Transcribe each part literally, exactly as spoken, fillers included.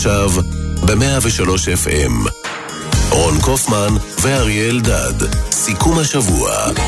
עכשיו ב-מאה ושלוש אף אם. רון קופמן ואריה אלדד, סיכום השבוע.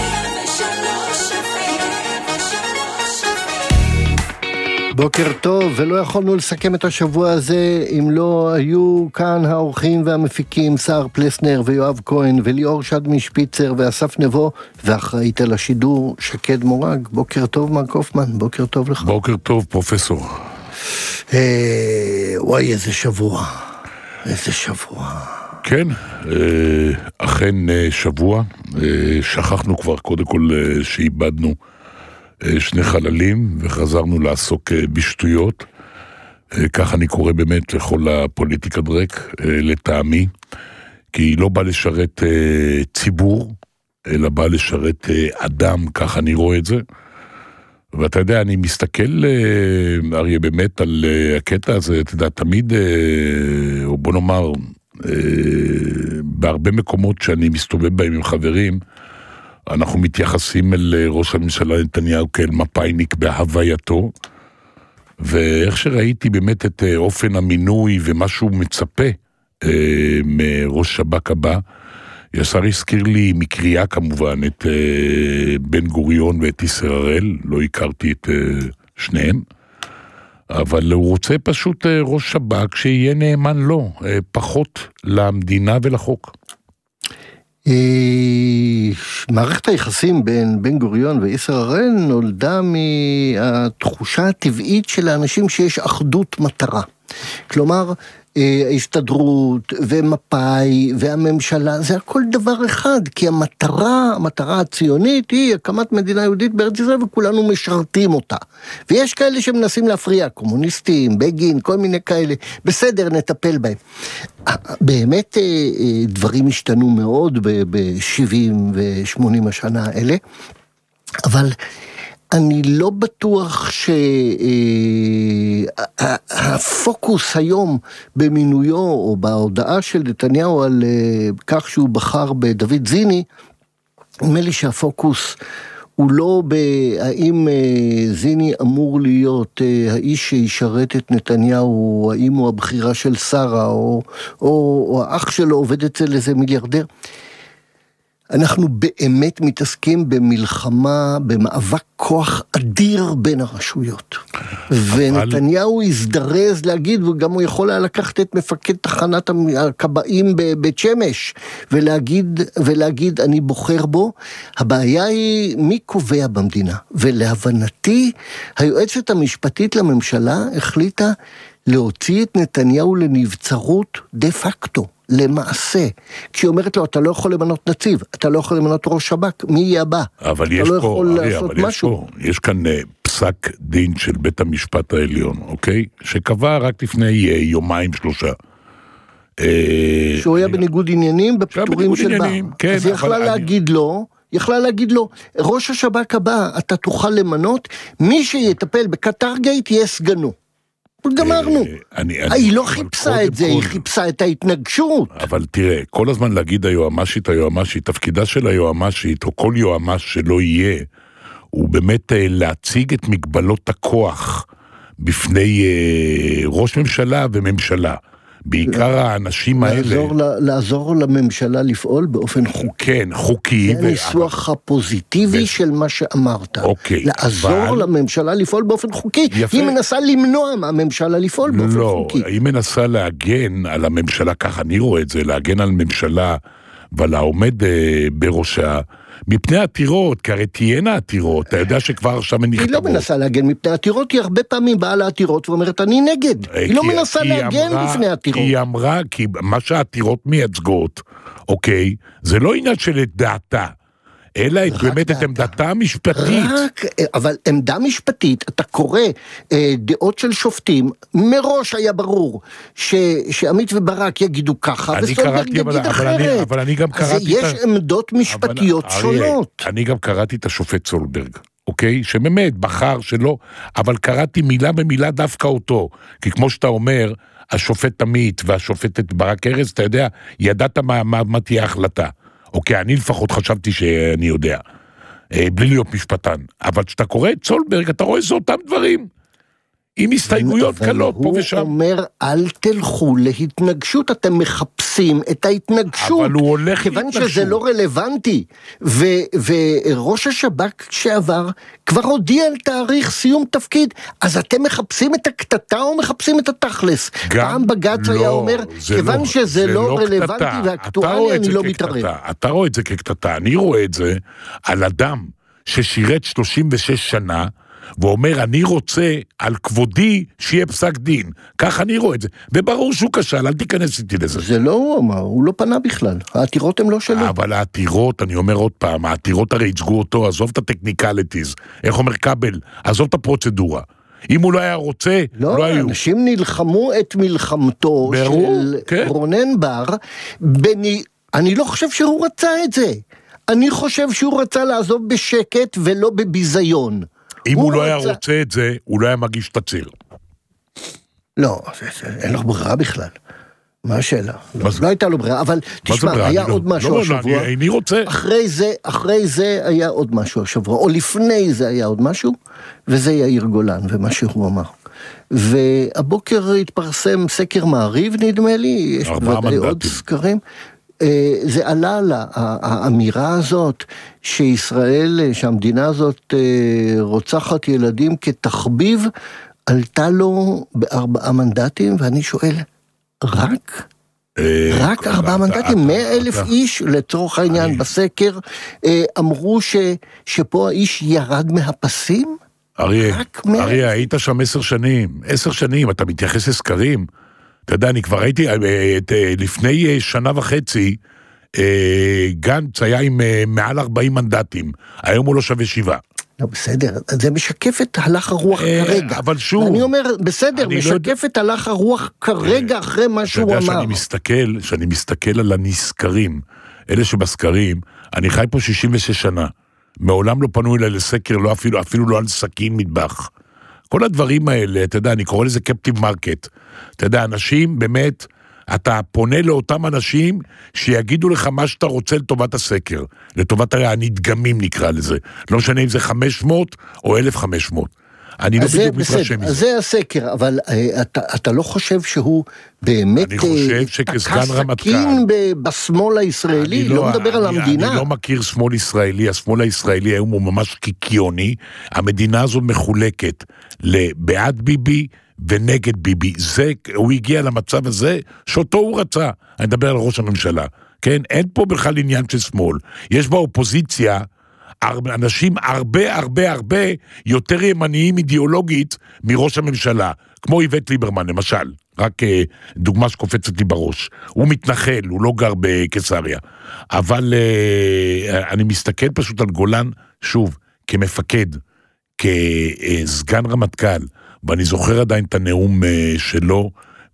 בוקר טוב, ולא יכולנו לסכם את השבוע הזה אם לא היו כאן האורחים והמפיקים סער פלסנר ויואב כהן וליאור שדמי שפיצר ואסף נבו, ואחראית על השידור שקד מורג. בוקר טוב מר קופמן, בוקר טוב לך. בוקר טוב פרופסור. אה, וואי, איזה שבוע, איזה שבוע. כן, אכן שבוע. שכחנו כבר קודם כל שאיבדנו שני חללים וחזרנו לעסוק בשטויות. כך אני קורא באמת לכל הפוליטיקה דרק, לטעמי, כי היא לא באה לשרת ציבור, אלא באה לשרת אדם, כך אני רואה את זה. ואתה יודע, אני מסתכל, אריה, באמת על הקטע הזה, אתה יודע, תמיד, או בוא נאמר, בהרבה מקומות שאני מסתובב בהם עם חברים, אנחנו מתייחסים אל ראש הממשלה נתניהו כאל מפאיניק בהווייתו, ואיך שראיתי באמת את אופן המינוי ומה שהוא מצפה אה, מראש שב"כ הבא, ישר הזכיר לי מקריאה כמובן את אה, בן גוריון ואת ישראל, לא הכרתי את אה, שניהם, אבל הוא רוצה פשוט אה, ראש שב"כ שיהיה נאמן לו, אה, פחות למדינה ולחוק. מערכת היחסים בין בן גוריון וישראל נולדה מהתחושה הטבעית של האנשים שיש אחדות מטרה. כלומר, ההסתדרות ומפאי והממשלה, זה הכל דבר אחד, כי המטרה, המטרה הציונית היא הקמת מדינה יהודית בארץ ישראל, וכולנו משרתים אותה. ויש כאלה שמנסים להפריע, קומוניסטים, בגין, כל מיני כאלה, בסדר, נטפל בהם. באמת דברים השתנו מאוד ב-שבעים ו-שמונים השנה האלה, אבל אני לא בטוח שהפוקוס היום במינויו או בהודעה של נתניהו על כך שהוא בחר בדוד זיני, נדמה לי שהפוקוס הוא לא בהאם זיני אמור להיות האיש שישרת את נתניהו, האם הוא הבחירה של שרה או, או, או האח שלו עובד אצל איזה מיליארדר. אנחנו באמת מתעסקים במלחמה, במאבק כוח אדיר בין הרשויות. ונתניהו הזדרז להגיד, וגם הוא יכול היה לקחת את מפקד תחנת הקבעים בבית שמש, ולהגיד, ולהגיד אני בוחר בו. הבעיה היא מי קובע במדינה. ולהבנתי, היועצת המשפטית לממשלה החליטה להוציא את נתניהו לנבצרות דה פקטו. למעשה, כשהיא אומרת לו, אתה לא יכול למנות נציב, אתה לא יכול למנות ראש שב"כ, מי יהיה הבא? אבל יש לא פה, אריה, אבל יש פה, יש כאן uh, פסק דין של בית המשפט העליון, אוקיי? שקבע רק לפני uh, יומיים שלושה. שהוא היה בניגוד עניינים, בפיטורים של בר. כן, אז היא יכלה להגיד לו, יכלה להגיד לו, ראש השב"כ הבא, אתה תוכל למנות, מי שיטפל בקטרגייט יהיה סגנו. גמרנו. היא לא חיפשה את זה, היא חיפשה את ההתנגשות. אבל תראה, כל הזמן להגיד היועמ"שית, היועמ"שית, תפקידה של היועמ"שית, או כל יועמ"ש שלא יהיה, הוא באמת להציג את מגבלות הכוח בפני ראש ממשלה וממשלה. בעיקר האנשים האלה... לעזור, לעזור לממשלה לפעול באופן חוקי. כן, חוקי. זה הניסוח הפוזיטיבי של מה שאמרת. אוקיי. לעזור לממשלה לפעול באופן חוקי. היא מנסה למנוע מהממשלה לפעול באופן חוקי. לא, היא מנסה להגן על הממשלה, ככה אני רואה את זה, להגן על ממשלה ועל העומד בראשה, מפני עתירות, כי הרי תהיינה עתירות, אתה יודע שכבר עכשיו הן נכתבות. היא לא מנסה להגן מפני עתירות, היא הרבה פעמים באה לעתירות ואומרת, אני נגד. היא לא מנסה להגן בפני עתירות. היא אמרה, כי מה שהעתירות מייצגות, אוקיי, זה לא עניין של דעתה, אלא באמת את עמדתה המשפטית. רק, אבל עמדה משפטית, אתה קורא אה, דעות של שופטים, מראש היה ברור ש, שעמית וברק יגידו ככה, וסולברג יגיד אבל, אחרת. אבל אני, אבל אני גם קראתי... אז יש את... עמדות משפטיות אבל, שונות. אריה, אני גם קראתי את השופט סולברג, אוקיי? שבאמת בחר שלא, אבל קראתי מילה במילה דווקא אותו, כי כמו שאתה אומר, השופט עמית והשופטת ברק ארז, אתה יודע, ידעת מה, מה, מה תהיה ההחלטה. אוקיי, אני לפחות חשבתי שאני יודע, בלי להיות משפטן, אבל כשאתה קורא את סולברג, אתה רואה זה אותם דברים. עם הסתייגויות קלות פה ושם. הוא אומר, אל תלכו להתנגשות, אתם מחפשים את ההתנגשות. אבל הוא הולך כיוון להתנגשות. שזה לא רלוונטי, ו- וראש השב"כ שעבר, כבר הודיע על תאריך סיום תפקיד, אז אתם מחפשים את הקטטה או מחפשים את התכלס? פעם בג"ץ לא, היה אומר, כיוון לא, שזה לא, לא רלוונטי קטטה. ואקטואלי, אני לא מתערב. אתה רואה את זה כקטטה, אני רואה את זה על אדם ששירת שלושים ושש שנה, ואומר, אני רוצה על כבודי שיהיה פסק דין. כך אני רואה את זה. וברור שהוא כשל, אל תיכנס איתי לזה. זה לא הוא אמר, הוא לא פנה בכלל. העתירות הן לא שלו. אבל העתירות, אני אומר עוד פעם, העתירות הרי ייצגו אותו, עזוב את הטכניקליטיז. איך אומר קבל? עזוב את הפרוצדורה. אם הוא לא היה רוצה, לא, לא היו. אנשים נלחמו את מלחמתו ברור, של כן. רונן בר, בני... אני לא חושב שהוא רצה את זה. אני חושב שהוא רצה לעזוב בשקט ולא בביזיון. אם הוא לא היה רוצה את זה, הוא לא היה מגיש תצהיר. לא, אין לו ברירה בכלל. מה השאלה? לא הייתה לו ברירה, אבל תשמע, היה עוד משהו השבוע. אני רוצה. אחרי זה, אחרי זה היה עוד משהו השבוע, או לפני זה היה עוד משהו, וזה יאיר גולן, ומה שהוא אמר. והבוקר התפרסם סקר מעריב, נדמה לי, יש בוודאי עוד סקרים, זה עלה לה, האמירה הזאת שישראל, שהמדינה הזאת רוצחת ילדים כתחביב, עלתה לו בארבעה מנדטים, ואני שואל, רק? רק ארבעה מנדטים, מאה אלף איש לצורך העניין בסקר, אמרו שפה האיש ירד מהפסים? אריה, אריה, היית שם עשר שנים, עשר שנים, אתה מתייחס לסקרים, אתה יודע, אני כבר הייתי, לפני שנה וחצי, גנץ היה עם מעל ארבעים מנדטים, היום הוא לא שווה שבעה. לא, בסדר, זה משקף את הלך הרוח כרגע. אבל שוב... אני אומר, בסדר, משקף את הלך הרוח כרגע אחרי מה שהוא אמר. אתה יודע שאני מסתכל, שאני מסתכל על הנזכרים, אלה שבסקרים, אני חי פה שישים ושש שנה, מעולם לא פנו אליי לסקר, לא אפילו, אפילו לא על סכין מטבח. כל הדברים האלה, אתה יודע, אני קורא לזה קפטיב מרקט. אתה יודע, אנשים באמת, אתה פונה לאותם אנשים שיגידו לך מה שאתה רוצה לטובת הסקר, לטובת הנדגמים נקרא לזה. לא משנה אם זה חמש מאות או אלף וחמש מאות. אני לא בדיוק מתרשם מזה. זה הסקר, אבל אתה, אתה לא חושב שהוא באמת אני חושב שכסגן רמטכ"ל, סכין בשמאל הישראלי, לא, לא מדבר אני, על המדינה. אני לא מכיר שמאל ישראלי, השמאל הישראלי היום הוא ממש קיקיוני, המדינה הזו מחולקת לבעד ביבי ונגד ביבי, זה, הוא הגיע למצב הזה שאותו הוא רצה, אני מדבר על ראש הממשלה, כן? אין פה בכלל עניין של שמאל, יש באופוזיציה, אנשים הרבה הרבה הרבה יותר ימניים אידיאולוגית מראש הממשלה, כמו איווט ליברמן למשל, רק דוגמה שקופצת לי בראש, הוא מתנחל, הוא לא גר בקיסריה, אבל אני מסתכל פשוט על גולן, שוב, כמפקד, כסגן רמטכ"ל, ואני זוכר עדיין את הנאום שלו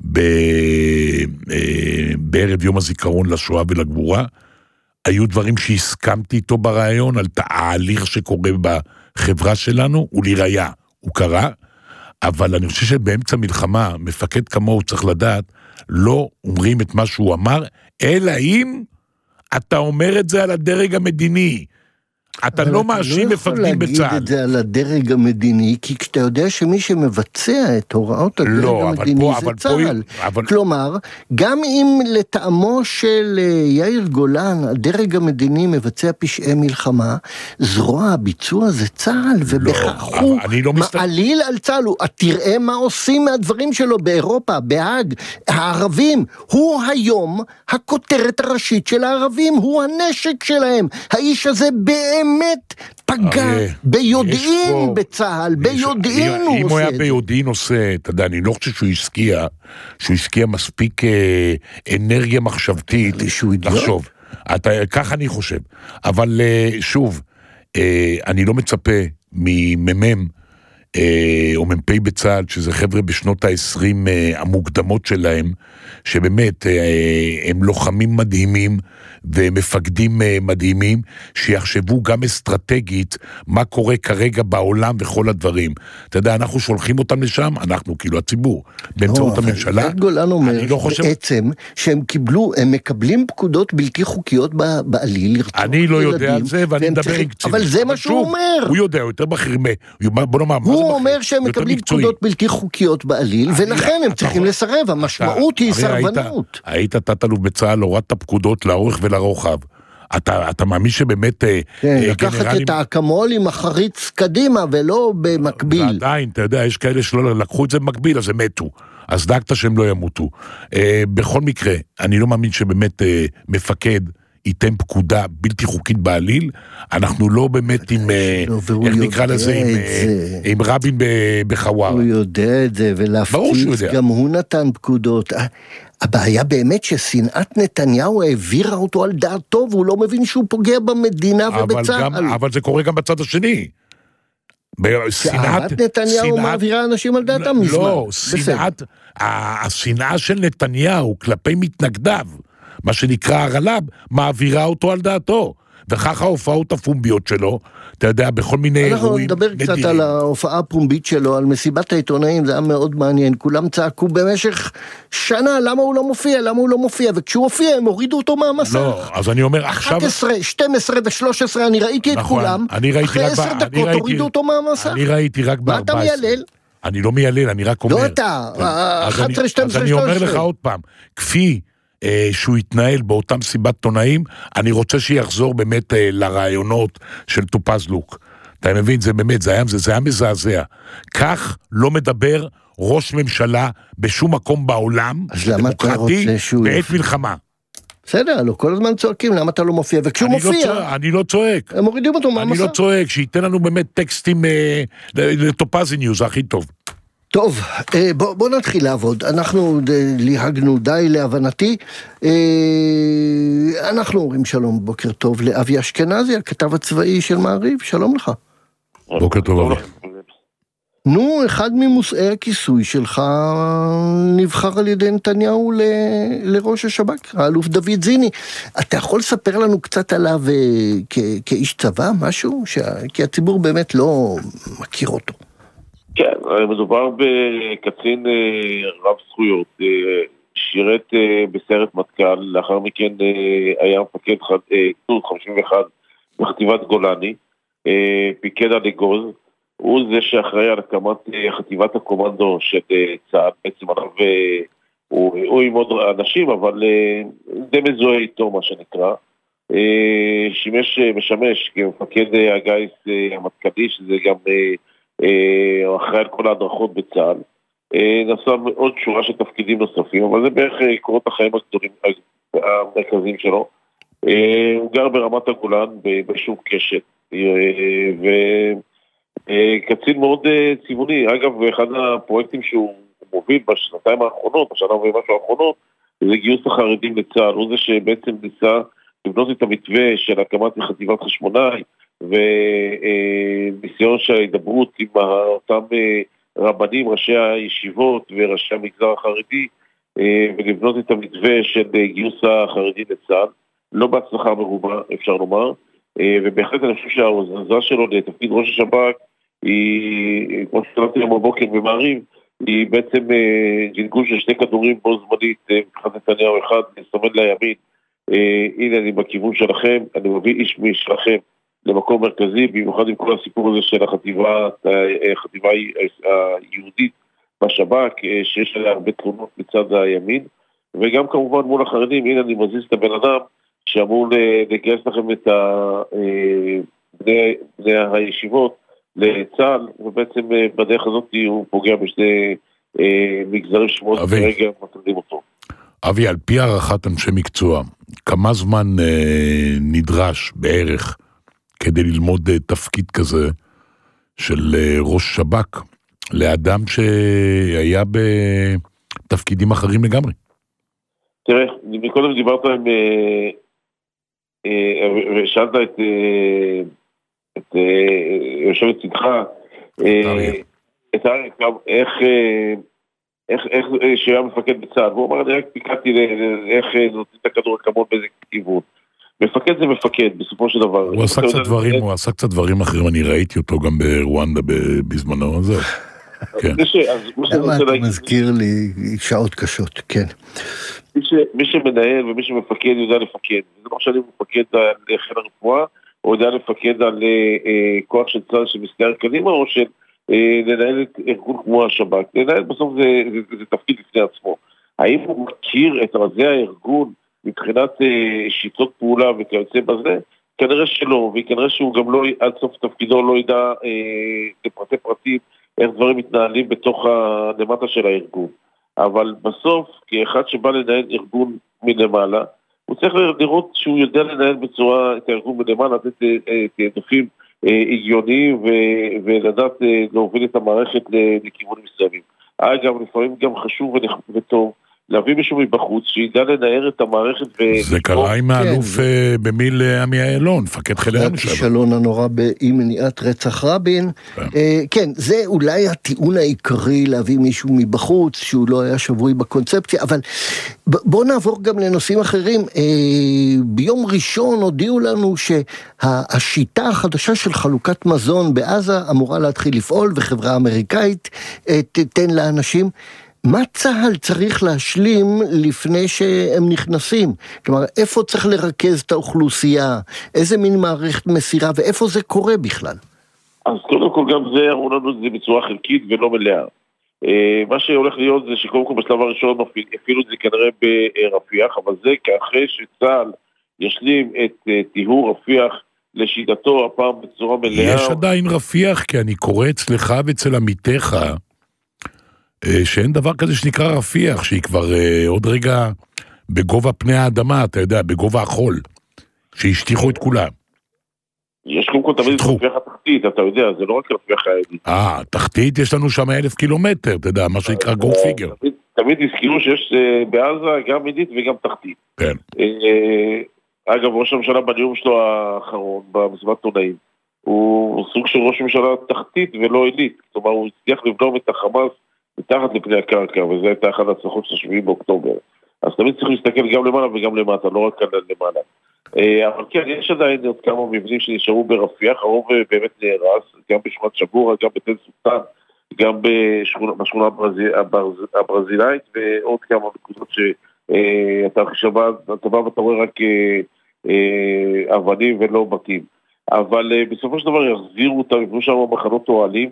בערב יום הזיכרון לשואה ולגבורה, היו דברים שהסכמתי איתו ברעיון, על ההליך שקורה בחברה שלנו, הוא לראיה, הוא קרה, אבל אני חושב שבאמצע מלחמה, מפקד כמוהו צריך לדעת, לא אומרים את מה שהוא אמר, אלא אם אתה אומר את זה על הדרג המדיני, אתה לא מאשים מפקדים בצה"ל. לא יכול להגיד את זה על הדרג המדיני, כי כשאתה יודע שמי שמבצע את הוראות הדרג המדיני זה צה"ל. כלומר, גם אם לטעמו של יאיר גולן, הדרג המדיני מבצע פשעי מלחמה, זרוע הביצוע זה צה"ל, ובכך הוא מעליל על צה"ל. תראה מה עושים מהדברים שלו באירופה, בהאג, הערבים. הוא היום הכותרת הראשית של הערבים, הוא הנשק שלהם. האיש הזה באמת באמת פגע ביודעין בצהל, ביודעין הוא עושה את זה. אם הוא היה ביודעין עושה, אתה יודע, אני לא חושב שהוא השקיע, שהוא השקיע מספיק אנרגיה מחשבתית לחשוב. כך אני חושב. אבל שוב, אני לא מצפה מממם או מ"פ בצה"ל, שזה חבר'ה בשנות ה-עשרים המוקדמות שלהם, שבאמת הם לוחמים מדהימים, ומפקדים מדהימים, שיחשבו גם אסטרטגית, מה קורה כרגע בעולם וכל הדברים. אתה יודע, אנחנו שולחים אותם לשם, אנחנו כאילו הציבור, באמצעות הממשלה. גולן אומר בעצם, שהם קיבלו, הם מקבלים פקודות בלתי חוקיות בעליל, לרצוח ילדים. אני לא יודע על זה, ואני מדבר עם קצינים. אבל זה מה שהוא אומר. הוא יודע, יותר בכיר, בוא נאמר, הוא הוא אומר שהם מקבלים פקודות בלתי חוקיות בעליל, ולכן הם צריכים לסרב, המשמעות היא סרבנות. היית תת-אלוף בצה"ל, הורדת פקודות לאורך ולרוחב. אתה, אתה מאמין שבאמת... כן, לקחת את האקמול עם החריץ קדימה, ולא במקביל. ועדיין, אתה יודע, יש כאלה שלא לקחו את זה במקביל, אז הם מתו. אז דאגת שהם לא ימותו. בכל מקרה, אני לא מאמין שבאמת מפקד ייתן פקודה בלתי חוקית בעליל, אנחנו לא באמת עם, איך נקרא לזה, עם רבין בחווארה. הוא יודע את זה, ולהפציץ, גם הוא נתן פקודות. הבעיה באמת ששנאת נתניהו העבירה אותו על דעתו, והוא לא מבין שהוא פוגע במדינה ובצה"ל. אבל זה קורה גם בצד השני. שאהבת נתניהו מעבירה אנשים על דעתם מזמן. לא, שנאת, השנאה של נתניהו כלפי מתנגדיו, מה שנקרא הרל"ב, מעבירה אותו על דעתו. וכך ההופעות הפומביות שלו, אתה יודע, בכל מיני אירועים... אנחנו נדבר קצת על ההופעה הפומבית שלו, על מסיבת העיתונאים, זה היה מאוד מעניין. כולם צעקו במשך שנה, למה הוא לא מופיע, למה הוא לא מופיע, וכשהוא הופיע, הם הורידו אותו מהמסך. לא, אז אני אומר, עכשיו... אחת עשרה, שתים עשרה ו-שלוש עשרה, אני ראיתי את כולם, אחרי עשר דקות הורידו אותו מהמסך. אני ראיתי רק ב-ארבע עשרה. מה אתה מיילל? אני לא מיילל, אני רק אומר... לא אתה, אחת עשרה, שתים עשרה, אז אני אומר לך עוד פעם, כפי... שהוא יתנהל באותם סיבת עיתונאים, אני רוצה שיחזור באמת לרעיונות של טופז לוק. אתה מבין, זה באמת, זה היה, זה, זה היה מזעזע. כך לא מדבר ראש ממשלה בשום מקום בעולם, דמוקרטי, בעת מלחמה. בסדר, לא, כל הזמן צועקים, למה אתה לא מופיע? וכשהוא אני מופיע... לא צועק, אני לא צועק. הם מורידים אותו מהמסך. אני לא צועק, שייתן לנו באמת טקסטים אה, לטופזי ניוז, הכי טוב. טוב, בוא, בוא נתחיל לעבוד. אנחנו ליהגנו די להבנתי. אנחנו אומרים שלום, בוקר טוב לאבי אשכנזי, הכתב הצבאי של מעריב. שלום לך. בוקר טוב. נו, אחד ממושאי הכיסוי שלך נבחר על ידי נתניהו ל... לראש השב"כ, האלוף דוד זיני. אתה יכול לספר לנו קצת עליו כ... כאיש צבא, משהו? ש... כי הציבור באמת לא מכיר אותו. כן, מדובר בקצין רב זכויות, שירת בסיירת מטכ"ל, לאחר מכן היה מפקד גדוד חמישים ואחת בחטיבת גולני, פיקד על אגוז, הוא זה שאחראי על הקמת חטיבת הקומנדו של צה"ל, בעצם עליו הוא, הוא עם עוד אנשים, אבל זה מזוהה איתו מה שנקרא, שימש משמש כמפקד הגיס המטכ"לי, שזה גם אחראי על כל ההדרכות בצה"ל, נעשה עוד שורה של תפקידים נוספים, אבל זה בערך קורות החיים הגדולים המרכזיים שלו. הוא גר ברמת הגולן בשום קשת, וקצין מאוד ציווני. אגב, אחד הפרויקטים שהוא מוביל בשנתיים האחרונות, בשנה ומשהו האחרונות, זה גיוס החרדים לצה"ל. הוא זה שבעצם ניסה לבנות את המתווה של הקמת חטיבת חשמונאי, וניסיון של ההידברות עם אותם רבנים, ראשי הישיבות וראשי המגזר החרדי, ולבנות את המתווה של גיוס החרדים לצה"ל, לא בהצלחה מרובה, אפשר לומר, ובהחלט אני חושב שההזזה שלו לתפקיד ראש השב"כ, היא, כמו ששלחתי היום בבוקר במעריב, היא בעצם גלגול של שני כדורים בו זמנית, מבחינת נתניהו אחד, מסתמן לימין, הנה אני בכיוון שלכם, אני מביא איש משלכם, למקום מרכזי, במיוחד עם כל הסיפור הזה של החטיבה, החטיבה היהודית בשב"כ, שיש עליה הרבה תלונות מצד הימין, וגם כמובן מול החרדים, הנה אני מזיז את הבן אדם, שאמור לגייס לכם את בני, בני הישיבות לצה"ל, ובעצם בדרך הזאת הוא פוגע בשני מגזרים שמות כרגע מטרדים אותו. אבי, על פי הערכת אנשי מקצוע, כמה זמן אה, נדרש בערך כדי ללמוד תפקיד כזה של ראש שב"כ לאדם שהיה בתפקידים אחרים לגמרי? תראה, מקודם דיברת עם, ושאלת את, את יושבת צדך, את אריק, איך, איך, איך שהיה מפקד בצה"ל, והוא אמר, אני רק פיקדתי איך נותנים את הכדור הכמון באיזה כיוון. מפקד זה מפקד, בסופו של דבר. הוא עשה קצת דברים, הוא עשה קצת דברים אחרים, אני ראיתי אותו גם ברואנדה בזמנו הזה. למה אתה מזכיר לי שעות קשות, כן. מי שמנהל ומי שמפקד יודע לפקד. זה לא משנה אם הוא מפקד על חיל הרפואה, או יודע לפקד על כוח של צה"ל שמסתער קדימה, או של לנהל את ארגון כמו השב"כ, לנהל בסוף זה, זה, זה, זה תפקיד לפני עצמו. האם הוא מכיר את רזי הארגון מבחינת שיטות פעולה וכיוצא בזה? כנראה שלא, וכנראה שהוא גם לא, עד סוף תפקידו לא ידע לפרטי פרטים איך דברים מתנהלים בתוך למטה של הארגון. אבל בסוף, כאחד שבא לנהל ארגון מלמעלה, הוא צריך לראות שהוא יודע לנהל בצורה את הארגון מלמעלה, לתת תעדופים הגיוניים ולדעת להוביל את המערכת לכיוונים מסוימים. אגב, לפעמים גם חשוב וטוב להביא מישהו מבחוץ שידע לנער את המערכת. זה קרה עם האלוף במיל עמי איילון, מפקד חיל הים שלו. הכישלון הנורא באי מניעת רצח רבין. כן, זה אולי הטיעון העיקרי להביא מישהו מבחוץ, שהוא לא היה שבוי בקונספציה, אבל בואו נעבור גם לנושאים אחרים. ביום ראשון הודיעו לנו שהשיטה החדשה של חלוקת מזון בעזה אמורה להתחיל לפעול, וחברה אמריקאית תתן לאנשים. מה צה"ל צריך להשלים לפני שהם נכנסים? כלומר, איפה צריך לרכז את האוכלוסייה? איזה מין מערכת מסירה? ואיפה זה קורה בכלל? אז קודם כל גם זה, אמרו לנו את זה בצורה חלקית ולא מלאה. מה שהולך להיות זה שקודם כל בשלב הראשון אפילו את זה כנראה ברפיח, אבל זה כאחרי שצה"ל ישלים את טיהור רפיח לשיטתו הפעם בצורה מלאה. יש עדיין רפיח, כי אני קורא אצלך ואצל עמיתך, שאין דבר כזה שנקרא רפיח, שהיא כבר אה, עוד רגע בגובה פני האדמה, אתה יודע, בגובה החול, שהשתיחו את כולם. יש קודם כל תמיד רפיח התחתית, אתה יודע, זה לא רק רפיח העדית. אה, תחתית יש לנו שם אלף קילומטר, אתה יודע, מה שנקרא גו פיגר. תמיד, תמיד הזכירו שיש אה, בעזה גם עדית וגם תחתית. כן. אה, אגב, ראש הממשלה בנאום שלו האחרון, במסיבת עיתונאים, הוא סוג של ראש ממשלה תחתית ולא עדית, זאת אומרת, הוא הצליח לבלום את החמאס מתחת לפני הקרקע, וזה הייתה אחת ההצלחות של השביעי באוקטובר. אז תמיד צריך להסתכל גם למעלה וגם למטה, לא רק כאן למעלה. אבל כן, יש עדיין עוד כמה מבנים שנשארו ברפיח, הרוב באמת נהרס, גם בשכונת שבורה, גם בתל סולטן, גם בשכונה הברזילאית, ועוד כמה נקודות שאתה חשבה, אתה בא ואתה רואה רק אבנים ולא בתים. אבל בסופו של דבר יחזירו אותם, יבנו שם מחנות אוהלים,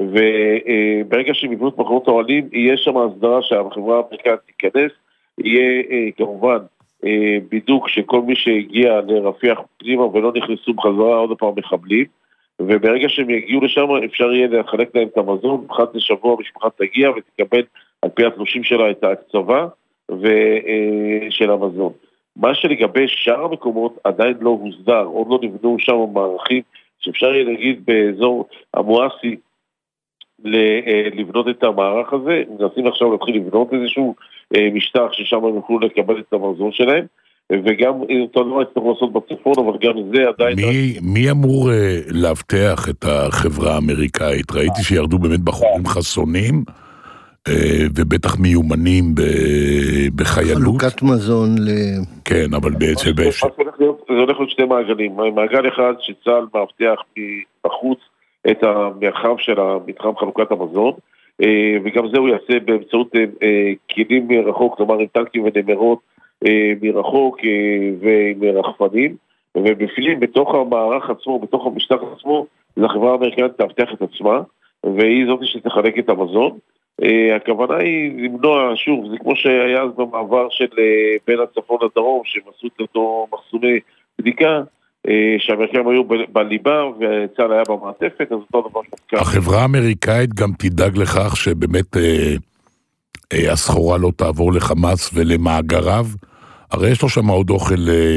וברגע שהם יבנו את מחנות האוהלים, יהיה שם הסדרה שהחברה האמריקאית תיכנס, יהיה כמובן בידוק שכל מי שהגיע לרפיח פנימה ולא נכנסו בחזרה עוד פעם מחבלים, וברגע שהם יגיעו לשם אפשר יהיה לחלק להם את המזון, אחת לשבוע המשפחה תגיע ותקבל על פי התלושים שלה את ההקצבה של המזון. מה שלגבי שאר המקומות עדיין לא הוסדר, עוד לא נבנו שם מערכים שאפשר יהיה להגיד באזור המואסי לבנות את המערך הזה. מנסים עכשיו להתחיל לבנות איזשהו משטח ששם הם יוכלו לקבל את המזון שלהם, וגם אותו לא יצטרכו לעשות בצפון, אבל גם זה עדיין... מי, מי אמור uh, להבטח את החברה האמריקאית? ראיתי שירדו באמת בחורים חסונים, uh, ובטח מיומנים בחיילות. חלוקת מזון ל... כן, אבל בעצם... זה הולך להיות שתי מעגלים. מעגל אחד שצה"ל מאבטח בחוץ את המרחב של המתחם חלוקת המזון, וגם זה הוא יעשה באמצעות כלים מרחוק, כלומר עם טנקים ונמרות מרחוק ועם רחפנים, ובפנים בתוך המערך עצמו, בתוך המשטח עצמו, זה החברה האמריקאית תאבטח את עצמה, והיא זאת שתחלק את המזון. הכוונה היא למנוע, שוב, זה כמו שהיה אז במעבר של בין הצפון לדרום, שהם עשו את אותו מחסומי בדיקה, שהאמריקאים היו בליבה וצה"ל היה במעטפת, אז אותו דבר שתקע. החברה האמריקאית גם תדאג לכך שבאמת אה, אה, הסחורה לא תעבור לחמאס ולמאגריו, הרי יש לו שם עוד אוכל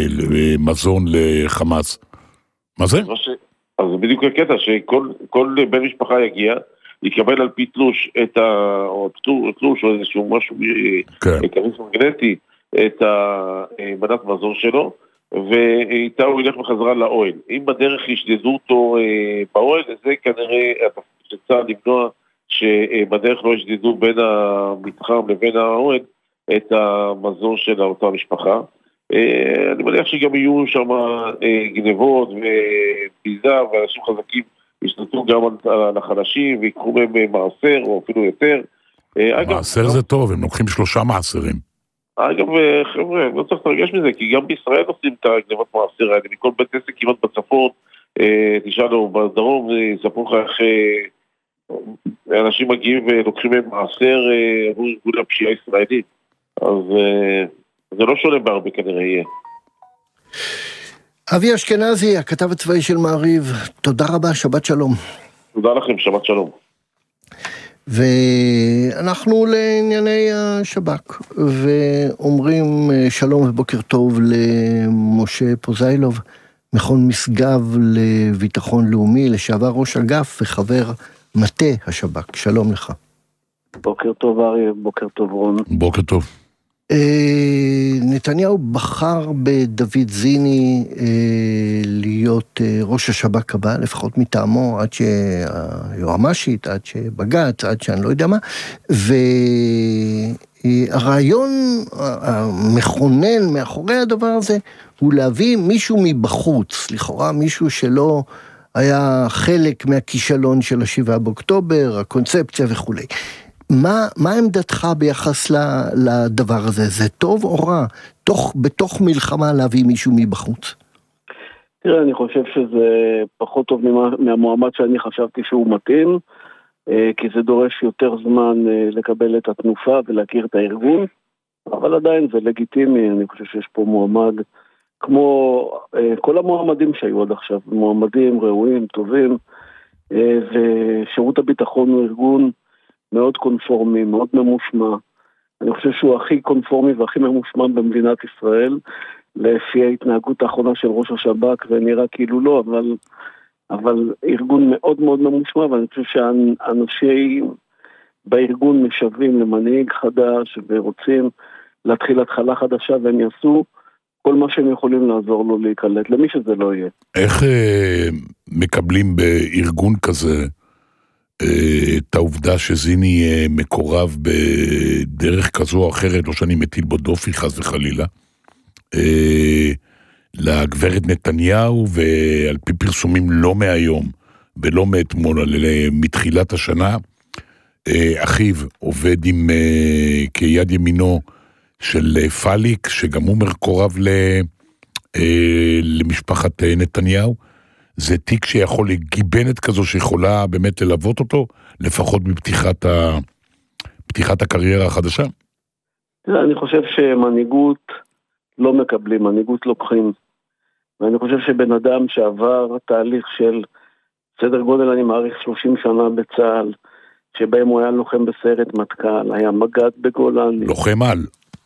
מזון לחמאס. מה זה? אז זה בדיוק הקטע, שכל בן משפחה יגיע, יקבל על פי תלוש את ה... או תלוש או איזשהו משהו כריס מגנטי, את המנת מזון שלו, ואיתה הוא ילך בחזרה לאוהל. אם בדרך ישדדו אותו באוהל, זה כנראה התפקיד של צה"ל למנוע שבדרך לא ישדדו בין המתחם לבין האוהל את המזון של אותה משפחה. אני מניח שגם יהיו שם גנבות ופיזה, ואנשים חזקים ישתתו גם על החלשים ויקחו מהם מעשר או אפילו יותר. מעשר זה טוב, הם לוקחים שלושה מעשרים. אגב, חבר'ה, לא צריך לתרגש מזה, כי גם בישראל עושים את הגנבת מעשר האלה, מכל בית עסק כמעט בצפון, תשאלו בדרום, יספרו לך איך אנשים מגיעים ולוקחים מהם מעשר עבור ארגון הפשיעה הישראלית. אז זה לא שונה בהרבה כנראה יהיה. אבי אשכנזי, הכתב הצבאי של מעריב, תודה רבה, שבת שלום. תודה לכם, שבת שלום. ואנחנו לענייני השב"כ, ואומרים שלום ובוקר טוב למשה פוזיילוב, מכון משגב לביטחון לאומי, לשעבר ראש אגף וחבר מטה השב"כ. שלום לך. בוקר טוב אריה, בוקר טוב רון. בוקר טוב. נתניהו בחר בדוד זיני להיות ראש השב"כ הבא, לפחות מטעמו, עד שהיועמ"שית, עד שבג"ץ, עד שאני לא יודע מה, והרעיון המכונן מאחורי הדבר הזה הוא להביא מישהו מבחוץ, לכאורה מישהו שלא היה חלק מהכישלון של השבעה באוקטובר, הקונספציה וכו'. מה, מה עמדתך ביחס לדבר הזה? זה טוב או רע? תוך, בתוך מלחמה להביא מישהו מבחוץ? תראה, אני חושב שזה פחות טוב מהמועמד שאני חשבתי שהוא מתאים, כי זה דורש יותר זמן לקבל את התנופה ולהכיר את הארגון, אבל עדיין זה לגיטימי. אני חושב שיש פה מועמד, כמו כל המועמדים שהיו עד עכשיו, מועמדים ראויים, טובים, ושירות הביטחון הוא ארגון מאוד קונפורמי, מאוד ממושמע. אני חושב שהוא הכי קונפורמי והכי ממושמע במדינת ישראל, לפי ההתנהגות האחרונה של ראש השב"כ, ונראה כאילו לא, אבל, אבל ארגון מאוד מאוד ממושמע, ואני חושב שהאנשים בארגון משווים למנהיג חדש, ורוצים להתחיל התחלה חדשה, והם יעשו כל מה שהם יכולים לעזור לו להיקלט, למי שזה לא יהיה. איך אה, מקבלים בארגון כזה, את העובדה שזיני מקורב בדרך כזו או אחרת, לא שאני מטיל בו דופי חס וחלילה, לגברת נתניהו, ועל פי פרסומים לא מהיום ולא מאתמול, מתחילת השנה, אחיו עובד עם כיד ימינו של פליק, שגם הוא מקורב למשפחת נתניהו. זה תיק שיכול לגיבנת כזו שיכולה באמת ללוות אותו, לפחות בפתיחת ה... פתיחת הקריירה החדשה? אני חושב שמנהיגות לא מקבלים, מנהיגות לוקחים. ואני חושב שבן אדם שעבר תהליך של סדר גודל, אני מעריך שלושים שנה בצה"ל, שבהם הוא היה לוחם בסיירת מטכ"ל, היה מג"ד בגולני. לוחם על.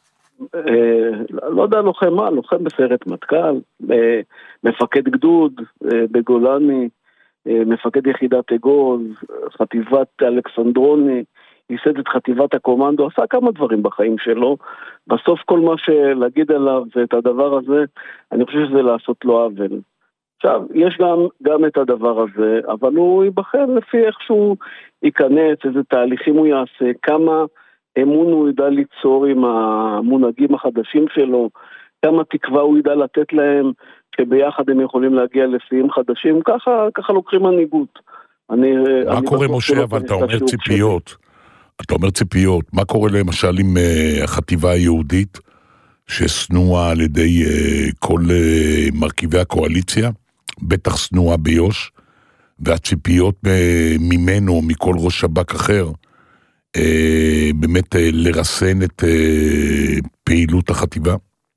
לא יודע לוחם מה, לוחם בסיירת מטכ"ל, מפקד גדוד בגולני, מפקד יחידת אגוז, חטיבת אלכסנדרוני, ייסד את חטיבת הקומנדו, עשה כמה דברים בחיים שלו. בסוף כל מה שלהגיד עליו ואת הדבר הזה, אני חושב שזה לעשות לו עוול. עכשיו, יש גם, גם את הדבר הזה, אבל הוא ייבחר לפי איך שהוא ייכנס, איזה תהליכים הוא יעשה, כמה אמון הוא ידע ליצור עם המונהגים החדשים שלו, כמה תקווה הוא ידע לתת להם, שביחד הם יכולים להגיע לשיאים חדשים, ככה, ככה לוקחים מנהיגות. אני, מה אני קורה משה, אבל אתה אומר ציפיות, שלי. אתה אומר ציפיות, מה קורה למשל עם uh, החטיבה היהודית, שסנועה על ידי uh, כל uh, מרכיבי הקואליציה, בטח סנועה ביוש, והציפיות uh, ממנו, מכל ראש שב"כ אחר, Uh, באמת uh, לרסן את uh, פעילות החטיבה?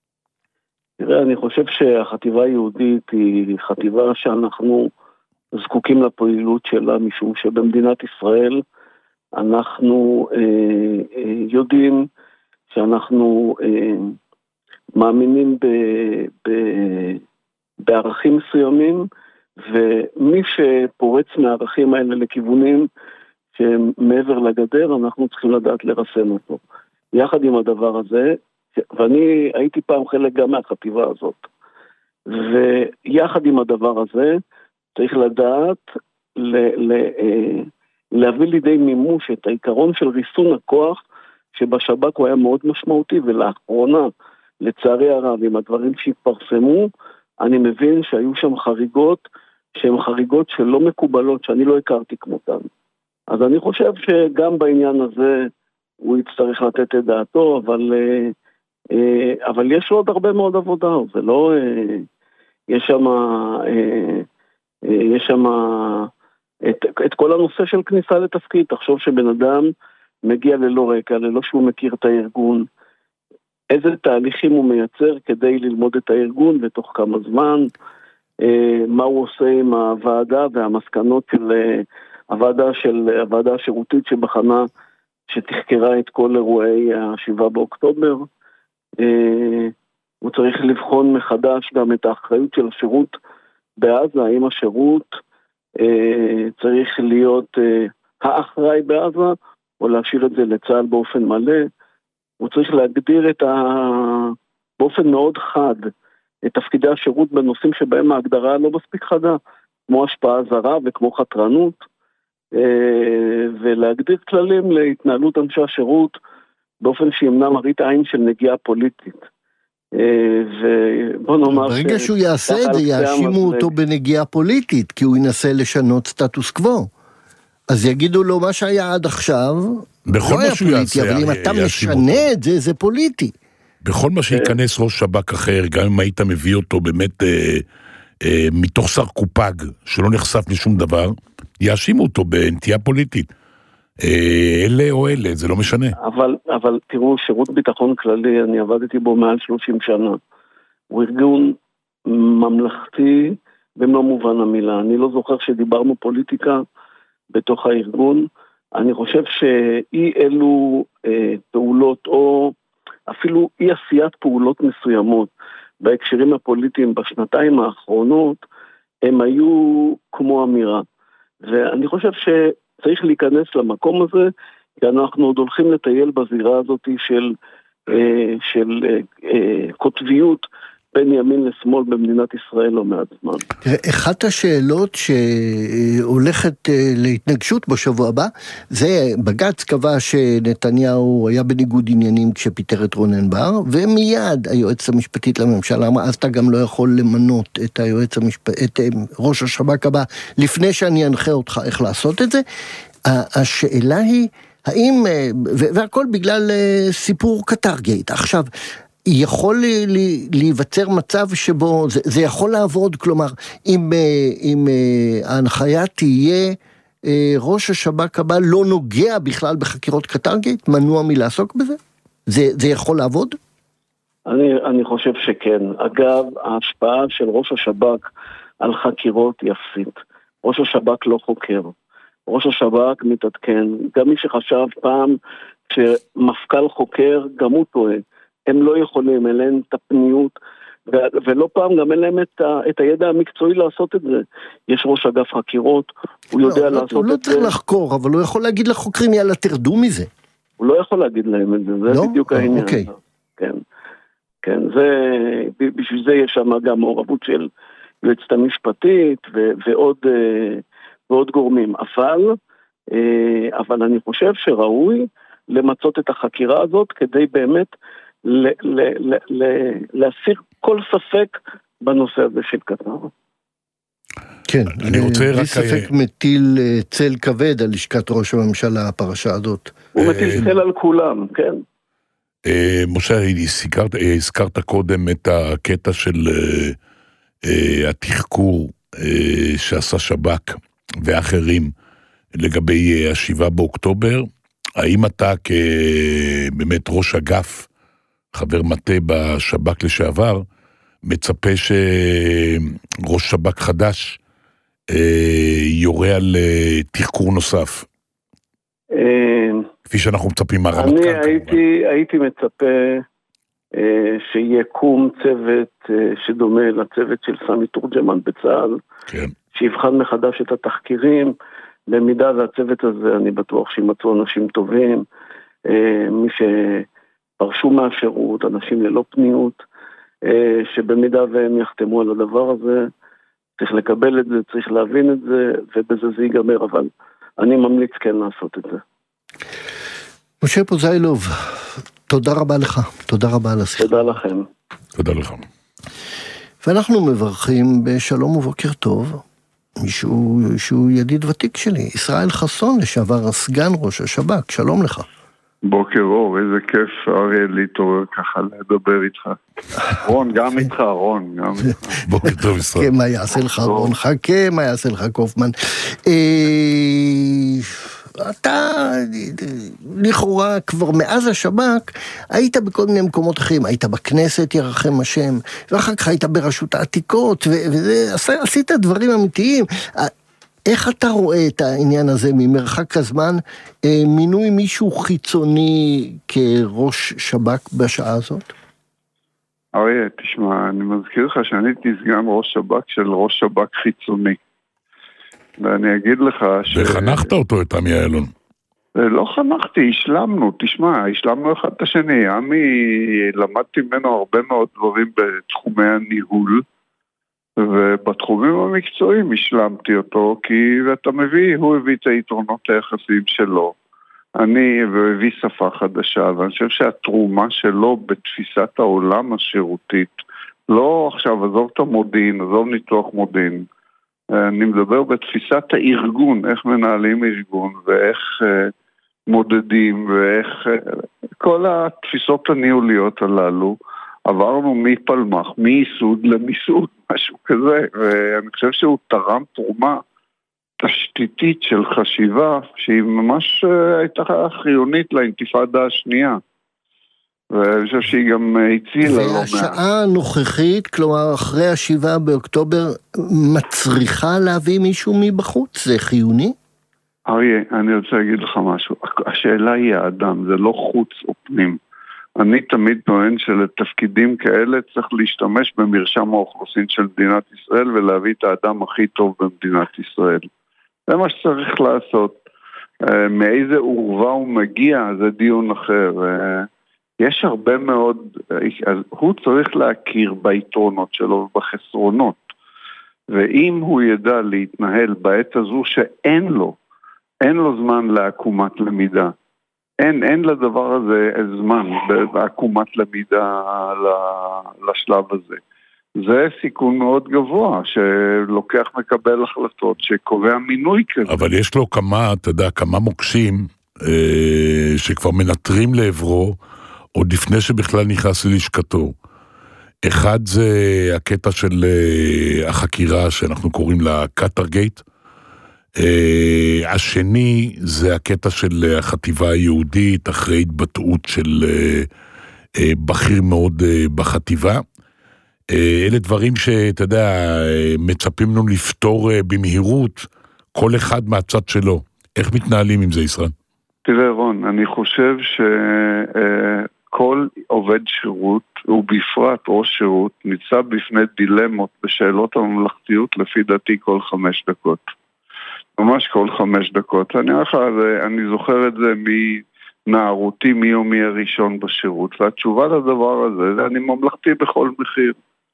תראה, אני חושב שהחטיבה היהודית היא חטיבה שאנחנו זקוקים לפעילות שלה, משום שבמדינת ישראל אנחנו uh, uh, יודעים שאנחנו uh, מאמינים ב, ב, בערכים מסוימים, ומי שפורץ מהערכים האלה לכיוונים שמעבר לגדר, אנחנו צריכים לדעת לרסן אותו. יחד עם הדבר הזה, ואני הייתי פעם חלק גם מהחטיבה הזאת, ויחד עם הדבר הזה, צריך לדעת ל, ל, להביא לידי מימוש את העיקרון של ריסון הכוח, שבשב"כ הוא היה מאוד משמעותי, ולאחרונה, לצערי הרב, עם הדברים שהתפרסמו, אני מבין שהיו שם חריגות, שהן חריגות שלא מקובלות, שאני לא הכרתי כמותן. אז אני חושב שגם בעניין הזה הוא יצטרך לתת את דעתו, אבל, אבל יש עוד הרבה מאוד עבודה, זה לא, יש שם, יש שם את, את כל הנושא של כניסה לתפקיד. תחשוב שבן אדם מגיע ללא רקע, ללא שהוא מכיר את הארגון, איזה תהליכים הוא מייצר כדי ללמוד את הארגון ותוך כמה זמן, מה הוא עושה עם הוועדה והמסקנות של הוועדה, של הוועדה השירותית שבחנה, שתחקרה את כל אירועי השבעה באוקטובר. הוא צריך לבחון מחדש גם את האחריות של השירות בעזה, האם השירות צריך להיות האחראי בעזה, או להשאיר את זה לצה"ל באופן מלא. הוא צריך להגדיר את ה... באופן מאוד חד את תפקידי השירות בנושאים שבהם ההגדרה לא מספיק חדה, כמו השפעה זרה וכמו חתרנות, ולהגדיר כללים להתנהלות אנשי השירות באופן שימנע מראית עין של נגיעה פוליטית. ובוא נאמר... ברגע שהוא יעשה את זה, יאשימו אותו בנגיעה פוליטית, כי הוא ינסה לשנות סטטוס קוו. אז יגידו לו מה שהיה עד עכשיו, בכל מה שהוא יעשה, אבל אם אתה משנה את זה, זה פוליטי. בכל מה שיכנס ראש שב"כ אחר, גם אם היית מביא אותו באמת אה, אה, מתוך סרקופג, שלא נחשף לשום דבר, יאשימו אותו בנטייה פוליטית. אה, אלה או אלה, זה לא משנה. אבל, אבל תראו, שירות ביטחון כללי, אני עבדתי בו מעל שלושים שנה. הוא ארגון ממלכתי במלוא מובן המילה. אני לא זוכר שדיברנו פוליטיקה בתוך הארגון. אני חושב שאי אלו אה, פעולות או אפילו אי עשיית פעולות מסוימות בהקשרים הפוליטיים בשנתיים האחרונות, הם היו כמו אמירה. ואני חושב שצריך להיכנס למקום הזה, כי אנחנו עוד הולכים לטייל בזירה הזאת של, אה, של אה, אה, כותביות בין ימין לשמאל במדינת ישראל לא מעט זמן. אחת השאלות שהולכת להתנגשות בשבוע הבא, זה בג"ץ קבע שנתניהו היה בניגוד עניינים כשפיטר את רונן בר, ומיד היועצת המשפטית לממשלה אמרה, אז אתה גם לא יכול למנות את היועץ המשפטי, את ראש השב"כ הבא, לפני שאני אנחה אותך איך לעשות את זה. השאלה היא, האם, והכל בגלל סיפור קטרגייט. עכשיו, יכול להיווצר מצב שבו, זה, זה יכול לעבוד, כלומר, אם, אם ההנחיה תהיה, ראש השב"כ הבא לא נוגע בכלל בחקירות קטרגייט, מנוע מלעסוק בזה? זה, זה יכול לעבוד? אני, אני חושב שכן. אגב, ההשפעה של ראש השב"כ על חקירות היא אפסית. ראש השב"כ לא חוקר. ראש השב"כ מתעדכן. גם מי שחשב פעם שמפכ"ל חוקר, גם הוא טועה. הם לא יכולים, אין להם את הפניות, ולא פעם גם אין להם את, ה, את הידע המקצועי לעשות את זה. יש ראש אגף חקירות, הוא יודע לא, לעשות הוא את לא זה. צריך לחקור, אבל הוא יכול להגיד לחוקרים, יאללה, תרדו מזה. הוא לא יכול להגיד להם את זה, זה לא? בדיוק העניין. אוקיי. כן, כן, זה, בשביל זה יש שם גם מעורבות של יועצת המשפטית, ו, ועוד, ועוד גורמים. אבל, אבל אני חושב שראוי למצות את החקירה הזאת, כדי באמת להסיר כל ספק בנושא הזה של קטר. כן, אני רוצה רק... ספק מטיל צל כבד על לשכת ראש הממשלה, הפרשה הזאת. הוא מטיל צל על כולם, כן. משה, הזכרת קודם את הקטע של התחקור שעשה שב"כ ואחרים לגבי השבעה באוקטובר. האם אתה כבאמת ראש אגף, חבר מטה בשב"כ לשעבר, מצפה שראש שב"כ חדש יורה על תחקור נוסף? כפי שאנחנו מצפים מהרמטכ"ל. אני הייתי, הייתי מצפה שיקום צוות שדומה לצוות של סמי תורג'מן בצה"ל, כן. שיבחן מחדש את התחקירים, במידה והצוות הזה אני בטוח שימצאו אנשים טובים, מי שפרשו מהשירות, אנשים ללא פניות, שבמידה והם יחתמו על הדבר הזה, צריך לקבל את זה, צריך להבין את זה, ובזה זה ייגמר, אבל אני ממליץ כן לעשות את זה. משה פוזיילוב, תודה רבה לך, תודה רבה על השיחה. תודה לכם. תודה לך. ואנחנו מברכים בשלום ובוקר טוב, מישהו שהוא ידיד ותיק שלי, ישראל חסון, לשעבר הסגן ראש השב"כ, שלום לך. בוקר אור, איזה כיף אריה להתעורר ככה לדבר איתך. רון, גם איתך, רון, גם איתך. בוקר טוב ישראל. חכה מה יעשה לך רון, חכה מה יעשה לך קופמן. אתה לכאורה כבר מאז השב"כ היית בכל מיני מקומות אחרים, היית בכנסת ירחם השם, ואחר כך היית ברשות העתיקות, ועשית דברים אמיתיים. איך אתה רואה את העניין הזה ממרחק הזמן, מינוי מישהו חיצוני כראש שב"כ בשעה הזאת? אריה, תשמע, אני מזכיר לך שאני הייתי סגן ראש שב"כ של ראש שב"כ חיצוני. ואני אגיד לך ש... וחנכת אותו את עמי אילון. לא חנכתי, השלמנו, תשמע, השלמנו אחד את השני. עמי, למדתי ממנו הרבה מאוד דברים בתחומי הניהול, ובתחומים המקצועיים השלמתי אותו, כי אתה מביא, הוא הביא את היתרונות היחסיים שלו. אני והביא שפה חדשה, ואני חושב שהתרומה שלו בתפיסת העולם השירותית, לא עכשיו, עזוב את המודיעין, עזוב ניתוח מודיעין, אני מדבר בתפיסת הארגון, איך מנהלים ארגון, ואיך uh, מודדים, ואיך uh, כל התפיסות הניהוליות הללו, עברנו מפלמח, מייסוד למיסוד, משהו כזה, ואני חושב שהוא תרם תרומה תשתיתית של חשיבה, שהיא ממש uh, הייתה חיונית לאינתיפאדה השנייה. ואני חושב שהיא גם הצילה לא מעט. והשעה הנוכחית, כלומר אחרי השבעה באוקטובר, מצריכה להביא מישהו מבחוץ? זה חיוני? אריה, אני רוצה להגיד לך משהו. השאלה היא האדם, זה לא חוץ או פנים. אני תמיד טוען שלתפקידים כאלה צריך להשתמש במרשם האוכלוסין של מדינת ישראל, ולהביא את האדם הכי טוב במדינת ישראל. זה מה שצריך לעשות. מאיזה עורבה הוא מגיע, זה דיון אחר. יש הרבה מאוד, אז הוא צריך להכיר ביתרונות שלו ובחסרונות, ואם הוא ידע להתנהל בעת הזו שאין לו, אין לו זמן לעקומת למידה, אין, אין לדבר הזה זמן בעקומת למידה לשלב הזה. זה סיכון מאוד גבוה, שלוקח מקבל החלטות שקובע מינוי כזה. אבל יש לו כמה, אתה יודע, כמה מוקשים אה, שכבר מנטרים לעברו, עוד לפני שבכלל נכנס ללשכתו. אחד זה הקטע של uh, החקירה שאנחנו קוראים לה קטרגייט. Uh, השני זה הקטע של החטיבה היהודית אחרי התבטאות של uh, uh, בכיר מאוד uh, בחטיבה. Uh, אלה דברים שאתה יודע, uh, מצפים לנו לפתור uh, במהירות, כל אחד מהצד שלו. איך מתנהלים עם זה ישראל? תראה רון, אני חושב ש... Uh, כל עובד שירות, ובפרט ראש שירות, ניצב בפני דילמות בשאלות הממלכתיות לפי דעתי כל חמש דקות. ממש כל חמש דקות. אני, אני זוכר את זה מנערותי מיומי הראשון בשירות, והתשובה לדבר הזה, זה אני ממלכתי בכל מחיר.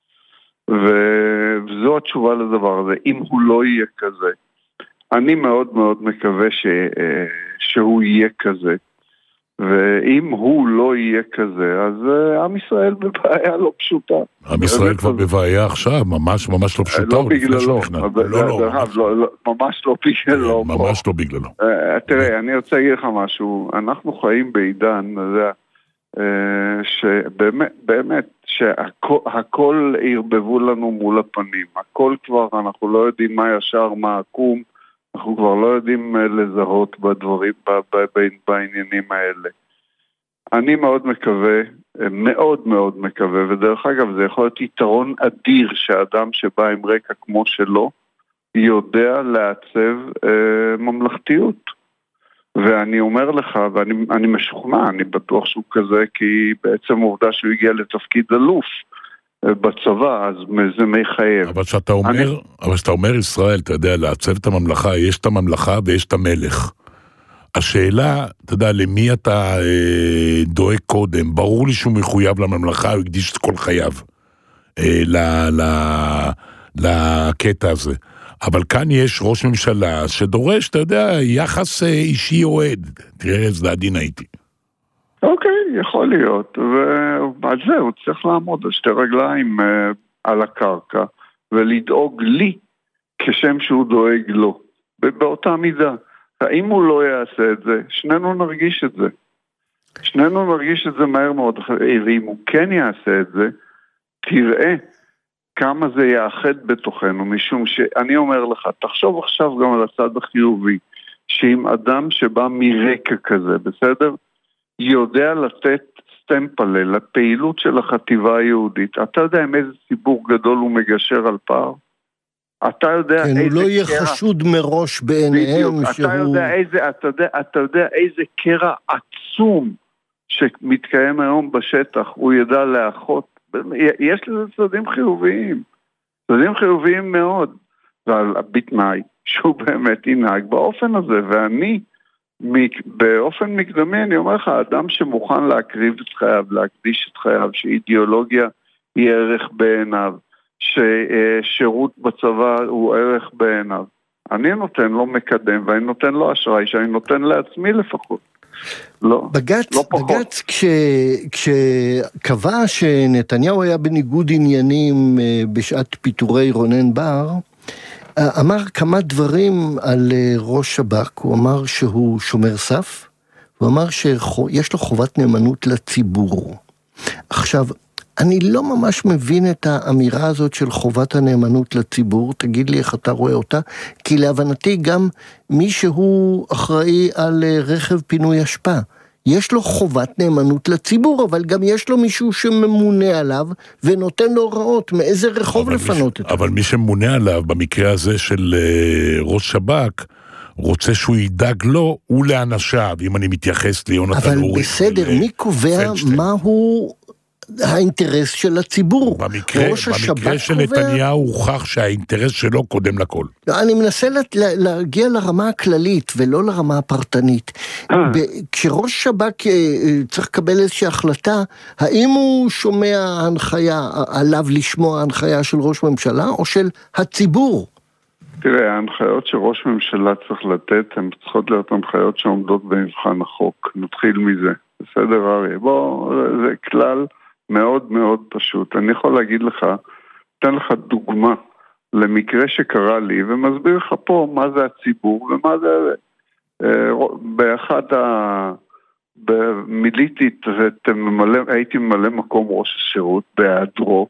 וזו התשובה לדבר הזה, אם הוא לא יהיה כזה. אני מאוד מאוד מקווה ש, שהוא יהיה כזה. ואם הוא לא יהיה כזה, אז עם ישראל בבעיה לא פשוטה. עם ישראל כבר בבעיה עכשיו, ממש ממש לא פשוטה. לא בגללו, ממש לא בגללו. ממש לא בגללו. תראה, אני רוצה להגיד לך משהו, אנחנו חיים בעידן, שבאמת, באמת, שהכל ערבבו לנו מול הפנים, הכל כבר, אנחנו לא יודעים מה ישר, מה עקום, אנחנו כבר לא יודעים לזהות בדברים, בעניינים האלה. אני מאוד מקווה, מאוד מאוד מקווה, ודרך אגב זה יכול להיות יתרון אדיר שאדם שבא עם רקע כמו שלו, יודע לעצב אה, ממלכתיות. ואני אומר לך, ואני אני משוכנע, אני בטוח שהוא כזה, כי בעצם העובדה שהוא הגיע לתפקיד אלוף, בצבא, אז זה מחייב. אבל שאתה אומר, אני... אבל שאתה אומר ישראל, אתה יודע, לעצב את הממלכה, יש את הממלכה ויש את המלך. השאלה, אתה יודע, למי אתה אה, דואג קודם? ברור לי שהוא מחויב לממלכה, הוא הקדיש את כל חייו אה, ל, ל, לקטע הזה. אבל כאן יש ראש ממשלה שדורש, אתה יודע, יחס אה, אישי אוהד. תראה איזה דין הייתי. אוקיי, יכול להיות, ועל זה הוא צריך לעמוד על שתי רגליים uh, על הקרקע, ולדאוג לי כשם שהוא דואג לו, באותה מידה. אם הוא לא יעשה את זה, שנינו נרגיש את זה. שנינו נרגיש את זה מהר מאוד, ואם הוא כן יעשה את זה, תראה כמה זה יאחד בתוכנו, משום שאני אומר לך, תחשוב עכשיו גם על הצד החיובי, שאם אדם שבא מרקע כזה, בסדר? יודע לתת סטמפלה לפעילות של החטיבה היהודית, אתה יודע עם איזה ציבור גדול הוא מגשר על פער? אתה יודע כן, איזה הוא לא יהיה קרע... חשוד מראש בעיניהם שהוא... אתה יודע איזה, אתה יודע, אתה יודע איזה קרע עצום שמתקיים היום בשטח, הוא ידע לאחות, יש לזה צדדים חיוביים, צדדים חיוביים מאוד, ועל בתנאי שהוא באמת ינהג באופן הזה, ואני באופן מקדמי אני אומר לך, האדם שמוכן להקריב את חייו, להקדיש את חייו, שאידיאולוגיה היא ערך בעיניו, ששירות בצבא הוא ערך בעיניו, אני נותן לו מקדם, ואני נותן לו אשראי, שאני נותן לעצמי לפחות. לא, בגץ, לא פחות. בגץ כש, כשקבע שנתניהו היה בניגוד עניינים בשעת פיטורי רונן בר, אמר כמה דברים על ראש שב"כ, הוא אמר שהוא שומר סף, הוא אמר שיש לו חובת נאמנות לציבור. עכשיו, אני לא ממש מבין את האמירה הזאת של חובת הנאמנות לציבור, תגיד לי איך אתה רואה אותה, כי להבנתי גם מי שהוא אחראי על רכב פינוי אשפה, יש לו חובת נאמנות לציבור, אבל גם יש לו מישהו שממונה עליו, ונותן לו הוראות מאיזה רחוב לפנות את זה. אבל מי שממונה עליו, במקרה הזה של uh, ראש שב"כ, רוצה שהוא ידאג לו ולאנשיו, אם אני מתייחס ליונתן אורי. אבל בסדר, מי קובע מהו האינטרס של הציבור? במקרה, במקרה של נתניהו הוכח שהאינטרס שלו קודם לכל. אני מנסה להגיע לרמה הכללית ולא לרמה הפרטנית. כשראש שב"כ צריך לקבל איזושהי החלטה, האם הוא שומע הנחיה, עליו לשמוע הנחיה של ראש ממשלה או של הציבור? תראה, ההנחיות שראש ממשלה צריך לתת, הן צריכות להיות הנחיות שעומדות במבחן החוק. נתחיל מזה. בסדר, אריה? בוא, זה כלל מאוד מאוד פשוט. אני יכול להגיד לך, אתן לך דוגמה למקרה שקרה לי, ומסביר לך פה מה זה הציבור ומה זה... באחד ה... במיליתי, הייתי ממלא מקום ראש השירות בהיעדרו,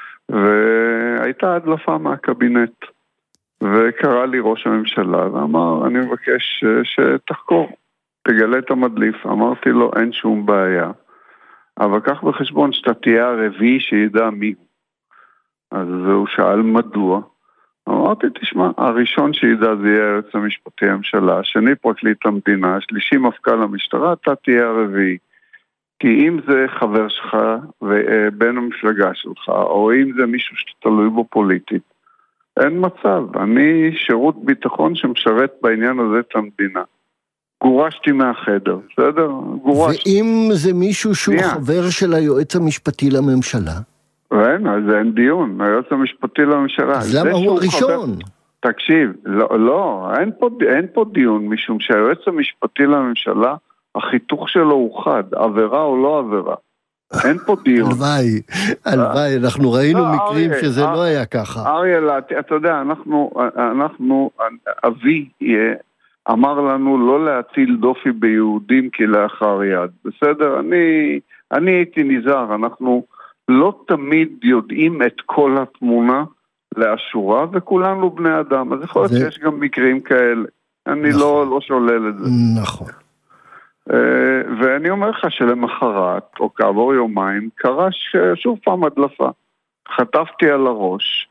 והייתה הדלפה מהקבינט. וקרא לי ראש הממשלה ואמר, אני מבקש שתחקור, תגלה את המדליף. אמרתי לו, אין שום בעיה, אבל קח בחשבון שאתה תהיה הרביעי שידע מי הוא. אז הוא שאל מדוע. אמרתי, תשמע, הראשון שידע זה יהיה היועץ המשפטי הממשלה, השני פרקליט המדינה, השלישי מפכ"ל המשטרה, אתה תהיה הרביעי. כי אם זה חבר שלך ובן המפלגה שלך, או אם זה מישהו שאתה תלוי בו פוליטית, אין מצב. אני שירות ביטחון שמשרת בעניין הזה את המדינה. גורשתי מהחדר, בסדר? גורשתי. ואם זה מישהו שהוא yeah. חבר של היועץ המשפטי לממשלה? אין, אז אין דיון. היועץ המשפטי לממשלה. אז למה הוא הראשון? חבר... תקשיב, לא, לא אין, פה, אין פה דיון, משום שהיועץ המשפטי לממשלה, החיתוך שלו הוא חד, עבירה או לא עבירה. אין פה דיון. הלוואי, הלוואי, אנחנו ראינו מקרים שזה לא היה ככה. אריה, אתה יודע, אנחנו, אנחנו, אבי אמר לנו לא להטיל דופי ביהודים כלאחר יד, בסדר? אני, אני הייתי נזהר, אנחנו לא תמיד יודעים את כל התמונה לאשורה, וכולנו בני אדם, אז יכול להיות שיש גם מקרים כאלה. אני לא, לא שולל את זה. נכון. ואני אומר לך שלמחרת, או כעבור יומיים, קרה שוב פעם הדלפה. חטפתי על הראש,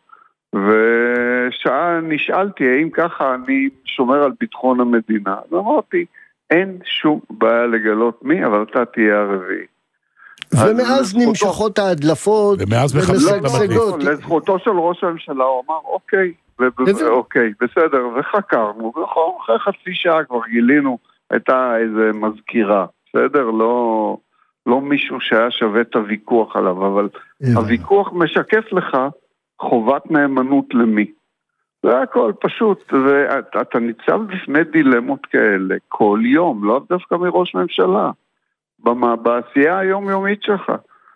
ושעה נשאלתי, האם ככה אני שומר על ביטחון המדינה? ואמרתי, אין שום בעיה לגלות מי, אבל אתה תהיה הרביעי. ומאז נמשכות ההדלפות, ומאז מחפשים את המדליף. לזכותו של ראש הממשלה, הוא אמר, אוקיי, אוקיי, בסדר, וחקרנו, ואחרי חצי שעה כבר גילינו, הייתה איזה מזכירה, בסדר? לא, לא מישהו שהיה שווה את הוויכוח עליו, אבל הוויכוח משקף לך חובת נאמנות למי. זה הכל פשוט, ואתה ניצב בפני דילמות כאלה כל יום, לא דווקא מראש ממשלה, בעשייה היומיומית שלך.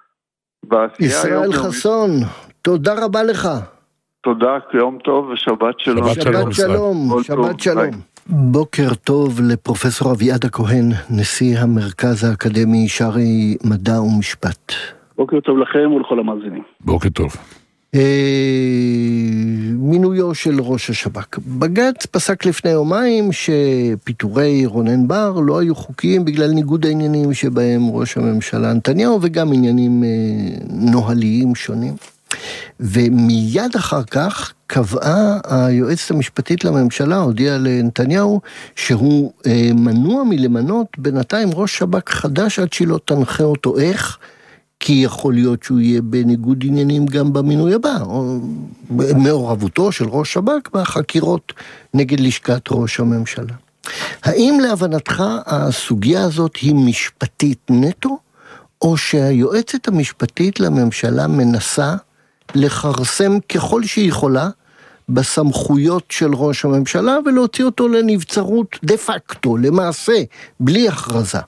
ישראל חסון, תודה רבה לך. תודה, יום טוב ושבת שלום. שבת שלום, שבת שלום. בוקר טוב לפרופסור אביעד הכהן, נשיא המרכז האקדמי שערי מדע ומשפט. בוקר טוב לכם ולכל המאזינים. בוקר טוב. מינויו של ראש השב"כ. בג"ץ פסק לפני יומיים שפיטורי רונן בר לא היו חוקיים בגלל ניגוד העניינים שבהם ראש הממשלה נתניהו וגם עניינים נוהליים שונים. ומיד אחר כך קבעה היועצת המשפטית לממשלה, הודיעה לנתניהו שהוא מנוע מלמנות בינתיים ראש שב"כ חדש עד שהיא לא תנחה אותו איך, כי יכול להיות שהוא יהיה בניגוד עניינים גם במינוי הבא, או מעורבותו של ראש שב"כ בחקירות נגד לשכת ראש הממשלה. האם להבנתך הסוגיה הזאת היא משפטית נטו, או שהיועצת המשפטית לממשלה מנסה לחרסם ככל שהיא יכולה בסמכויות של ראש הממשלה ולהוציא אותו לנבצרות דה פקטו, למעשה, בלי הכרזה?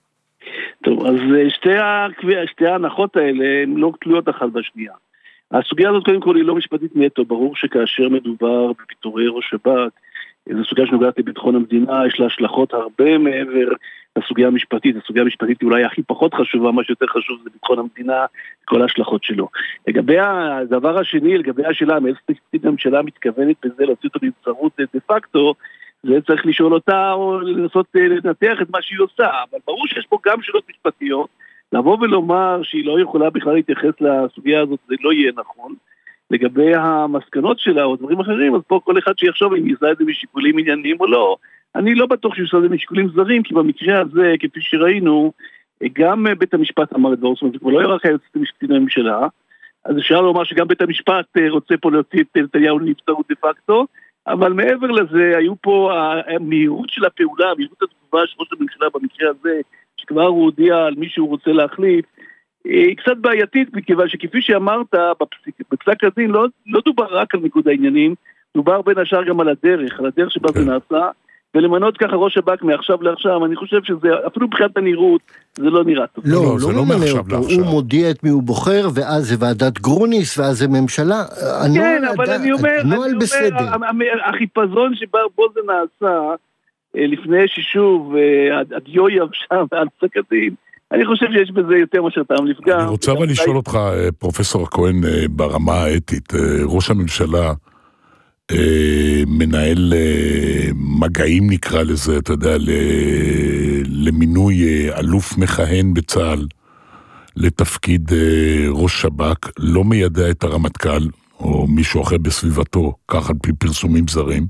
טוב, אז שתי, שתי ההנחות האלה הן לא תלויות אחת בשנייה. הסוגיה הזאת קודם כל היא לא משפטית נטו, ברור שכאשר מדובר בפיטורי ראש שב"כ, זו סוגיה שנוגעת לביטחון המדינה, יש לה השלכות הרבה מעבר לסוגיה המשפטית. הסוגיה המשפטית היא אולי הכי פחות חשובה, מה שיותר חשוב זה ביטחון המדינה, כל ההשלכות שלו. לגבי הדבר השני, לגבי השאלה, מאיזה תקציב הממשלה מתכוונת בזה להוציא אותו לנבצרות דה פקטו, זה צריך לשאול אותה או לנסות לנתח את מה שהיא עושה, אבל ברור שיש פה גם שאלות משפטיות, לבוא ולומר שהיא לא יכולה בכלל להתייחס לסוגיה הזאת, זה לא יהיה נכון. לגבי המסקנות שלה או דברים אחרים, אז פה כל אחד שיחשוב אם יעשה את זה משיקולים ענייניים או לא. אני לא בטוח שיעשה את זה משיקולים זרים, כי במקרה הזה, כפי שראינו, גם בית המשפט אמר את דורסון, זה כבר לא רק היועצת המשפטית לממשלה, אז אפשר לומר שגם בית המשפט רוצה פה להוציא את נתניהו לנבצרות דה פקטו, אבל מעבר לזה, היו פה המהירות של הפעולה, המהירות התגובה של ראש הממשלה במקרה הזה, שכבר הוא הודיע על מי שהוא רוצה להחליף, היא קצת בעייתית, מכיוון שכפי שאמרת, בפסק, בפסק הדין לא, לא דובר רק על ניגוד העניינים, דובר בין השאר גם על הדרך, על הדרך שבה okay. זה נעשה, ולמנות ככה ראש שב"כ מעכשיו לעכשיו, אני חושב שזה, אפילו מבחינת הנראות, זה לא נראה טוב. לא, לא, לא ממנה אותו, הוא מודיע את מי הוא בוחר, ואז זה ועדת גרוניס, ואז זה ממשלה. כן, אבל אני אומר, החיפזון שבו זה נעשה, לפני ששוב, הדיו יבשה ועל פסק הדין, אני חושב שיש בזה יותר מאשר טעם לפגם. אני רוצה אבל לשאול אותך, פרופסור הכהן, ברמה האתית, ראש הממשלה מנהל מגעים נקרא לזה, אתה יודע, למינוי אלוף מכהן בצה"ל לתפקיד ראש שב"כ, לא מיידע את הרמטכ"ל או מישהו אחר בסביבתו, כך על פי פרסומים זרים,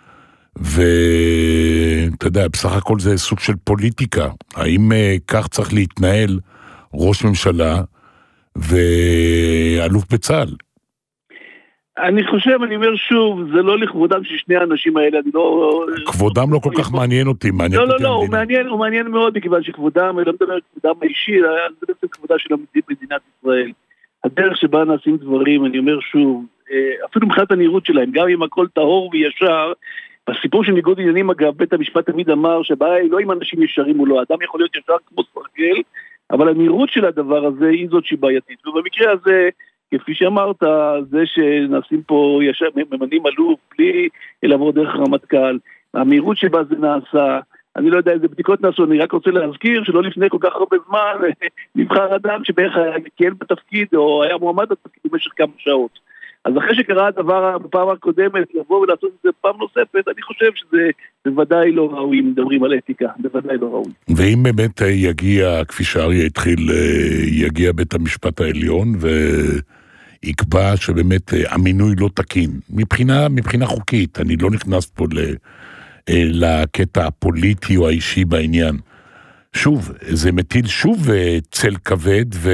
ואתה יודע, בסך הכל זה סוג של פוליטיקה. האם כך צריך להתנהל ראש ממשלה ואלוף בצה"ל? אני חושב, אני אומר שוב, זה לא לכבודם של שני האנשים האלה, אני לא... כבודם לא כל כך מעניין אותי, מעניין אותי. לא, לא, לא, הוא מעניין, הוא מעניין מאוד, מכיוון שכבודם, אני לא מדבר על כבודם האישי, זה בעצם כבודה של מדינת ישראל. הדרך שבה נעשים דברים, אני אומר שוב, אפילו מבחינת הנראות שלהם, גם אם הכל טהור וישר, בסיפור של ניגוד עניינים, אגב, בית המשפט תמיד אמר שהבעיה היא לא עם אנשים ישרים או לא, אדם יכול להיות ישר כמו סרגל, אבל הנראות של הדבר הזה היא זאת שהיא בעייתית. ובמקרה הזה, כפי שאמרת, זה שנשים פה ישר, ממנים אלוף, בלי לעבור דרך רמטכ"ל, המהירות שבה זה נעשה, אני לא יודע איזה בדיקות נעשו, אני רק רוצה להזכיר שלא לפני כל כך הרבה זמן, נבחר אדם שבערך היה בתפקיד, או היה מועמד בתפקיד במשך כמה שעות. אז אחרי שקרה הדבר בפעם הקודמת, לבוא ולעשות את זה פעם נוספת, אני חושב שזה בוודאי לא ראוי, אם מדברים על אתיקה, בוודאי לא ראוי. ואם באמת יגיע, כפי שאריה התחיל, יגיע בית המשפט העליון, ויקבע שבאמת המינוי לא תקין, מבחינה, מבחינה חוקית, אני לא נכנס פה לקטע הפוליטי או האישי בעניין. שוב, זה מטיל שוב צל כבד ו...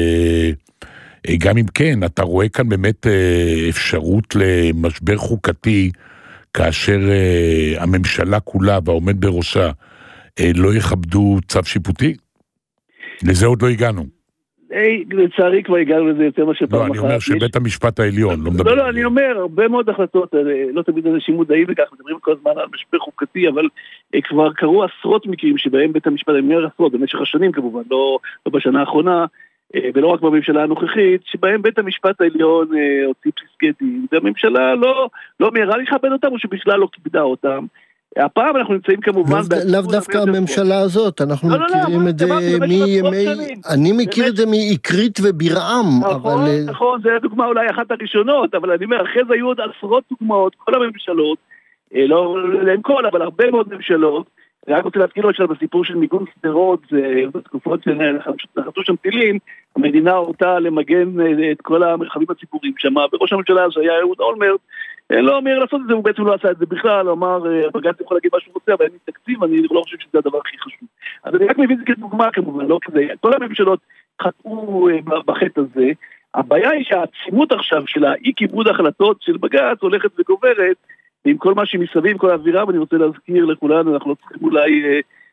גם אם כן, אתה רואה כאן באמת אפשרות למשבר חוקתי, כאשר הממשלה כולה והעומד בראשה לא יכבדו צו שיפוטי? לזה עוד לא הגענו. לצערי כבר הגענו לזה יותר מה שפעם אחת. לא, אני אומר שבית המשפט העליון, לא מדבר. לא, לא, אני אומר, הרבה מאוד החלטות, לא תמיד אנשים מודעים לכך, מדברים כל הזמן על משבר חוקתי, אבל כבר קרו עשרות מקרים שבהם בית המשפט, אני אומר עשרות, במשך השנים כמובן, לא בשנה האחרונה, ולא רק בממשלה הנוכחית, שבהם בית המשפט העליון הוציא פסקי דין, והממשלה לא, לא מהרה לכבד אותם, או שבכלל לא כיבדה אותם. הפעם אנחנו נמצאים כמובן... לאו דווקא הממשלה הזאת, אנחנו מכירים את זה מימי... אני מכיר את זה מעקרית וברעם, נכון, נכון, זה הדוגמה אולי אחת הראשונות, אבל אני אומר, אחרי זה היו עוד עשרות דוגמאות, כל הממשלות, לא להם כל, אבל הרבה מאוד ממשלות, אני רק רוצה להזכיר לו בסיפור של מיגון סדרות, בתקופות שנחתו שם טילים, המדינה הורתה למגן את כל המרחבים הציבוריים שם, וראש הממשלה הזה היה אהוד אולמרט, לא אומר לעשות את זה, הוא בעצם לא עשה את זה בכלל, הוא אמר, בג"ץ יכול להגיד מה שהוא רוצה, אבל אין לי תקציב, אני לא חושב שזה הדבר הכי חשוב. אז אני רק מבין את זה כדוגמה כמובן, לא כזה, כל הממשלות חטאו בחטא הזה, הבעיה היא שהעצימות עכשיו של האי כיבוד החלטות של בג"ץ הולכת וגוברת, עם כל מה שמסביב, כל האווירה, ואני רוצה להזכיר לכולנו, אנחנו לא צריכים אולי,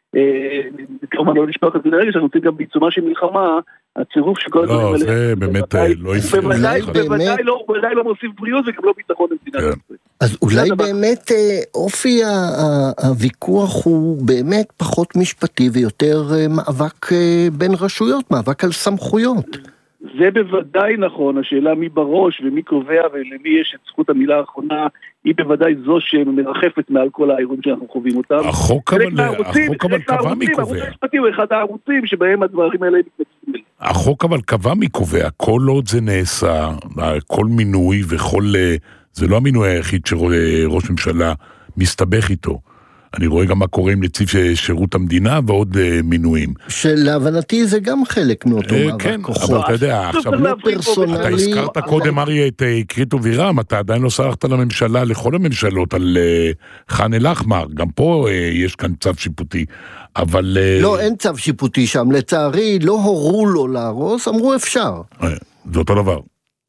כמובן לא נשפח את זה לרגע, שאנחנו רוצים גם בעיצומה של מלחמה, הצירוף של כל הדברים האלה. לא, זה באמת לא יפריע. בוודאי לא מוסיף בריאות וגם לא ביטחון למדינת ישראל. אז אולי באמת אופי הוויכוח הוא באמת פחות משפטי ויותר מאבק בין רשויות, מאבק על סמכויות. זה בוודאי נכון, השאלה מי בראש ומי קובע ולמי יש את זכות המילה האחרונה, היא בוודאי זו שמרחפת מעל כל האירועים שאנחנו חווים אותם. החוק אבל קבע מי קובע. הערוץ המשפטי הוא אחד הערוצים שבהם הדברים האלה מתנצלים. החוק אבל קבע מי קובע, כל עוד זה נעשה, כל מינוי וכל, זה לא המינוי היחיד שראש ממשלה מסתבך איתו. אני רואה גם מה קורה עם נציב שירות המדינה ועוד מינויים. שלהבנתי זה גם חלק מאותו מאבק. כן, אבל אתה יודע, עכשיו לא פרסונלי. אתה הזכרת קודם אריה את קרית ובירם, אתה עדיין לא סרחת לממשלה, לכל הממשלות, על חן אל אחמר, גם פה יש כאן צו שיפוטי, אבל... לא, אין צו שיפוטי שם, לצערי לא הורו לו להרוס, אמרו אפשר. זה אותו דבר.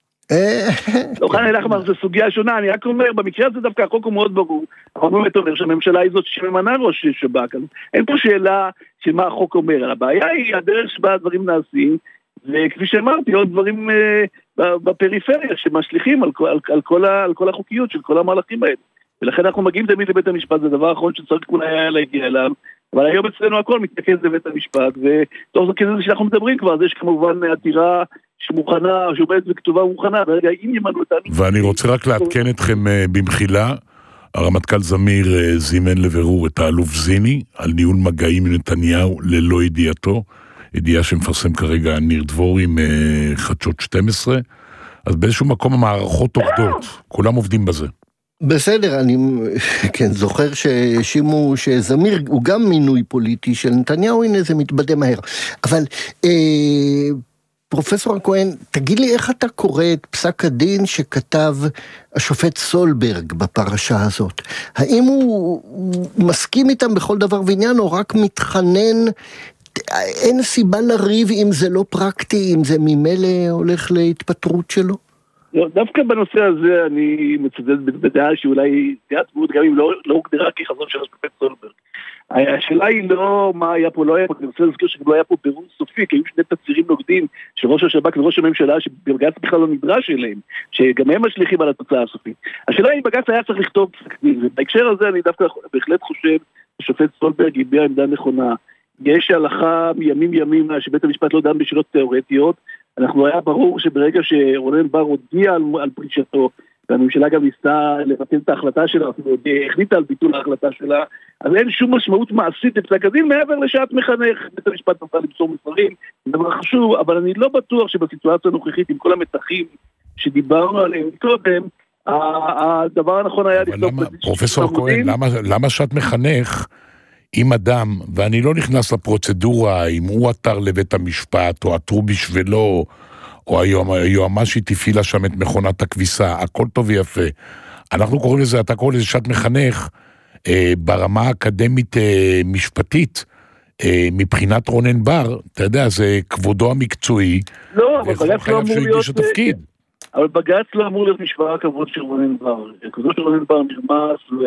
לא חן אל אחמר זה סוגיה שונה, אני רק אומר, במקרה הזה דווקא החוק הוא מאוד ברור, החוק באמת אומר שהממשלה היא זאת שממנה ראש שב"כ, אין פה שאלה של מה החוק אומר, הבעיה היא הדרך שבה הדברים נעשים, וכפי שאמרתי, עוד דברים בפריפריה שמשליכים על כל החוקיות של כל המהלכים האלה, ולכן אנחנו מגיעים תמיד לבית המשפט, זה דבר האחרון שצריך אולי היה להגיע אליו, אבל היום אצלנו הכל מתנקז לבית המשפט, ותוך זה כזה שאנחנו מדברים כבר, אז יש כמובן עתירה שמוכנה, שעובדת וכתובה מוכנה, ורגע, אם ימנו אותנו... ואני רוצה רק לעדכן אתכם במחילה, הרמטכ"ל זמיר זימן לבירור את האלוף זיני, על ניהול מגעים עם נתניהו ללא ידיעתו, ידיעה שמפרסם כרגע ניר דבורי מחדשות שתים עשרה, אז באיזשהו מקום המערכות עובדות, כולם עובדים בזה. בסדר, אני כן, זוכר ששימו שזמיר הוא גם מינוי פוליטי של נתניהו, הנה זה מתבדה מהר. אבל אה, פרופסור הכהן, תגיד לי איך אתה קורא את פסק הדין שכתב השופט סולברג בפרשה הזאת? האם הוא, הוא מסכים איתם בכל דבר ועניין או רק מתחנן? אין סיבה לריב אם זה לא פרקטי, אם זה ממילא הולך להתפטרות שלו? לא, דווקא בנושא הזה אני מצדד בדעה שאולי דעת מאוד גם אם לא, לא הוגדרה כחזון של השופט סולברג. השאלה היא לא מה היה פה, לא היה פה, אני רוצה להזכיר שגם לא היה פה בירור סופי, כי היו שני תצהירים נוגדים של ראש השב"כ וראש הממשלה שבג"ץ בכלל לא נדרש אליהם, שגם הם משליכים על התוצאה הסופית. השאלה היא בג"ץ היה צריך לכתוב פסק דין, ובהקשר הזה אני דווקא בהחלט חושב ששופט סולברג הביע עמדה נכונה. יש הלכה מימים ימים שבית המשפט לא דן בשאלות תיאורטיות, אנחנו היה ברור שברגע שרונן בר הודיע על, על פרישתו, והממשלה גם ניסתה לבטל את ההחלטה שלה, החליטה על ביטול ההחלטה שלה, אז אין שום משמעות מעשית לפסק הדין, מעבר לשעת מחנך, בית המשפט נוכל למסור מסרים, זה דבר חשוב, אבל אני לא בטוח שבסיטואציה הנוכחית, עם כל המתחים שדיברנו עליהם קודם, הדבר הנכון היה לכתוב... פרופסור כהן, למה, למה שעת מחנך... אם אדם, ואני לא נכנס לפרוצדורה, אם הוא עתר לבית המשפט, או עתרו בשבילו, או היועמ"שית הפעילה שם את מכונת הכביסה, הכל טוב ויפה. אנחנו קוראים לזה, אתה קורא לזה שעת מחנך, אה, ברמה האקדמית אה, משפטית, אה, מבחינת רונן בר, אתה יודע, זה כבודו המקצועי, לא, אבל בג"ץ לא אמור להיות... התפקיד. אבל בג"ץ לא אמור להיות משוואה הכבוד של רונן בר. כבודו של רונן בר נרמס ו...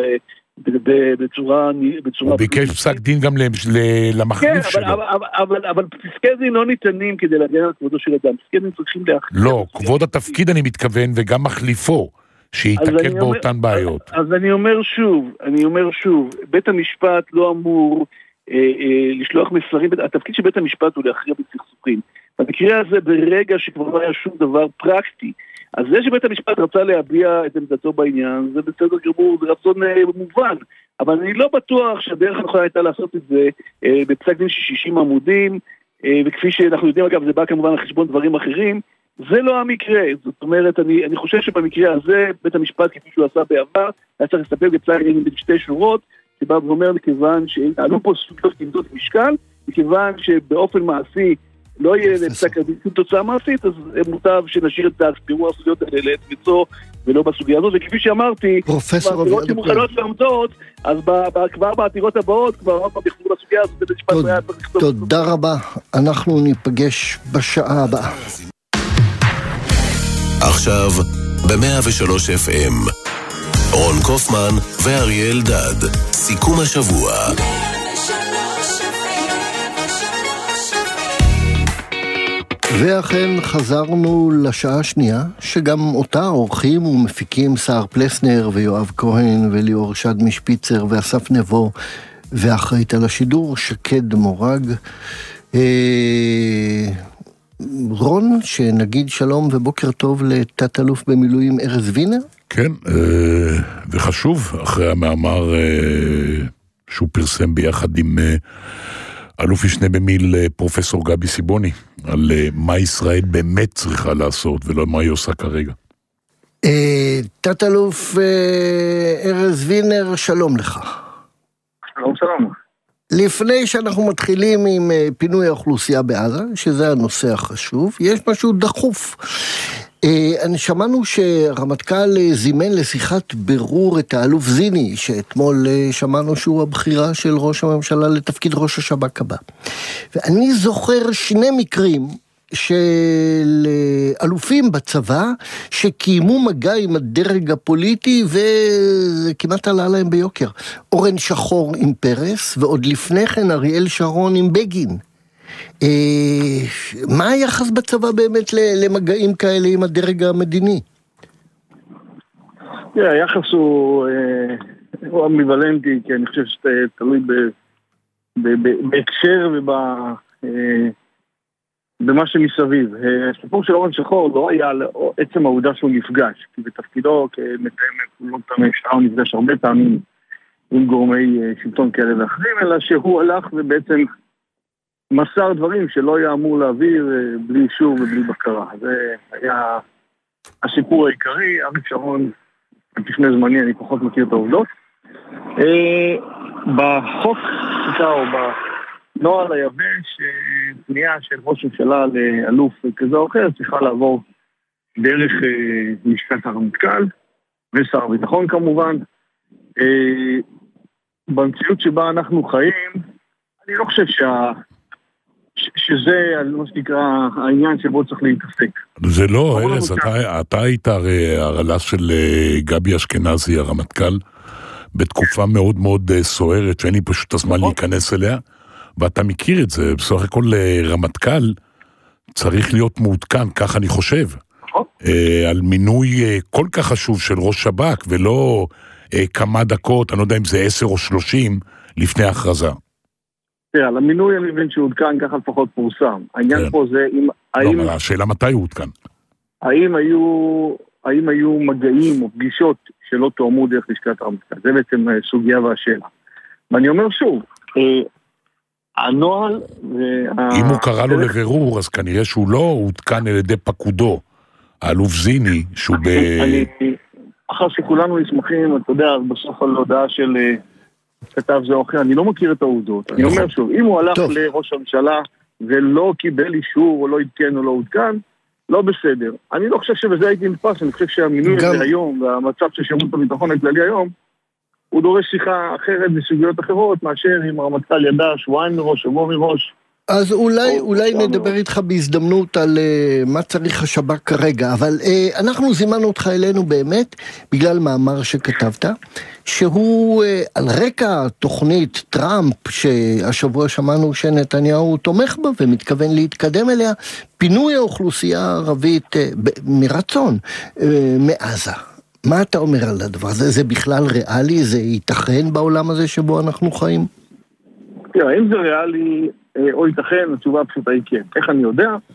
בצורה... הוא ביקש פסק דין גם למחליף שלו. אבל פסקי דין לא ניתנים כדי להגן על כבודו של אדם. פסקי דין צריכים להחליף. לא, כבוד התפקיד אני מתכוון, וגם מחליפו, שיתקל באותן בעיות. אז אני אומר שוב, אני אומר שוב, בית המשפט לא אמור לשלוח מסרים, התפקיד של בית המשפט הוא להכריע בסכסוכים. במקרה הזה, ברגע שכבר לא היה שום דבר פרקטי, אז זה שבית המשפט רצה להביע את עמדתו בעניין, זה בסדר גמור, זה רצון מובן, אבל אני לא בטוח שהדרך הנכונה הייתה לעשות את זה בפסק דין של שישים עמודים, וכפי שאנחנו יודעים, אגב, זה בא כמובן על חשבון דברים אחרים, זה לא המקרה. זאת אומרת, אני, אני חושב שבמקרה הזה, בית המשפט, כפי שהוא עשה בעבר, היה צריך לספק בפסק דין בשתי שורות, שבא ואומר, מכיוון שעלו פה סוגיות כבדות משקל, מכיוון שבאופן מעשי לא יהיה לפסק הדין תוצאה מעשית, אז מוטב שנשאיר את הסבירו הסוגיות האלה לעת מצוא, ולא בסוגיה הזאת, וכפי שאמרתי, בעתירות שמוכנות לעמדות, אז כבר בעתירות הבאות, כבר עוד פעם יכולו בסוגיה הזאת, בית המשפט היה צריך לכתוב. תודה רבה, אנחנו ניפגש בשעה הבאה. עכשיו, ב-מאה ושלוש אף אם, רון קופמן ואריאל דד, סיכום השבוע. ואכן חזרנו לשעה השנייה, שגם אותה עורכים ומפיקים סער פלסנר ויואב כהן וליאור שדמי שפיצר ואסף נבו, ואחראית על השידור שקד מורג. אה... רון, שנגיד שלום ובוקר טוב לתת אלוף במילואים ארז וינר. כן, וחשוב, אחרי המאמר שהוא פרסם ביחד עם אלוף משנה במיל פרופסור גבי סיבוני, על מה ישראל באמת צריכה לעשות ולא מה היא עושה כרגע. תת אלוף ארז וינר, שלום לך. שלום, שלום. לפני שאנחנו מתחילים עם פינוי האוכלוסייה בעזה, שזה הנושא החשוב, יש משהו דחוף. אני שמענו שרמטכ"ל זימן לשיחת ברור את האלוף זיני, שאתמול שמענו שהוא הבחירה של ראש הממשלה לתפקיד ראש השב"כ הבא. ואני זוכר שני מקרים של אלופים בצבא שקיימו מגע עם הדרג הפוליטי וזה כמעט עלה להם ביוקר. אורן שחור עם פרס ועוד לפני כן אריאל שרון עם בגין. מה היחס בצבא באמת למגעים כאלה עם הדרג המדיני? היחס הוא אמביוולנטי, כי אני חושב שזה תלוי בהקשר וב... במה שמסביב. הסיפור של אורן שחור לא היה עצם העובדה שהוא נפגש, כי בתפקידו כמתאם פעולות המשטרה הוא נפגש הרבה פעמים עם גורמי שלטון כאלה ואחרים, אלא שהוא הלך ובעצם מסר דברים שלא היה אמור להעביר בלי אישור ובלי בקרה. זה היה הסיפור העיקרי. אריק שרון, לפני זמני, אני פחות מכיר את העובדות. בחוק או בנוהל היבש, פנייה של ראש ממשלה לאלוף כזה או אחר צריכה לעבור דרך לשכת הרמטכ"ל ושר הביטחון כמובן. במציאות שבה אנחנו חיים, אני לא חושב שה... שזה מה שנקרא העניין שבו צריך להתעסק. זה לא, ארז, אתה, אתה היית הרי הרל"ש של גבי אשכנזי, הרמטכ"ל, בתקופה מאוד מאוד סוערת, שאין לי פשוט הזמן להיכנס אליה, ואתה מכיר את זה, בסך הכל רמטכ"ל צריך להיות מעודכן, כך אני חושב, על מינוי כל כך חשוב של ראש שב"כ, ולא כמה דקות, אני לא יודע אם זה עשר או שלושים, לפני ההכרזה. תראה, למינוי אני מבין שעודכן, ככה לפחות פורסם. העניין פה זה, לא, אבל השאלה מתי הוא עודכן? האם היו, האם היו מגעים או פגישות שלא תואמו דרך לשכת הרמטכ"ל? זה בעצם סוגיה והשאלה. ואני אומר שוב, הנוהל... אם הוא קרא לו לבירור, אז כנראה שהוא לא עודכן על ידי פקודו, האלוף זיני, שהוא ב... אחר שכולנו נשמחים, אתה יודע, בסוף על הודעה של... כתב זה או אחר, אני לא מכיר את העובדות. אני אומר שוב, אם הוא הלך לראש הממשלה ולא קיבל אישור או לא עדכן או לא עודכן, לא בסדר. אני לא חושב שבזה הייתי נתפס, אני חושב שהמינוי הזה היום, והמצב של שירות הביטחון הכללי היום, הוא דורש שיחה אחרת בסוגיות אחרות, מאשר אם הרמטכ"ל ידע שבועיים מראש, שבוע מראש. אז אולי, אולי נדבר איתך בהזדמנות על uh, מה צריך השב"כ כרגע, אבל uh, אנחנו זימנו אותך אלינו באמת, בגלל מאמר שכתבת, שהוא uh, על רקע תוכנית טראמפ, שהשבוע שמענו שנתניהו תומך בה ומתכוון להתקדם אליה, פינוי האוכלוסייה הערבית uh, ב- מרצון uh, מעזה. מה אתה אומר על הדבר הזה? זה בכלל ריאלי? זה ייתכן בעולם הזה שבו אנחנו חיים? תראה, אם זה ריאלי... או ייתכן, התשובה הפשוטה היא כן. איך אני יודע?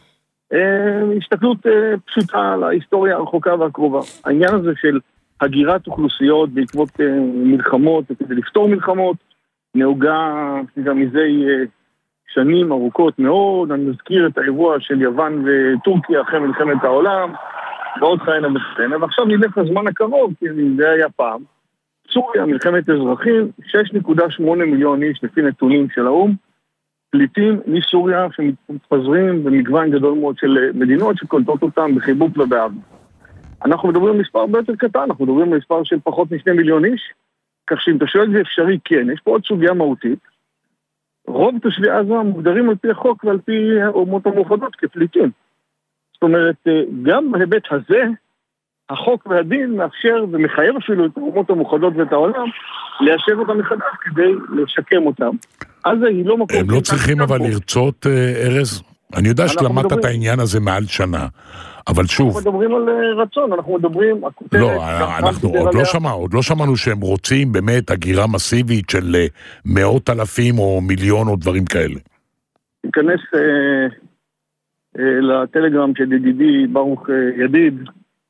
הסתכלות פשוטה על ההיסטוריה הרחוקה והקרובה. העניין הזה של הגירת אוכלוסיות בעקבות מלחמות, כדי לפתור מלחמות, נהוגה גם מזה שנים ארוכות מאוד. אני מזכיר את האירוע של יוון וטורקיה אחרי מלחמת העולם, ועוד חיינה וכהנה, ועכשיו נלך לזמן הקרוב, כי זה היה פעם. סוריה, מלחמת אזרחים, שש נקודה שמונה מיליון איש לפי נתונים של האום, פליטים מסוריה שמתפזרים במגוון גדול מאוד של מדינות שקולטות אותם בחיבוק ובאהבה. אנחנו מדברים על מספר הרבה יותר קטן, אנחנו מדברים על מספר של פחות משני מיליון איש, כך שאם אתה שואל זה אפשרי, כן. יש פה עוד סוגיה מהותית. רוב תושבי עזה מוגדרים על פי החוק ועל פי האומות המאוחדות כפליטים. זאת אומרת, גם בהיבט הזה, החוק והדין מאפשר ומחייב אפילו את האומות המאוחדות ואת העולם ליישב אותם מחדש כדי לשקם אותם. אז היא לא מקום... הם לא צריכים אבל לרצות, ארז? אני יודע שלמדת את העניין הזה מעל שנה, אבל שוב... אנחנו מדברים על רצון, אנחנו מדברים... לא, אנחנו עוד לא שמענו, עוד לא שמענו שהם רוצים באמת הגירה מסיבית של מאות אלפים או מיליון או דברים כאלה. תיכנס לטלגרם של ידידי ברוך ידיד,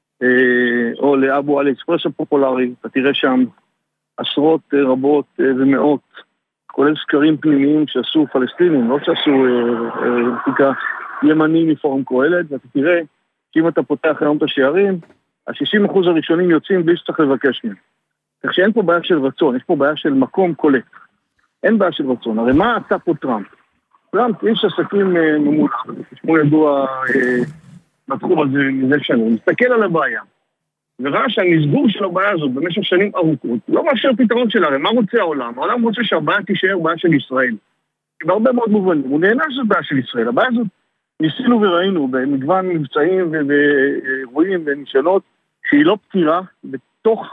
או לאבו אלי אקספרס הפופולרי, אתה תראה שם עשרות רבות ומאות, כולל סקרים פנימיים שעשו פלסטינים, לא שעשו בדיקה ימני מפורום קהלת, ואתה תראה שאם אתה פותח היום את השערים, ה-שישים אחוז הראשונים יוצאים בלי שצריך לבקש מהם. כך שאין פה בעיה של רצון, יש פה בעיה של מקום קולט. אין בעיה של רצון. הרי מה עשה פה טראמפ? טראמפ איש עסקים ממולח, שמו ידוע בתחום הזה מזה שנים, מסתכל על הבעיה, וראה שהנסגור של הבעיה הזאת במשך שנים ארוכות, לא מאפשר פתרון שלה. הרי מה רוצה העולם? העולם רוצה שהבעיה תישאר בעיה של ישראל. בהרבה מאוד מובנים, הוא נהנה שזו בעיה של ישראל. הבעיה הזאת ניסינו וראינו במגוון מבצעים ואירועים וניסיונות שהיא לא פתירה בתוך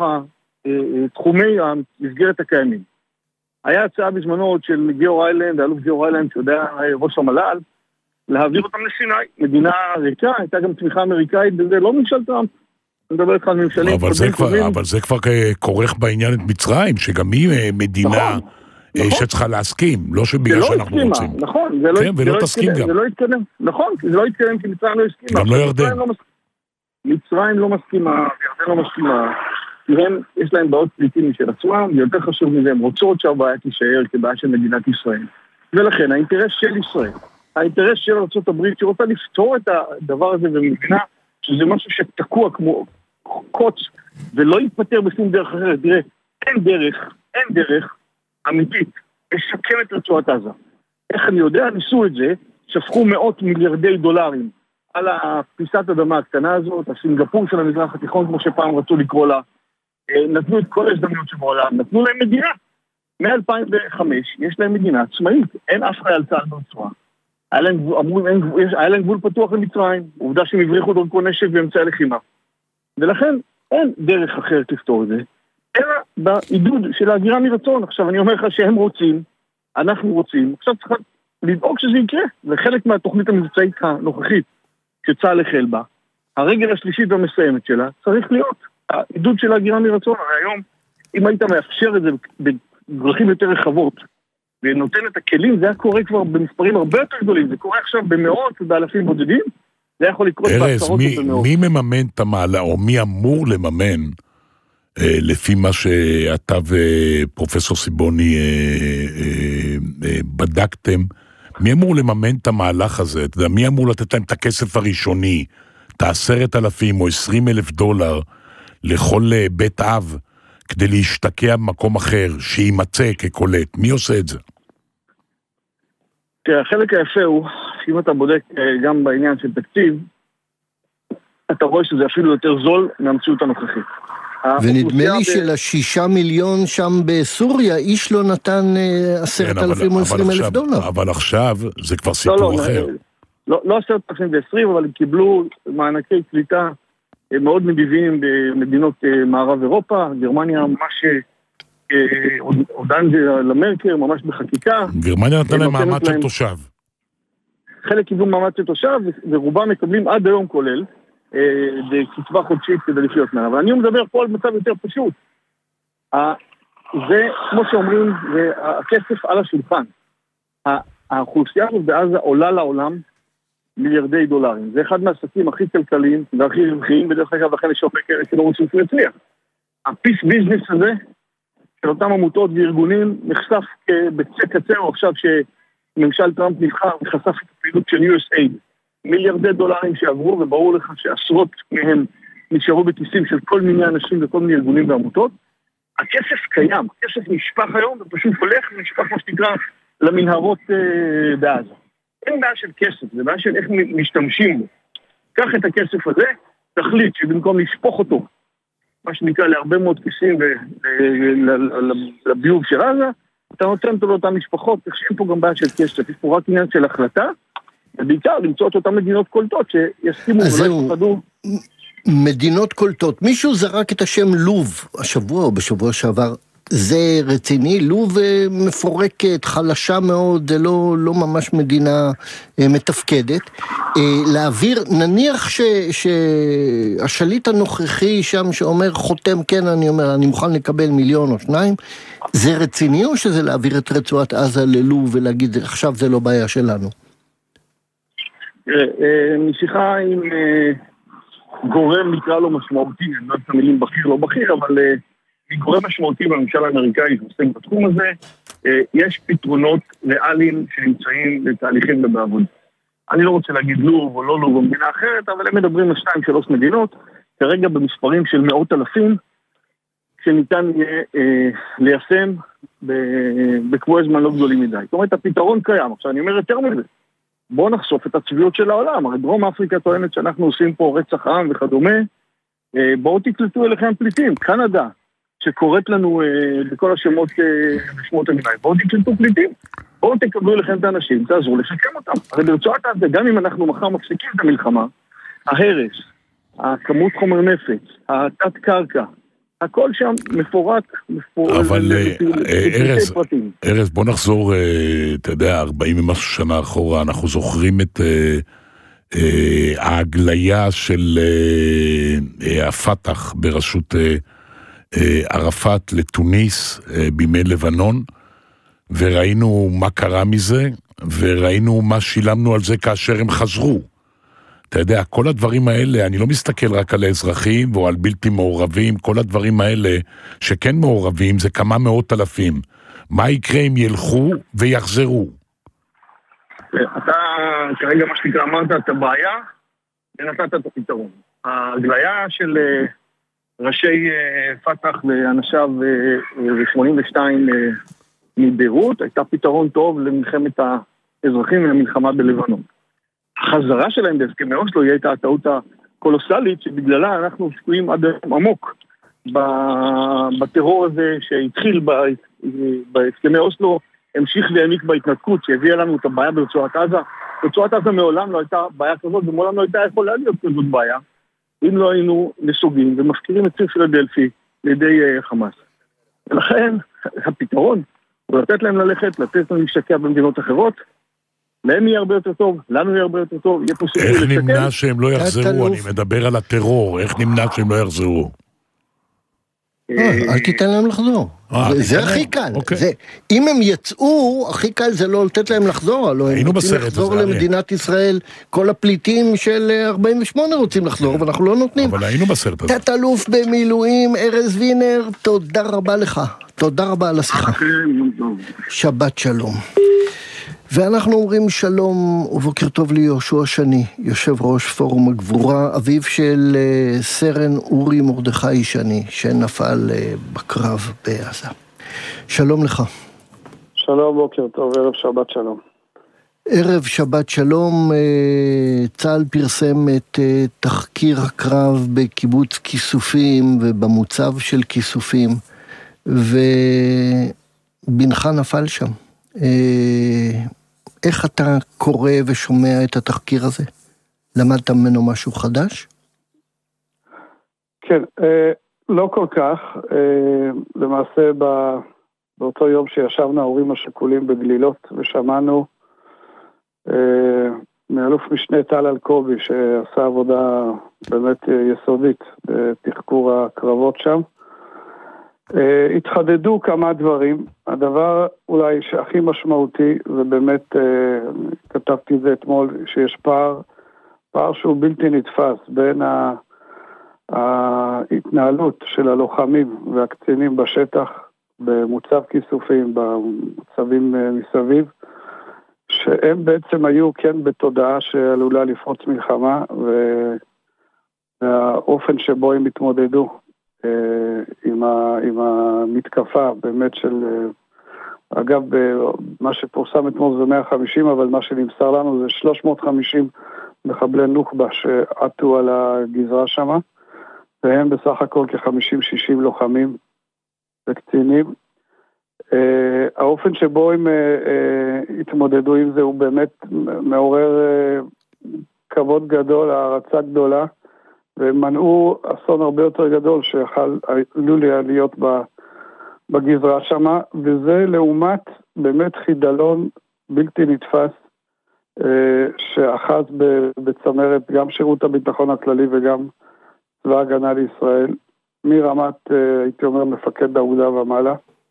תחומי המסגרת הקיימים. היה הצעה בזמנו של גיאור איילנד, האלוף גיאור איילנד, שיודע ראש המל"ל, להעביר אותם לסיני, מדינה ריקה, הייתה גם תמיכה אמריקאית, וזה לא ממשל טראמפ. אני מדבר איתך על ממשלים. אבל זה כבר, אבל זה כבר כורך בעניין את מצרים, שגם היא מדינה שצריכה להסכים, לא שבגלל שאנחנו רוצים. נכון, ולא תסכים גם. זה לא יתקדם, נכון, זה לא יתקדם כי מצרים לא הסכימה. גם לא ירדן. מצרים לא מסכימה, ירדן לא מסכימה, כי הם, יש להם בעיות פליטים משל עצמם, ויותר חשוב מזה, הם רוצות שהבעיה תישאר כבעיה של מדינת ישראל. ולכן, האינטרס של ישראל, האינטרס של ארצות הברית, שרוצה לפתור את הדבר הזה ומבינה שזה משהו שתקוע כמו קוץ, ולא יתפטר בשום דרך אחרת. תראה, אין דרך, אין דרך אמיתית לשקם את רצועת עזה. איך אני יודע? ניסו את זה, שפכו מאות מיליארדי דולרים על הפיסת אדמה הקטנה הזאת, הסינגפור של המזרח התיכון, כמו שפעם רצו לקרוא לה, נתנו את כל ההזדמנויות שבעולם, נתנו להם מדינה. מ-אלפיים וחמש יש להם מדינה עצמאית, אין אף חייל צה"ל ברצועה. היה להם, אמרו, אין, היה להם גבול פתוח למצרים, עובדה שהם הבריחו דרכו נשק באמצעי לחימה. ולכן אין דרך אחרת לפתור את זה, אלא בעידוד של ההגירה מרצון. עכשיו אני אומר לך שהם רוצים, אנחנו רוצים, עכשיו צריך לדאוג שזה יקרה, וחלק מהתוכנית המבצעית הנוכחית שצה"ל החל בה, הרגל השלישית והמסיימת שלה, צריך להיות העידוד של ההגירה מרצון. הרי היום, אם היית מאפשר את זה בדרכים יותר רחבות, ונותן את הכלים, זה היה קורה כבר במספרים הרבה יותר גדולים, זה קורה עכשיו במאות ובאלפים בודדים, זה יכול לקרות בעשרות ובמאות. מי מממן את המעלה, או מי אמור לממן, אה, לפי מה שאתה ופרופסור סיבוני אה, אה, אה, בדקתם, מי אמור לממן את המהלך הזה? אתה יודע, מי אמור לתת להם את הכסף הראשוני, את העשרת אלפים או עשרים אלף דולר, לכל בית אב, כדי להשתקע במקום אחר, שימצא כקולט? מי עושה את זה? תראה, החלק היפה הוא, שאם אתה בודק גם בעניין של תקציב, אתה רואה שזה אפילו יותר זול מהמציאות הנוכחית. ונדמה לי שלשישה מיליון שם בסוריה, איש לא נתן עשרת אלפים או עשרים אלף דולר. אבל עכשיו זה כבר סיפור אחר. לא עשרת אלפים ועשרים, אבל הם קיבלו מענקי קליטה מאוד נדיבים במדינות מערב אירופה, גרמניה ממש עודן למרקר, ממש בחקיקה. גרמניה נתן להם מעמד של תושב. חלק קיבלו מעמד של תושב, ורובם מקבלים עד היום כולל, בקצבה חודשית כדי לחיות ממנה. אבל אני מדבר פה על מצב יותר פשוט. זה, כמו שאומרים, זה הכסף על השולחן. האוכלוסייה הזאת בעזה עולה לעולם, מיליארדי דולרים. זה אחד מהעסקים הכי כלכליים והכי רווחיים, בדרך אגב, לכן יש הרבה כאלה שלא רוצים שהוא יצליח. הפיס ביזנס הזה, של אותם עמותות וארגונים, נחשף בקצה קצה, עכשיו שממשל טראמפ נבחר וחשף את הפעילות של יו אס איי. מיליארדי דולרים שעברו, וברור לך שעשרות מהם נשארו בכיסים של כל מיני אנשים וכל מיני ארגונים ועמותות. הכסף קיים, הכסף נשפך היום, ופשוט הולך ונשפך מה שנקרא למנהרות אה, בעזה. אין בעיה של כסף, זה בעיה של איך משתמשים בו. קח את הכסף הזה, תחליט שבמקום לשפוך אותו, מה שנקרא להרבה מאוד כיסים לביוב של עזה, אתה נותן אותו לאותן משפחות, תחשבים פה גם בעיה של כסף, יש פה רק עניין של החלטה, ובעיקר למצוא את אותן מדינות קולטות שיסכימו ולא יפחדו. מדינות קולטות, מישהו זרק את השם לוב השבוע או בשבוע שעבר, זה רציני? לוב מפורקת, חלשה מאוד, זה לא, לא ממש מדינה מתפקדת. להעביר, נניח ש, שהשליט הנוכחי שם שאומר חותם, כן, אני אומר, אני מוכן לקבל מיליון או שניים, זה רציני או שזה להעביר את רצועת עזה ללוב ולהגיד עכשיו זה לא בעיה שלנו? משיחה עם גורם נקרא לו משמעותי, אני לא יודע את המילים בכיר לא בכיר, אבל מגורם משמעותי בממשל האמריקאי שעוסק בתחום הזה, יש פתרונות ריאליים שנמצאים לתהליכים ובעבוד. אני לא רוצה להגיד לוב או לא לוב או מדינה אחרת, אבל הם מדברים על שתיים שלוש מדינות, כרגע במספרים של מאות אלפים, שניתן יהיה אה, ליישם בקבועי זמן לא גדולים מדי. זאת אומרת, הפתרון קיים. עכשיו אני אומר יותר מזה, בואו נחשוף את הצביעות של העולם. הרי דרום אפריקה טוענת שאנחנו עושים פה רצח עם וכדומה, אה, בואו תקלטו אליכם פליטים. קנדה, שקוראת לנו אה, בכל השמות אה, בשמות הגנאי, בואו תקלטו פליטים. בואו תקבלו אליכם את האנשים, תעזרו לשקם אותם. הרי ברצועת עזה, גם אם אנחנו מחר מפסיקים את המלחמה, ההרס, הכמות חומר נפץ, התת קרקע, הכל שם מפורק, מפורק. אבל ארז, ארז, בוא נחזור, אתה יודע, ארבעים ומשהו שנה אחורה, אנחנו זוכרים את ההגליה של הפתח בראשות ערפאת לתוניס בימי לבנון, וראינו מה קרה מזה, וראינו מה שילמנו על זה כאשר הם חזרו. אתה יודע, כל הדברים האלה, אני לא מסתכל רק על האזרחים או על בלתי מעורבים, כל הדברים האלה שכן מעורבים זה כמה מאות אלפים. מה יקרה אם ילכו ויחזרו? אתה כרגע מה שנקרא אמרת את הבעיה ונתת את הפתרון. ההגליה של ראשי פתח ואנשיו ב-שמונים ושתיים מביירות הייתה פתרון טוב למלחמת האזרחים ולמלחמה בלבנון. החזרה שלהם בהסכמי אוסלו היא הייתה הטעות הקולוסלית שבגללה אנחנו שקועים עד עמוק בטרור הזה שהתחיל בהסכמי אוסלו, המשיך והעמיק בהתנתקות שהביאה לנו את הבעיה ברצועת עזה. ברצועת עזה מעולם לא הייתה בעיה כזאת ומעולם לא הייתה יכולה להיות כזאת בעיה אם לא היינו נסוגים ומפקירים את ציר פילדלפי לידי חמאס. ולכן הפתרון הוא לתת להם ללכת, לתת להם להשתקע במדינות אחרות, להם יהיה הרבה יותר טוב, לנו יהיה הרבה יותר טוב, יהיה פה סיכוי איך לשקם. נמנע שהם לא יחזרו? אני מדבר על הטרור, איך נמנע שהם לא יחזרו? אל תיתן להם לחזור, זה הכי קל. אם הם יצאו, הכי קל זה לא לתת להם לחזור, הם רוצים לחזור למדינת ישראל, כל הפליטים של ארבעים ושמונה רוצים לחזור, ואנחנו לא נותנים. אבל היינו בסרט הזה. תת אלוף במילואים, ארז וינר, תודה רבה לך, תודה רבה על השיחה. שבת שלום. ואנחנו אומרים שלום ובוקר טוב ליהושע שני, יושב ראש פורום הגבורה, אביו של סרן אורי מרדכי שני, שנפל בקרב בעזה. שלום לך. שלום, בוקר טוב, ערב שבת שלום. ערב שבת שלום, צה"ל פרסם את תחקיר הקרב בקיבוץ כיסופים ובמוצב של כיסופים, ובנך נפל שם. איך אתה קורא ושומע את התחקיר הזה? למדת ממנו משהו חדש? כן, לא כל כך. למעשה באותו יום שישבנו ההורים השכולים בגלילות ושמענו מאלוף משנה טל אלקובי שעשה עבודה באמת יסודית בתחקור הקרבות שם, התחדדו כמה דברים. הדבר אולי שהכי משמעותי, ובאמת כתבתי את זה אתמול, שיש פער, פער שהוא בלתי נתפס בין ההתנהלות של הלוחמים והקצינים בשטח, במוצב כיסופים, במצבים מסביב, שהם בעצם היו כן בתודעה שעלולה לפרוץ מלחמה, והאופן שבו הם התמודדו עם, ה, עם המתקפה באמת של, אגב, מה שפורסם אתמול זה מאה וחמישים, אבל מה שנמסר לנו זה שלוש מאות וחמישים מחבלי נוח'בה שעטו על הגזרה שמה, והם בסך הכל כ-חמישים שישים לוחמים וקצינים. Uh, האופן שבו הם uh, uh, התמודדו עם זה הוא באמת מעורר uh, כבוד גדול, הערצה גדולה, והם מנעו אסון הרבה יותר גדול שעלול להיות בגזרה שמה, וזה לעומת באמת חידלון בלתי נתפס uh, שאחז בצמרת גם שירות הביטחון הכללי וגם צבא הגנה לישראל, מרמת, uh, הייתי אומר, מפקד האוגדה ומעלה.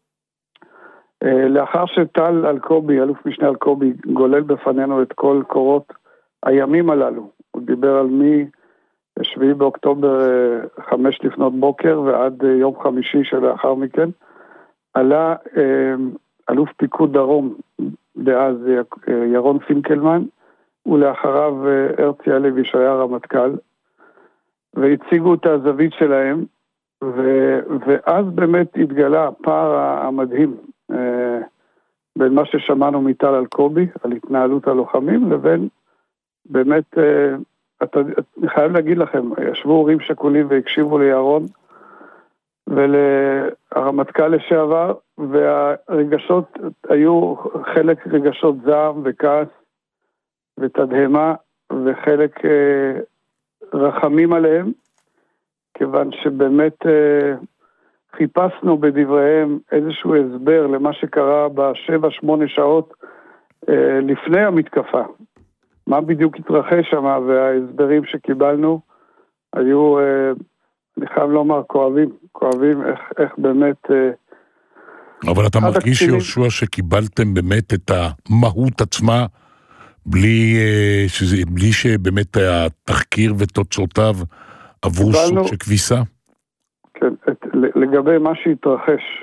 לאחר שטל אלקובי, אלוף משנה אלקובי, גולל בפנינו את כל קורות הימים הללו, הוא דיבר על מ-שביעי באוקטובר חמש לפנות בוקר ועד יום חמישי שלאחר מכן, עלה אלוף פיקוד דרום דאז ירון פינקלמן, ולאחריו הרצי הלוי שהיה רמטכ"ל, והציגו את הזווית שלהם, ו- ואז באמת התגלה הפער המדהים, בין מה ששמענו מטל אלקובי על התנהלות הלוחמים לבין באמת, אתה, אני חייב להגיד לכם, ישבו הורים שכולים והקשיבו לירון ולרמטכ"ל לשעבר, והרגשות היו חלק רגשות זעם וכעס ותדהמה וחלק רחמים עליהם, כיוון שבאמת חיפשנו בדבריהם איזשהו הסבר למה שקרה בשבע שמונה שעות אה, לפני המתקפה. מה בדיוק התרחש שם, וההסברים שקיבלנו היו, אה, אני חייב לומר, כואבים, כואבים איך, איך באמת... אה, אבל אתה מרגיש יהושע שקיבלתם באמת את המהות עצמה, בלי, אה, שזה, בלי שבאמת התחקיר ותוצאותיו עברו סוג של כביסה? כן, את, לגבי מה שהתרחש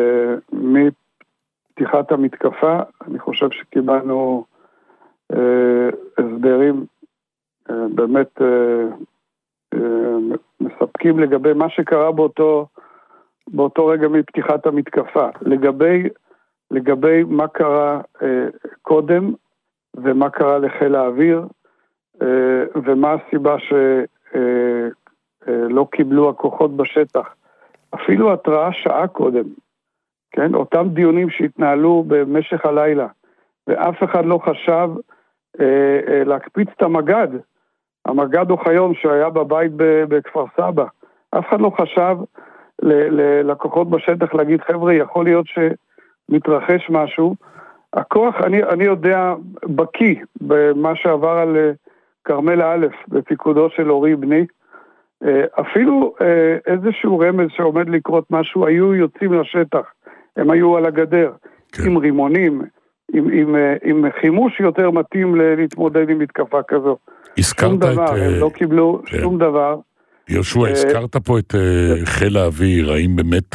ומפתיחת המתקפה, אני חושב שקיבלנו אה, הסברים אה, באמת אה, אה, מספקים לגבי מה שקרה באותו, באותו רגע מפתיחת המתקפה. לגבי, לגבי מה קרה אה, קודם ומה קרה לחיל האוויר אה, ומה הסיבה ש... אה, לא קיבלו הכוחות בשטח. אפילו התראה שעה קודם, כן? אותם דיונים שהתנהלו במשך הלילה, ואף אחד לא חשב אה, אה, להקפיץ את המגד, המגד אוחיון שהיה בבית בכפר סבא. אף אחד לא חשב ללקוחות בשטח להגיד, חבר'ה, יכול להיות שמתרחש משהו. הכוח, אני, אני יודע, בקי במה שעבר על קרמל א' בפיקודו של אורי בני, אפילו איזשהו רמז שעומד לקרות משהו, היו יוצאים לשטח, הם היו על הגדר, כן. עם רימונים, עם, עם, עם חימוש יותר מתאים להתמודד עם מתקפה כזו. שום דבר, את... הם לא קיבלו כן. שום דבר. יהושע, הזכרת פה את חיל האוויר, האם באמת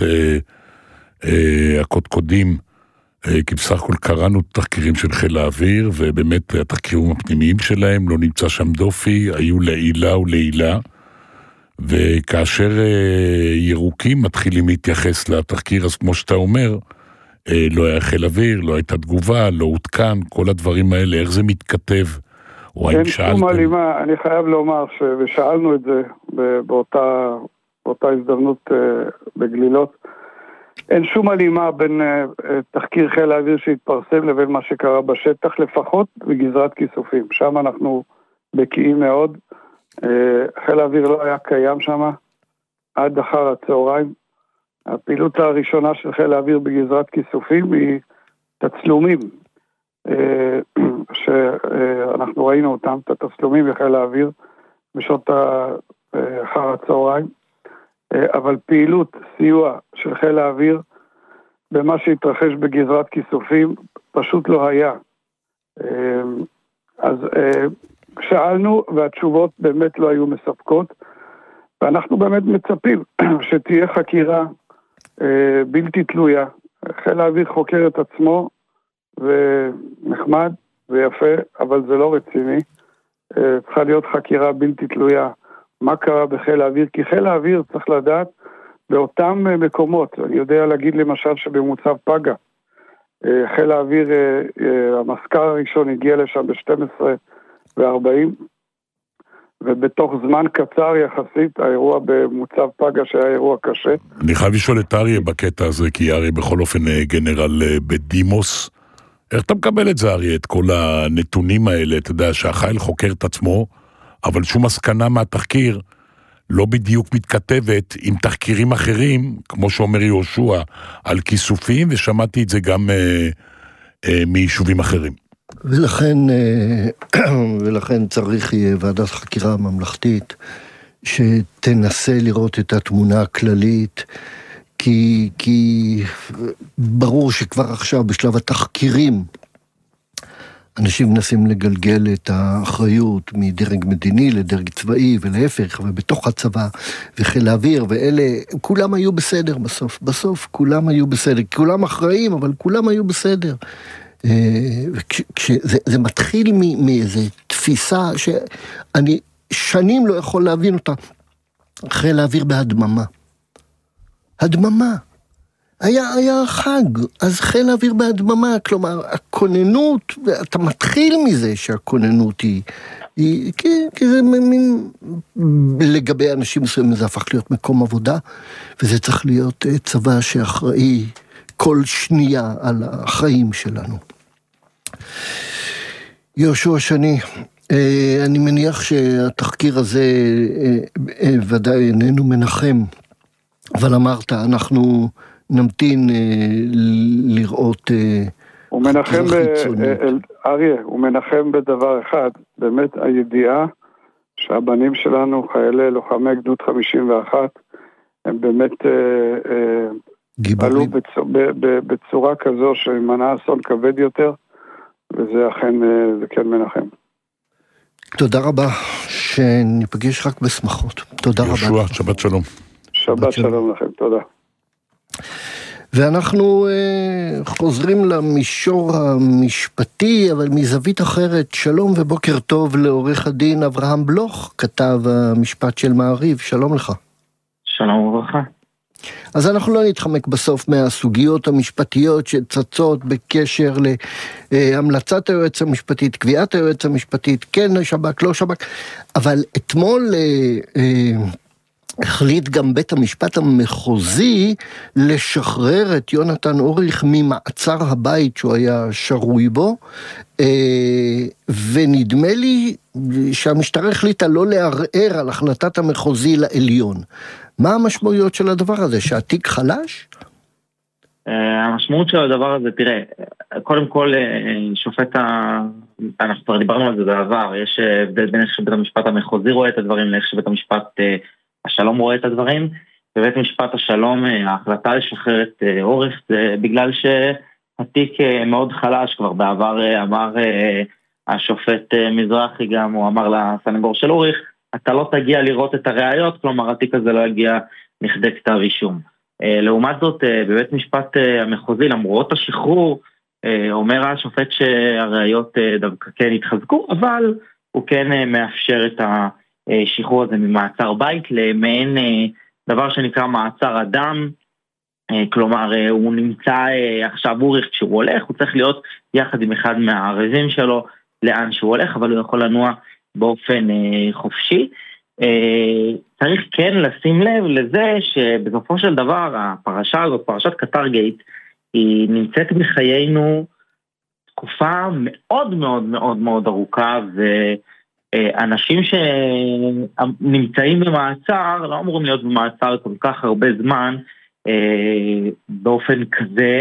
הקודקודים, כי בסך הכל קראנו תחקירים של חיל האוויר, ובאמת התחקירים הפנימיים שלהם, לא נמצא שם דופי, היו לעילה ולעילה, וכאשר ירוקים מתחילים להתייחס לתחקיר, אז כמו שאתה אומר, לא היה חיל אוויר, לא הייתה תגובה, לא הותקן, כל הדברים האלה, איך זה מתכתב? אין שום הלימה, אני חייב לומר, ושאלנו את זה באותה, באותה הזדמנות בגלילות, אין שום הלימה בין תחקיר חיל האוויר שהתפרסם לבין מה שקרה בשטח, לפחות בגזרת כיסופים. שם אנחנו בקיאים מאוד. חיל האוויר לא היה קיים שם עד אחר הצהריים. הפעילות הראשונה של חיל האוויר בגזרת כיסופים היא תצלומים, שאנחנו ראינו אותם, את התצלומים בחיל האוויר בשעות אחר הצהריים. אבל פעילות, סיוע של חיל האוויר, במה שהתרחש בגזרת כיסופים, פשוט לא היה. אז שאלנו, והתשובות באמת לא היו מספקות, ואנחנו באמת מצפים שתהיה חקירה בלתי תלויה. חיל האוויר חוקר את עצמו, ונחמד ויפה, אבל זה לא רציני. צריכה להיות חקירה בלתי תלויה. מה קרה בחיל האוויר? כי חיל האוויר צריך לדעת באותם מקומות. אני יודע להגיד למשל שבמוצב פגה, חיל האוויר, המזכ"ר הראשון הגיע לשם ב-שתים עשרה וארבעים, ובתוך זמן קצר יחסית, האירוע במוצב פגה שהיה אירוע קשה. אני חייב לשאול את אריה בקטע הזה, כי אריה בכל אופן גנרל בדימוס. איך אתה מקבל את זה, אריה, את כל הנתונים האלה? אתה יודע שהחיל חוקר את עצמו, אבל שום מסקנה מהתחקיר לא בדיוק מתכתבת עם תחקירים אחרים, כמו שאומר יהושע, על כיסופים, ושמעתי את זה גם אה, אה, מיישובים אחרים. ולכן, אה, ולכן צריך יהיה ועדת חקירה ממלכתית, שתנסה לראות את התמונה הכללית, כי, כי ברור שכבר עכשיו בשלב התחקירים, אנשים מנסים לגלגל את האחריות מדרג מדיני לדרג צבאי ולהפך, ובתוך הצבא וחיל האוויר, ואלה, כולם היו בסדר בסוף. בסוף כולם היו בסדר. כולם אחראים, אבל כולם היו בסדר. וכשזה, זה מתחיל מאיזו תפיסה שאני שנים לא יכול להבין אותה. חיל האוויר בהדממה. הדממה. היה, היה חג, אז חיל האוויר בהדממה, כלומר, הכוננות, אתה מתחיל מזה שהכוננות היא, היא כי, כי זה מין, לגבי אנשים מסוימים זה הפך להיות מקום עבודה, וזה צריך להיות צבא שאחראי כל שנייה על החיים שלנו. יהושע שני, אני מניח שהתחקיר הזה ודאי איננו מנחם, אבל אמרת, אנחנו נמתין לראות הוא מנחם אריה, הוא מנחם בדבר אחד, באמת הידיעה שהבנים שלנו, חיילי לוחמי גדוד חמישים ואחת, הם באמת עלו בצורה כזו שמנע אסון כבד יותר, וזה אכן, זה כן מנחם. תודה רבה, שניפגש רק בשמחות. תודה רבה. יהושע, שבת שלום. שבת שלום לכם, תודה. ואנחנו אה, חוזרים למישור המשפטי, אבל מזווית אחרת. שלום ובוקר טוב לעורך הדין אברהם בלוך, כתב המשפט של מעריב. שלום לך. שלום וברכה. אז אנחנו לא נתחמק בסוף מהסוגיות המשפטיות שצצות בקשר להמלצת היועץ המשפטית, קביעת היועץ המשפטית, כן שב"כ, לא שב"כ, אבל אתמול אה, אה, החליט גם בית המשפט המחוזי לשחרר את יונתן אוריך ממעצר הבית שהוא היה שרוי בו, ונדמה לי שהמשטרה החליטה לא לערער על החלטת המחוזי לעליון. מה המשמעויות של הדבר הזה? שהתיק חלש? המשמעות של הדבר הזה, תראה, קודם כל שופט, אנחנו כבר דיברנו על זה בעבר, יש הבדל בין איך שבית המשפט המחוזי רואה את הדברים לאיך שבית המשפט השלום רואה את הדברים. בבית משפט השלום ההחלטה לשחרר את אוריך זה בגלל שהתיק מאוד חלש. כבר בעבר אמר השופט מזרחי גם, הוא אמר לסנגור של אוריך, אתה לא תגיע לראות את הראיות, כלומר התיק הזה לא יגיע לכדי כתב אישום. לעומת זאת בבית משפט המחוזי למרות השחרור אומר השופט שהראיות דווקא כן התחזקו, אבל הוא כן מאפשר את ה שחרור הזה ממעצר בית למעין דבר שנקרא מעצר אדם, כלומר הוא נמצא עכשיו אוריך כשהוא הולך, הוא צריך להיות יחד עם אחד מהערבים שלו לאן שהוא הולך, אבל הוא יכול לנוע באופן חופשי. צריך כן לשים לב לזה שבסופו של דבר הפרשה הזאת, פרשת קטר גייט, היא נמצאת בחיינו תקופה מאוד מאוד מאוד מאוד ארוכה, ו אנשים שנמצאים במעצר לא אמורים להיות במעצר כל כך הרבה זמן באופן כזה.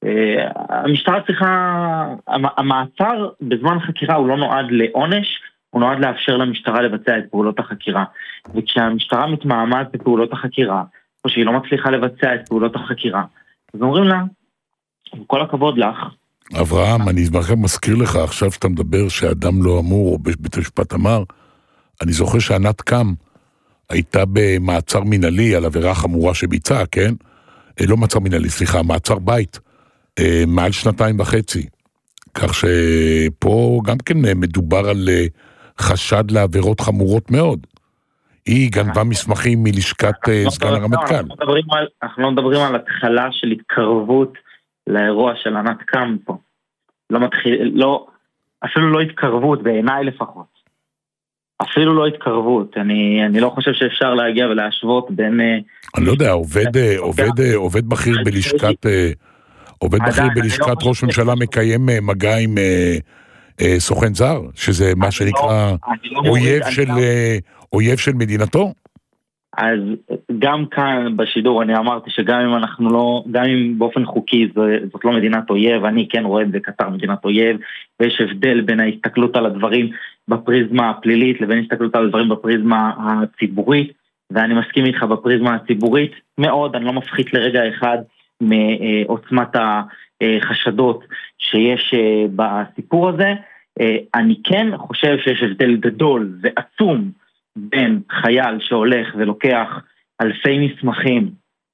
המשטרה צריכה, המעצר בזמן חקירה הוא לא נועד לעונש, הוא נועד לאפשר למשטרה לבצע את פעולות החקירה. וכשהמשטרה מתמהמת בפעולות החקירה, או שהיא לא מצליחה לבצע את פעולות החקירה, אז אומרים לה, כל הכבוד לך. אברהם, אני מזכיר לך עכשיו שאתה מדבר שאדם לא אמור, או בית המשפט אמר, אני זוכר שענת קם הייתה במעצר מנהלי על עבירה חמורה שביצעה, כן? לא מעצר מנהלי, סליחה, מעצר בית, מעל שנתיים וחצי. כך שפה גם כן מדובר על חשד לעבירות חמורות מאוד. היא גנבה מסמכים מלשכת סגן הרמטכ"ל. אנחנו לא מדברים על התחלה של התקרבות לאירוע של ענת קם פה. לא מתחיל, לא, אפילו לא התקרבות, בעיניי לפחות. אפילו לא התקרבות. אני, אני לא חושב שאפשר להגיע ולהשוות בין... אני לא יודע, עובד, עובד, עובד בכיר בלשכת, עובד בכיר בלשכת ראש ממשלה מקיים מגע עם סוכן זר, שזה מה שנקרא אויב של, אויב של מדינתו? אז גם כאן בשידור אני אמרתי שגם אם אנחנו לא, גם אם באופן חוקי זאת לא מדינת אויב, אני כן רואה בקטר מדינת אויב, ויש הבדל בין ההסתכלות על הדברים בפריזמה הפלילית לבין ההסתכלות על הדברים בפריזמה הציבורית, ואני מסכים איתך בפריזמה הציבורית מאוד, אני לא מפחית לרגע אחד מעוצמת החשדות שיש בסיפור הזה. אני כן חושב שיש הבדל גדול ועצום בין חייל שהולך ולוקח אלפי מסמכים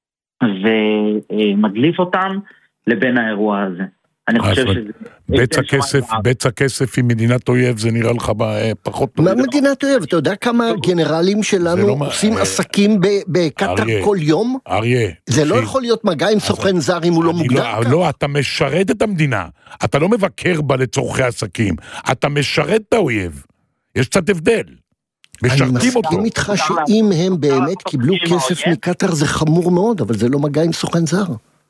ומדליף אותם לבין האירוע הזה. אני חושב שזה... בצע כסף, בצע כסף עם מדינת אויב, זה נראה לך פחות... מה מדינת אויב? אתה יודע כמה גנרלים שלנו עושים עסקים בקטר כל יום? אריה. זה לא יכול להיות מגע עם סוכן זר אם הוא לא מוגדר כך. לא, אתה משרת את המדינה. אתה לא מבקר בה לצורכי עסקים. אתה משרת את האויב. יש קצת הבדל. אני מסכים איתך שאם הם באמת קיבלו כסף מקטר זה חמור מאוד, אבל זה לא מגע עם סוכן זר.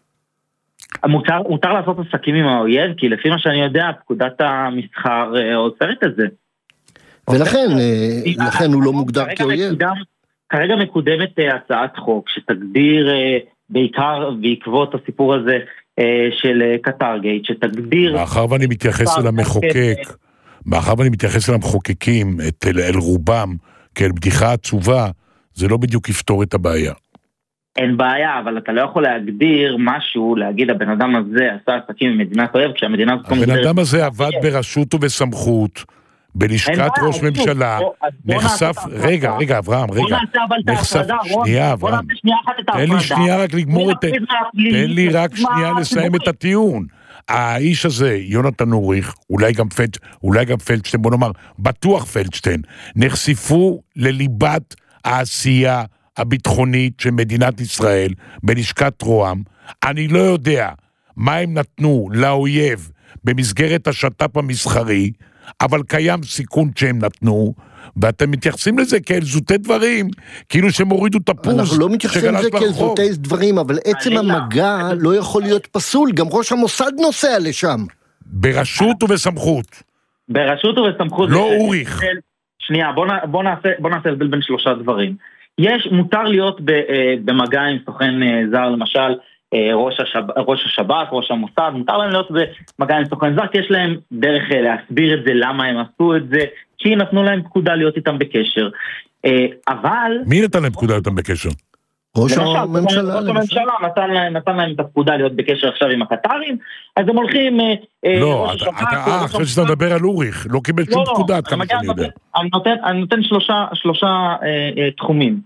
מותר, מותר לעשות עסקים עם האויב, כי לפי מה שאני יודע, פקודת המסחר עוצרת את זה. ולכן, לכן הוא לא מוגדר כאויב. כרגע מקודמת הצעת חוק שתגדיר בעיקר בעקבות הסיפור הזה של קטר גייט, שתגדיר... מאחר ואני מתייחס אל המחוקק, מאחר ואני מתייחס אל המחוקקים, אל רובם, כאל בדיחה עצובה, זה לא בדיוק יפתור את הבעיה. אין בעיה, אבל אתה לא יכול להגדיר משהו, להגיד הבן אדם הזה עשה עסקים במדינת אויב, כשהמדינה הזאת... הבן אדם הזה עבד ברשות ובסמכות, בלשכת ראש ממשלה, נחשף... רגע, רגע, אברהם, רגע. נחשף... שנייה, אברהם. תן לי שנייה רק לגמור את... תן לי רק שנייה לסיים את הטיעון. האיש הזה, יונתן אוריך, אולי גם פלד, אולי גם פלדשטיין, בוא נאמר, בטוח פלדשטיין, נחשפו לליבת העשייה הביטחונית של מדינת ישראל בלשכת רוה"מ. אני לא יודע מה הם נתנו לאויב במסגרת השט"פ המסחרי, אבל קיים סיכון שהם נתנו, ואתם מתייחסים לזה כאל זוטי דברים, כאילו שהם הורידו תפוז. אנחנו לא מתייחסים לזה כאל זוטי דברים, אבל עצם המגע לא יכול להיות פסול, גם ראש המוסד נוסע לשם. ברשות ובסמכות. ברשות ובסמכות. לא אוריך. שנייה, בוא נעשה הבדל בין שלושה דברים. יש, מותר להיות במגע עם סוכן זר, למשל, ראש השב"כ, ראש השב"כ, ראש המוסד, מותר להם להיות במגע עם סוכן זר, כי יש להם דרך להסביר את זה, למה הם עשו את זה, כי נתנו להם פקודה להיות איתם בקשר. אבל... מי נתן להם פקודה להיות איתם בקשר? ראש הממשלה. ראש הממשלה נתן להם, נתן להם את הפקודה להיות בקשר עכשיו עם הקטרים, אז הם הולכים... לא, אתה, אחרי שאתה מדבר על אוריך, לא קיבל שום פקודה, עד כמה שאני יודע. אני נותן שלושה תחומים.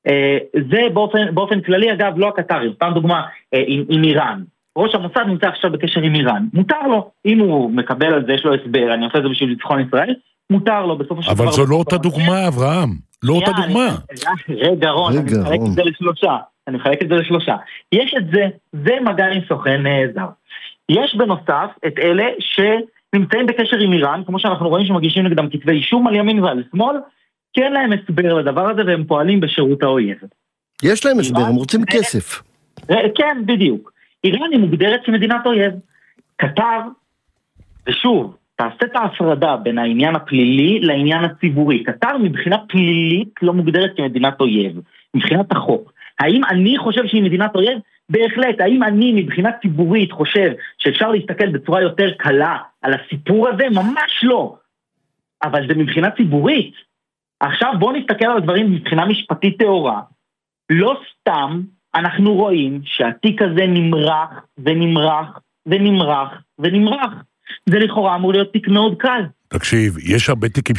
זה באופן, באופן כללי, אגב, לא הקטרים, פעם דוגמה, עם, עם איראן. ראש המוסד נמצא עכשיו בקשר עם איראן. מותר לו, אם הוא מקבל על זה, יש לו הסבר, אני עושה את זה בשביל ניצחון ישראל, מותר לו בסוף השבוע. אבל זו לא אותה דוגמה, אברהם. לא אותה דוגמה. רגע, רון, אני מחלק את זה לשלושה. אני מחלק את זה לשלושה. יש את זה, זה מגע עם סוכן זר. יש בנוסף את אלה שנמצאים בקשר עם איראן, כמו שאנחנו רואים שמגישים נגדם כתבי אישום על ימין ועל שמאל, כי אין להם הסבר לדבר הזה, והם פועלים בשירות האויב. יש להם הסבר, הם רוצים כסף. כן, בדיוק. איראן היא מוגדרת כמדינת אויב. קטר, ושוב, תעשה את ההפרדה בין העניין הפלילי לעניין הציבורי. קטר מבחינה פלילית לא מוגדרת כמדינת אויב, מבחינת החוק. האם אני חושב שהיא מדינת אויב? בהחלט. האם אני מבחינה ציבורית חושב שאפשר להסתכל בצורה יותר קלה על הסיפור הזה? ממש לא. אבל זה מבחינה ציבורית. עכשיו בואו נסתכל על הדברים מבחינה משפטית תאורה. לא סתם אנחנו רואים שהתיק הזה נמרח ונמרח ונמרח ונמרח. זה לכאורה אמור להיות תיק מאוד קל. תקשיב, יש הרבה תיקים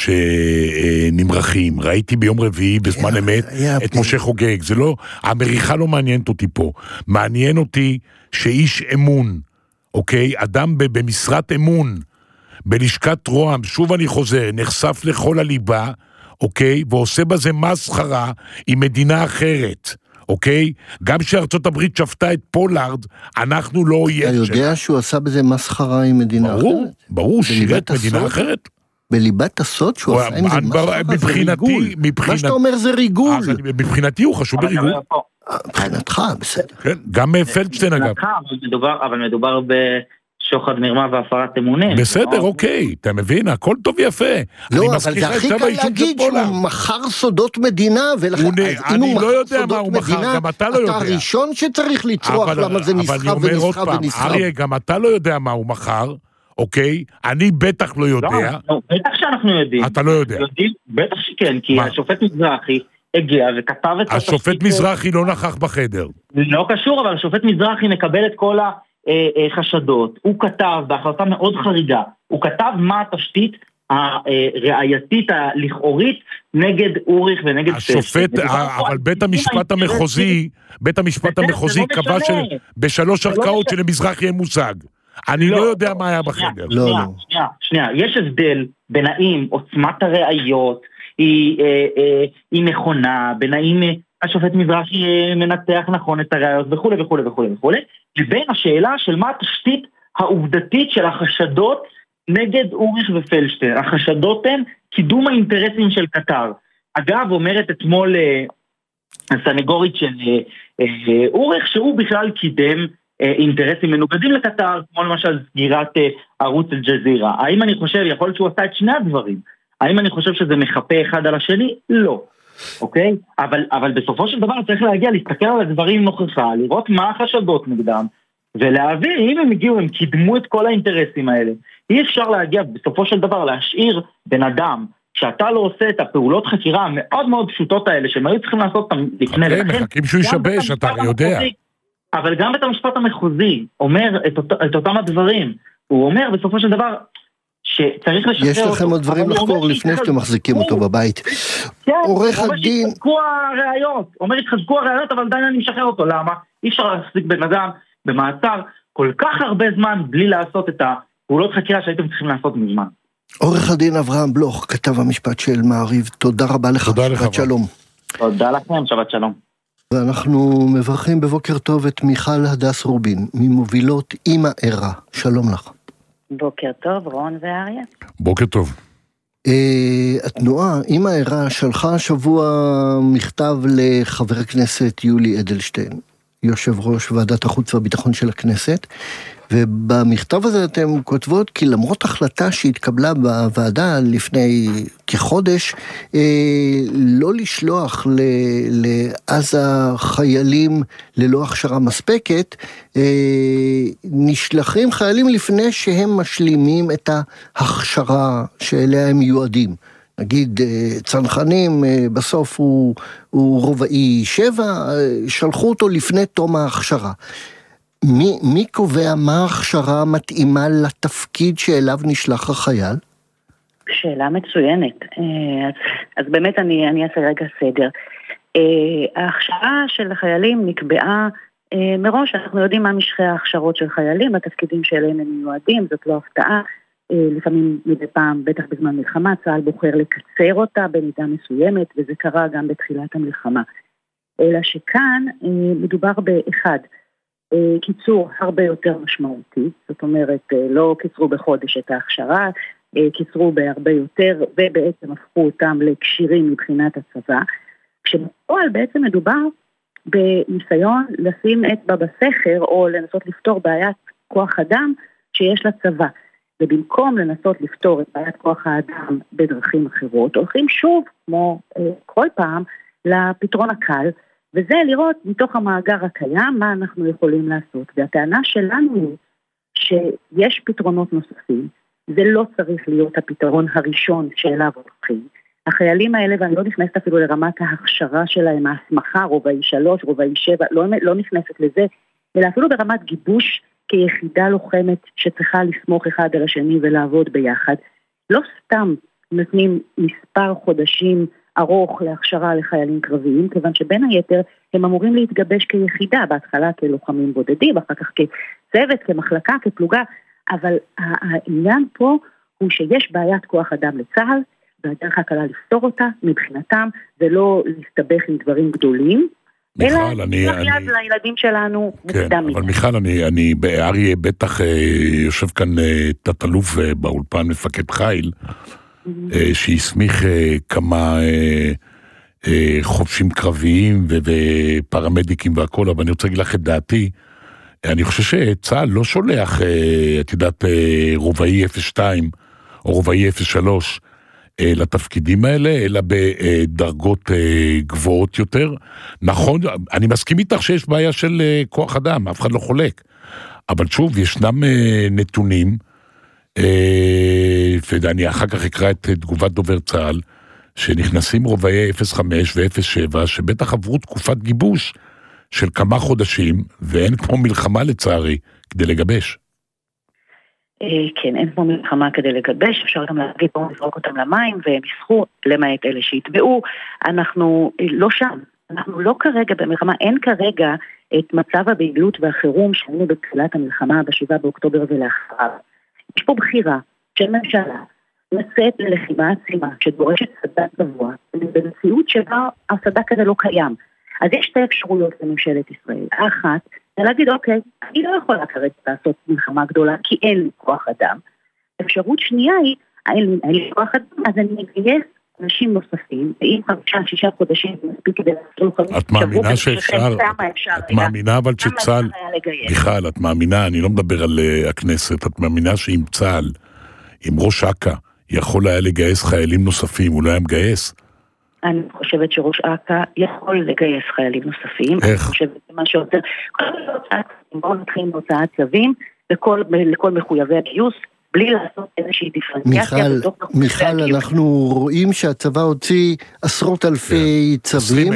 שנמרחים. ראיתי ביום רביעי בזמן אמת את משה חוגג. זה לא, המריחה לא מעניינת אותי פה. מעניין אותי שאיש אמון, אוקיי? אדם במשרת אמון, בלשכת רוה"מ, שוב אני חוזר, נחשף לכל הליבה, אוקיי? ועושה בזה מסחרה עם מדינה אחרת. אוקיי? גם שארצות הברית שפטה את פולארד, אנחנו לא יהיה אתה יודע שהוא עשה בזה מסחרה עם מדינה אחרת? ברור, ברור, שירת מדינה אחרת. בליבת הסוד שהוא עשה עם זה מסחרה, זה ריגול. מה שאתה אומר זה ריגול. מבחינתי הוא חשוב בריגול. מבחינתך, בסדר. גם פלדשטיין אגב. אבל מדובר ב... שוחד מרמה והפרת אמונים. בסדר, אוקיי, אתה מבין, הכל טוב יפה. לא, אבל זה הכי קל להגיד שהוא מחר סודות מדינה, ולכן, אני לא יודע מה הוא מחר, גם אתה לא יודע. אתה הראשון שצריך לצרוח למה זה נסחב ונסחב ונסחב. אריה, גם אתה לא יודע מה הוא מחר, אוקיי? אני בטח לא יודע. בטח שאנחנו יודעים. אתה לא יודע. בטח שכן, כי השופט מזרחי הגיע וכתב את... השופט מזרחי לא נכח בחדר. לא קשור, אבל השופט מזרחי מקבל את כל ה... חשדות, הוא כתב בהחלטה מאוד חריגה, הוא כתב מה התשתית הראייתית הלכאורית נגד אוריך ונגד השופט, אבל בית המשפט המחוזי, בית המשפט המחוזי קבע בשלוש ערכאות שלמזרח יהיה מושג. אני לא יודע מה היה בחדר. שנייה, שנייה, שנייה, יש הבדל בין האם עוצמת הראיות היא נכונה, בין האם השופט מזרחי מנתח נכון את הראיות וכו' וכו' וכו' וכו', לבין השאלה של מה התשתית העובדתית של החשדות נגד אוריך ופלדשטיין. החשדות הן קידום האינטרסים של קטר. אגב, אומרת אתמול הסנגורית של אוריך שהוא בכלל קידם אינטרסים מנוגדים לקטר, כמו למשל סגירת ערוץ אל-ג'זירה. האם אני חושב, יכול להיות שהוא עשה את שני הדברים? האם אני חושב שזה מחפה אחד על השני? לא. אוקיי? אבל, אבל בסופו של דבר צריך להגיע, להסתכל על הדברים נוכחה, לראות מה החשדות נגדם, ולהבין, אם הם הגיעו, הם קידמו את כל האינטרסים האלה. אי אפשר להגיע, בסופו של דבר, להשאיר בן אדם, שאתה לא עושה את הפעולות חקירה המאוד מאוד פשוטות האלה, שהם היו צריכים לעשות אותם לפני לכן. אוקיי, מחכים שהוא ישבש, אתה יודע. אבל גם בית המשפט המחוזי אומר את, אות, את אותם הדברים. הוא אומר, בסופו של דבר, שצריך לשחרר אותו. יש לכם עוד דברים לחקור לפני שאתם מחזיקים אותו בבית. כן, עורך הדין... אומר שהתחזקו הראיות, אומר שהתחזקו הראיות, אבל עדיין אני משחרר אותו. למה? אי אפשר להחזיק בן אדם במעצר כל כך הרבה זמן, בלי לעשות את הפעולות חקירה שהייתם צריכים לעשות מזמן. עורך הדין אברהם בלוך, כתב המשפט של מעריב, תודה רבה לך, שבת שלום. תודה לכם, שבת שלום. ואנחנו מברכים בבוקר טוב את מיכל הדס רובין, ממובילות אמא ערה. שלום לך. בוקר טוב, רון ואריה. בוקר טוב. Uh, התנועה, אמא ערה, שלחה השבוע מכתב לחבר הכנסת יולי אדלשטיין, יושב ראש ועדת החוץ והביטחון של הכנסת, ובמכתב הזה אתם כותבות כי למרות החלטה שהתקבלה בוועדה לפני כחודש, אה, לא לשלוח לעזה חיילים ללא הכשרה מספקת, אה, נשלחים חיילים לפני שהם משלימים את ההכשרה שאליה הם מיועדים. נגיד צנחנים בסוף הוא, הוא רובעי שבע, שלחו אותו לפני תום ההכשרה. מי, מי קובע מה ההכשרה מתאימה לתפקיד שאליו נשלח החייל? שאלה מצוינת. אז, אז באמת אני, אני אעשה רגע סדר. ההכשרה של החיילים נקבעה מראש, אנחנו יודעים מה משכי ההכשרות של חיילים, התפקידים שאליהם הם מיועדים, זאת לא הפתעה. לפעמים מדי פעם, בטח בזמן מלחמה, צה"ל בוחר לקצר אותה במידה מסוימת, וזה קרה גם בתחילת המלחמה. אלא שכאן מדובר באחד, קיצור הרבה יותר משמעותי, זאת אומרת, לא קיצרו בחודש את ההכשרה, קיצרו בהרבה יותר, ובעצם הפכו אותם לקשירים מבחינת הצבא, כשבפועל בעצם מדובר בניסיון לשים אצבע בסכר, או לנסות לפתור בעיית כוח אדם שיש לצבא. ובמקום לנסות לפתור את בעיית כוח האדם בדרכים אחרות, הולכים שוב, כמו אה, כל פעם, לפתרון הקל, וזה לראות מתוך המאגר הקיים מה אנחנו יכולים לעשות. והטענה שלנו היא שיש פתרונות נוספים, זה לא צריך להיות הפתרון הראשון שאליו הולכים. החיילים האלה, ואני לא נכנסת אפילו לרמת ההכשרה שלהם, ההסמכה, רובעי שלוש, רובעי שבע, לא, לא נכנסת לזה, אלא אפילו ברמת גיבוש כיחידה לוחמת שצריכה לסמוך אחד על השני ולעבוד ביחד. לא סתם נותנים מספר חודשים ארוך להכשרה לחיילים קרביים, כיוון שבין היתר הם אמורים להתגבש כיחידה, בהתחלה כלוחמים בודדים, אחר כך כצוות, כמחלקה, כפלוגה, אבל העניין פה הוא שיש בעיית כוח אדם לצה"ל, והדרך הקלה לפתור אותה מבחינתם, ולא להסתבך עם דברים גדולים, מיכל, אלא אני... אני... לילדים שלנו כן, מוקדם. אבל מיכל, אני, אני, אריה בטח יושב כאן תת-אלוף באולפן מפקד חיל, שהסמיך כמה חובשים קרביים ופרמדיקים והכל, אבל אני רוצה להגיד לך את דעתי, אני חושב שצה"ל לא שולח, את יודעת, רובעי אפס שתיים או רובעי אפס שלוש לתפקידים האלה, אלא בדרגות גבוהות יותר. נכון, אני מסכים איתך שיש בעיה של כוח אדם, אף אחד לא חולק. אבל שוב, ישנם נתונים, ואני אחר כך אקרא את תגובת דובר צה"ל, שנכנסים רובעי אפס חמש ו-אפס שבע, שבטח עברו תקופת גיבוש של כמה חודשים, ואין כמו מלחמה לצערי, כדי לגבש. כן, אין כמו מלחמה כדי לגבש, אפשר גם להגיד, בואו נזרוק אותם למים, והם יסחו למעט אלה שהתבעו. אנחנו לא שם, אנחנו לא כרגע במלחמה, אין כרגע את מצב הבעילות והחירום שהיינו בתחילת המלחמה בשבעה באוקטובר ולאחריו. יש פה בחירה של ממשלה, לצאת ללחימה עצימה, שדורשת סדק גבוה, במציאות שבה הסדק הזה לא קיים. אז יש שתי אפשרויות לממשלת ישראל. האחת, זה להגיד, אוקיי, אני לא יכולה כרגע לעשות מלחמה גדולה, כי אין לי כוח אדם. אפשרות שנייה היא, אין לי כוח אדם, אז אני מגייס אנשים נוספים, ואם חמישה, שישה חודשים, מספיק כדי לעשות חמישה. את מאמינה שאפשר, את מאמינה אבל שצה"ל, מיכל, את מאמינה, אני לא מדבר על הכנסת, את מאמינה שאם צה"ל, אם ראש אכ"א, יכול היה לגייס חיילים נוספים, אולי היה מגייס? אני חושבת שראש אכ"א יכול לגייס חיילים נוספים. איך? אני חושבת שמה שעוצר, בואו נתחיל בהוצאת צווים, לכל מחויבי הגיוס, בלי לעשות איזושהי דיפרנציאציה. מיכל, מיכל, אנחנו רואים שהצבא הוציא עשרות אלפי צווים,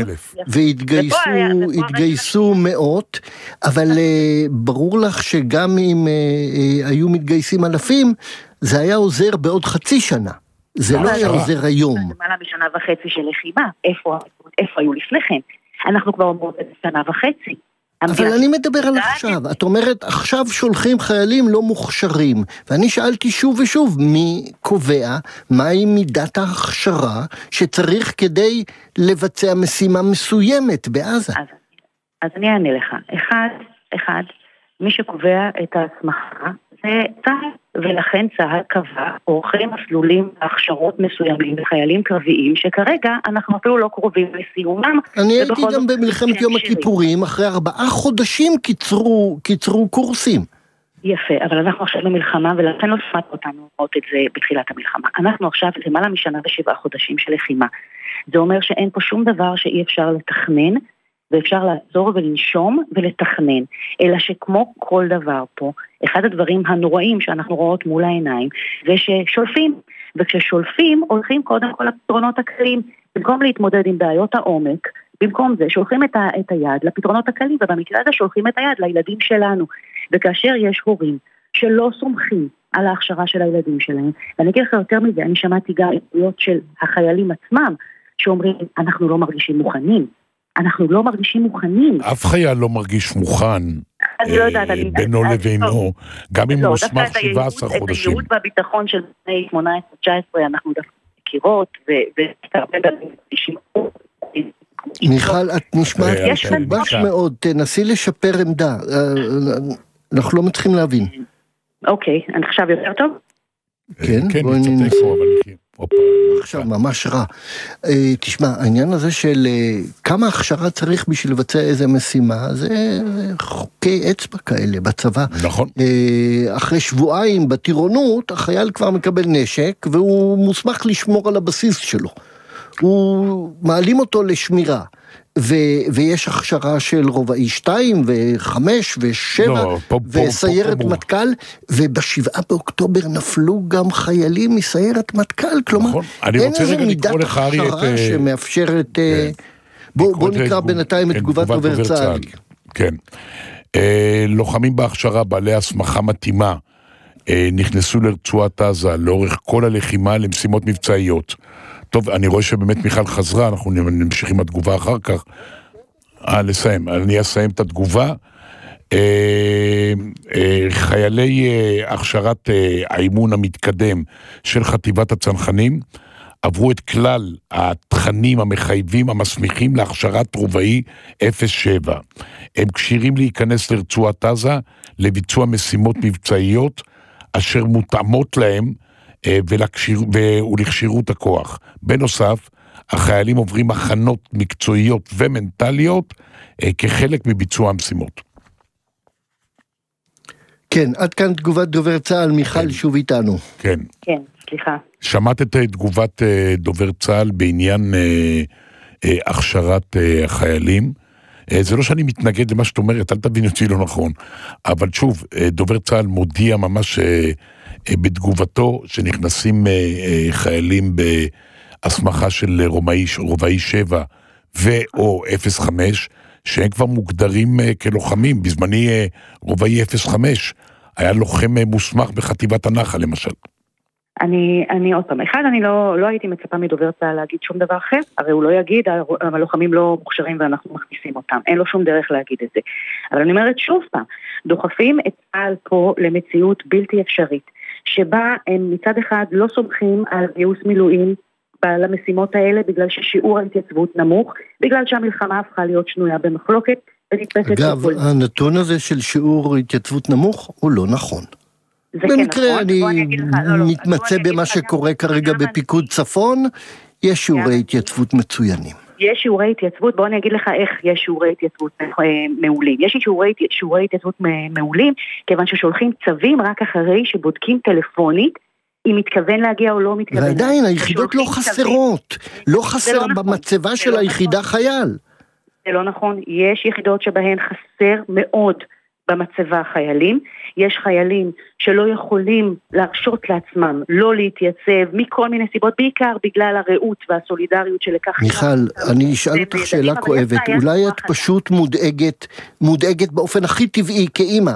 והתגייסו מאות, אבל ברור לך שגם אם היו מתגייסים אלפים, זה היה עוזר בעוד חצי שנה. זה לא היה עוזר היום. זה מעלה בשנה וחצי של לחימה. איפה היו לפני כן? אנחנו כבר אומרות את שנה וחצי. אבל אני מדבר על עכשיו. את אומרת, עכשיו שולחים חיילים לא מוכשרים. ואני שאלתי שוב ושוב, מי קובע מהי מידת ההכשרה שצריך כדי לבצע משימה מסוימת בעזה? אז, אז אני אענה לך. אחד, אחד, מי שקובע את ההסמכה זה צה"ל, ולכן צה"ל קבע אורחי מסלולים הכשרות מסוימים לחיילים קרביים, שכרגע אנחנו אפילו לא קרובים לסיומם. אני הייתי גם במלחמת יום הכיפורים, אחרי ארבעה חודשים קיצרו, קיצרו קורסים. יפה, אבל אנחנו עכשיו במלחמה, ולכן לא שמעת אותנו לראות את זה בתחילת המלחמה. אנחנו עכשיו למעלה משנה ושבעה חודשים של לחימה. זה אומר שאין פה שום דבר שאי אפשר לתכנן, ואפשר לעצור ולנשום ולתכנן, אלא שכמו כל דבר פה, אחד הדברים הנוראים שאנחנו רואות מול העיניים, זה ששולפים, וכששולפים הולכים קודם כל לפתרונות הקלים, במקום להתמודד עם בעיות העומק, במקום זה שולחים את, ה- את היד לפתרונות הקלים, ובמקרה הזה שולחים את היד לילדים שלנו, וכאשר יש הורים שלא סומכים על ההכשרה של הילדים שלהם, ואני אגיד לך יותר מזה, אני שמעתי גם עדויות של החיילים עצמם, שאומרים, אנחנו לא מרגישים מוכנים, אנחנו לא מרגישים מוכנים. אף חייל לא מרגיש מוכן בינו לבינו, גם אם הוא הוסמך שבעה עשר חודשים. את הייעוד והביטחון של בני שמונה עשרה תשע עשרה אנחנו דווקא מכירות, מיכל, את נשמעת משובש מאוד, תנסי לשפר עמדה, אנחנו לא מצליחים להבין. אוקיי, אני חושב יותר טוב? כן, בואי ננסה. עכשיו ממש רע. תשמע, העניין הזה של כמה הכשרה צריך בשביל לבצע איזה משימה, זה חוקי אצבע כאלה בצבא. נכון. אחרי שבועיים בטירונות, החייל כבר מקבל נשק, והוא מוסמך לשמור על הבסיס שלו. הוא מעלים אותו לשמירה, ו, ויש הכשרה של רובעי שתיים וחמש ושבע, לא, פה, וסיירת פה, פה, מטכ"ל, ובשבעה באוקטובר נפלו גם חיילים מסיירת מטכ"ל, כלומר, נכון. אין איזה מידת הכשרה את... שמאפשרת... כן. בוא, בוא נקרא את... בינתיים את תגובת דובר צה"ל. כן. אה, לוחמים בהכשרה, בעלי הסמכה מתאימה, אה, נכנסו לרצועת עזה לאורך כל הלחימה למשימות מבצעיות. טוב, אני רואה שבאמת מיכל חזרה, אנחנו נמשיך עם התגובה אחר כך. אה, לסיים, אני אסיים את התגובה. אה, אה, חיילי אה, הכשרת אה, האימון המתקדם של חטיבת הצנחנים, עברו את כלל התכנים המחייבים המסמיכים להכשרת רובעי אפס שבע. הם כשירים להיכנס לרצועת עזה לביצוע משימות מבצעיות אשר מותאמות להם ולקשיר, ולכשירות הכוח. בנוסף, החיילים עוברים הכנות מקצועיות ומנטליות כחלק מביצוע המשימות. כן, עד כאן תגובת דובר צה"ל, מיכל כן. שוב איתנו. כן. כן, סליחה. שמעת את תגובת דובר צה"ל בעניין הכשרת החיילים? זה לא שאני מתנגד למה שאת אומרת, אל תבין אותי לא נכון, אבל שוב, דובר צה"ל מודיע ממש בתגובתו שנכנסים חיילים בהסמכה של רובעי, רובעי שבע ו/או אפס חמש, שהם כבר מוגדרים כלוחמים. בזמני רובעי אפס חמש היה לוחם מוסמך בחטיבת הנחל למשל. אני, אני עוד פעם, אחד, אני לא, לא הייתי מצפה מדובר צה"ל להגיד שום דבר אחר, הרי הוא לא יגיד, הלוחמים לא מוכשרים ואנחנו מכניסים אותם, אין לו שום דרך להגיד את זה. אבל אני אומרת שוב פעם, דוחפים את צה"ל פה למציאות בלתי אפשרית, שבה הם מצד אחד לא סומכים על גיוס מילואים למשימות האלה, בגלל ששיעור ההתייצבות נמוך, בגלל שהמלחמה הפכה להיות שנויה במחלוקת, אגב, הנתון הזה של שיעור התייצבות נמוך הוא לא נכון. במקרה אני מתמצא במה שקורה כרגע בפיקוד צפון, יש שיעורי התייצבות מצוינים. יש שיעורי התייצבות, בוא אני אגיד לך איך יש שיעורי התייצבות מעולים. יש שיעורי, שיעורי התייצבות מעולים, כיוון ששולחים צווים רק אחרי שבודקים טלפונית, אם מתכוון להגיע או לא מתכוון. ועדיין, היחידות לא חסרות, לא חסר במצבה של היחידה חייל. זה לא נכון, יש יחידות שבהן חסר מאוד במצבה חיילים, יש חיילים שלא יכולים להרשות לעצמם לא להתייצב מכל מיני סיבות, בעיקר בגלל הרעות והסולידריות שלקח. מיכל, אני אשאל אותך שאלה כואבת, אולי את פשוט מודאגת, מודאגת באופן הכי טבעי כאימא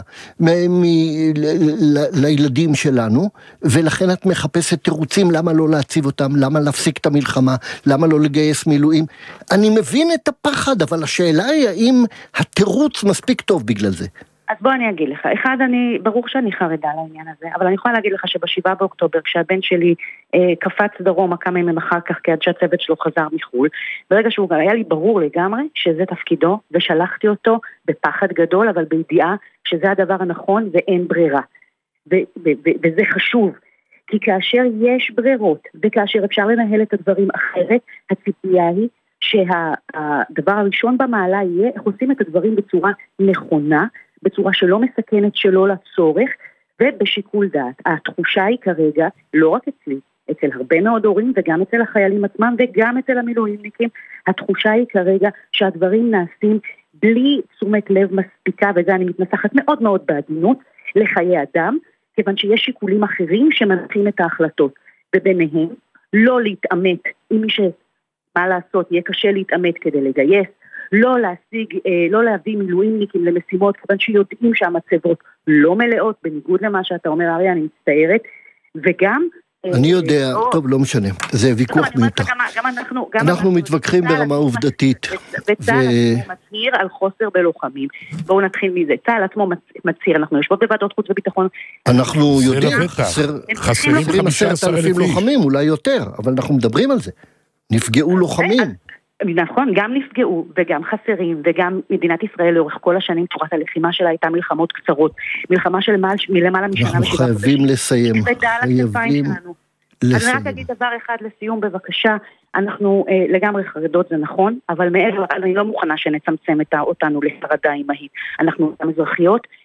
לילדים שלנו, ולכן את מחפשת תירוצים למה לא להציב אותם, למה להפסיק את המלחמה, למה לא לגייס מילואים. אני מבין את הפחד, אבל השאלה היא האם התירוץ מספיק טוב בגלל זה. אז בוא אני אגיד לך, אחד, אני, ברור שאני חרדה לעניין הזה, אבל אני יכולה להגיד לך שבשבעה באוקטובר, כשהבן שלי אה, קפץ דרומה כמה ימים אחר כך, כי עד שהצוות שלו חזר מחול, ברגע שהוא היה לי ברור לגמרי שזה תפקידו, ושלחתי אותו בפחד גדול, אבל בידיעה שזה הדבר הנכון ואין ברירה. ו- ו- ו- וזה חשוב, כי כאשר יש ברירות, וכאשר אפשר לנהל את הדברים אחרת, הציפייה היא שהדבר הראשון במעלה יהיה איך עושים את הדברים בצורה נכונה, בצורה שלא מסכנת שלא לצורך, ובשיקול דעת. התחושה היא כרגע, לא רק אצלי, אצל הרבה מאוד הורים, וגם אצל החיילים עצמם, וגם אצל המילואימניקים, התחושה היא כרגע שהדברים נעשים בלי תשומת לב מספיקה, וזה אני מתנסחת מאוד מאוד בעדינות, לחיי אדם, כיוון שיש שיקולים אחרים שמנחים את ההחלטות, וביניהם לא להתאמת, עם מי שמה לעשות, יהיה קשה להתאמת כדי לגייס, לא להשיג, לא להביא מילואימניקים למשימות, כיוון שיודעים שהמצבות לא מלאות, בניגוד למה שאתה אומר, אריה, אני מצטערת, וגם... אני יודע, טוב, לא משנה, זה ויכוח מיותר. אנחנו מתווכחים ברמה עובדתית. וצה"ל מצהיר על חוסר בלוחמים. בואו נתחיל מזה. צה"ל עצמו מצהיר, אנחנו יושבות בוועדות חוץ וביטחון. אנחנו יודעים, חסרים עשרת אלפים לוחמים, אולי יותר, אבל אנחנו מדברים על זה. נפגעו לוחמים. נכון, גם נפגעו וגם חסרים, וגם מדינת ישראל לאורך כל השנים תורת הלחימה שלה הייתה מלחמות קצרות, מלחמה של מלמעלה משנה. אנחנו חייבים לסיים, חייבים לסיים. אז אני רק אגיד דבר אחד לסיום בבקשה, אנחנו אה, לגמרי חרדות זה נכון, אבל מעבר, אני לא מוכנה שנצמצם את אותנו לחרדה אימהית, אנחנו גם אזרחיות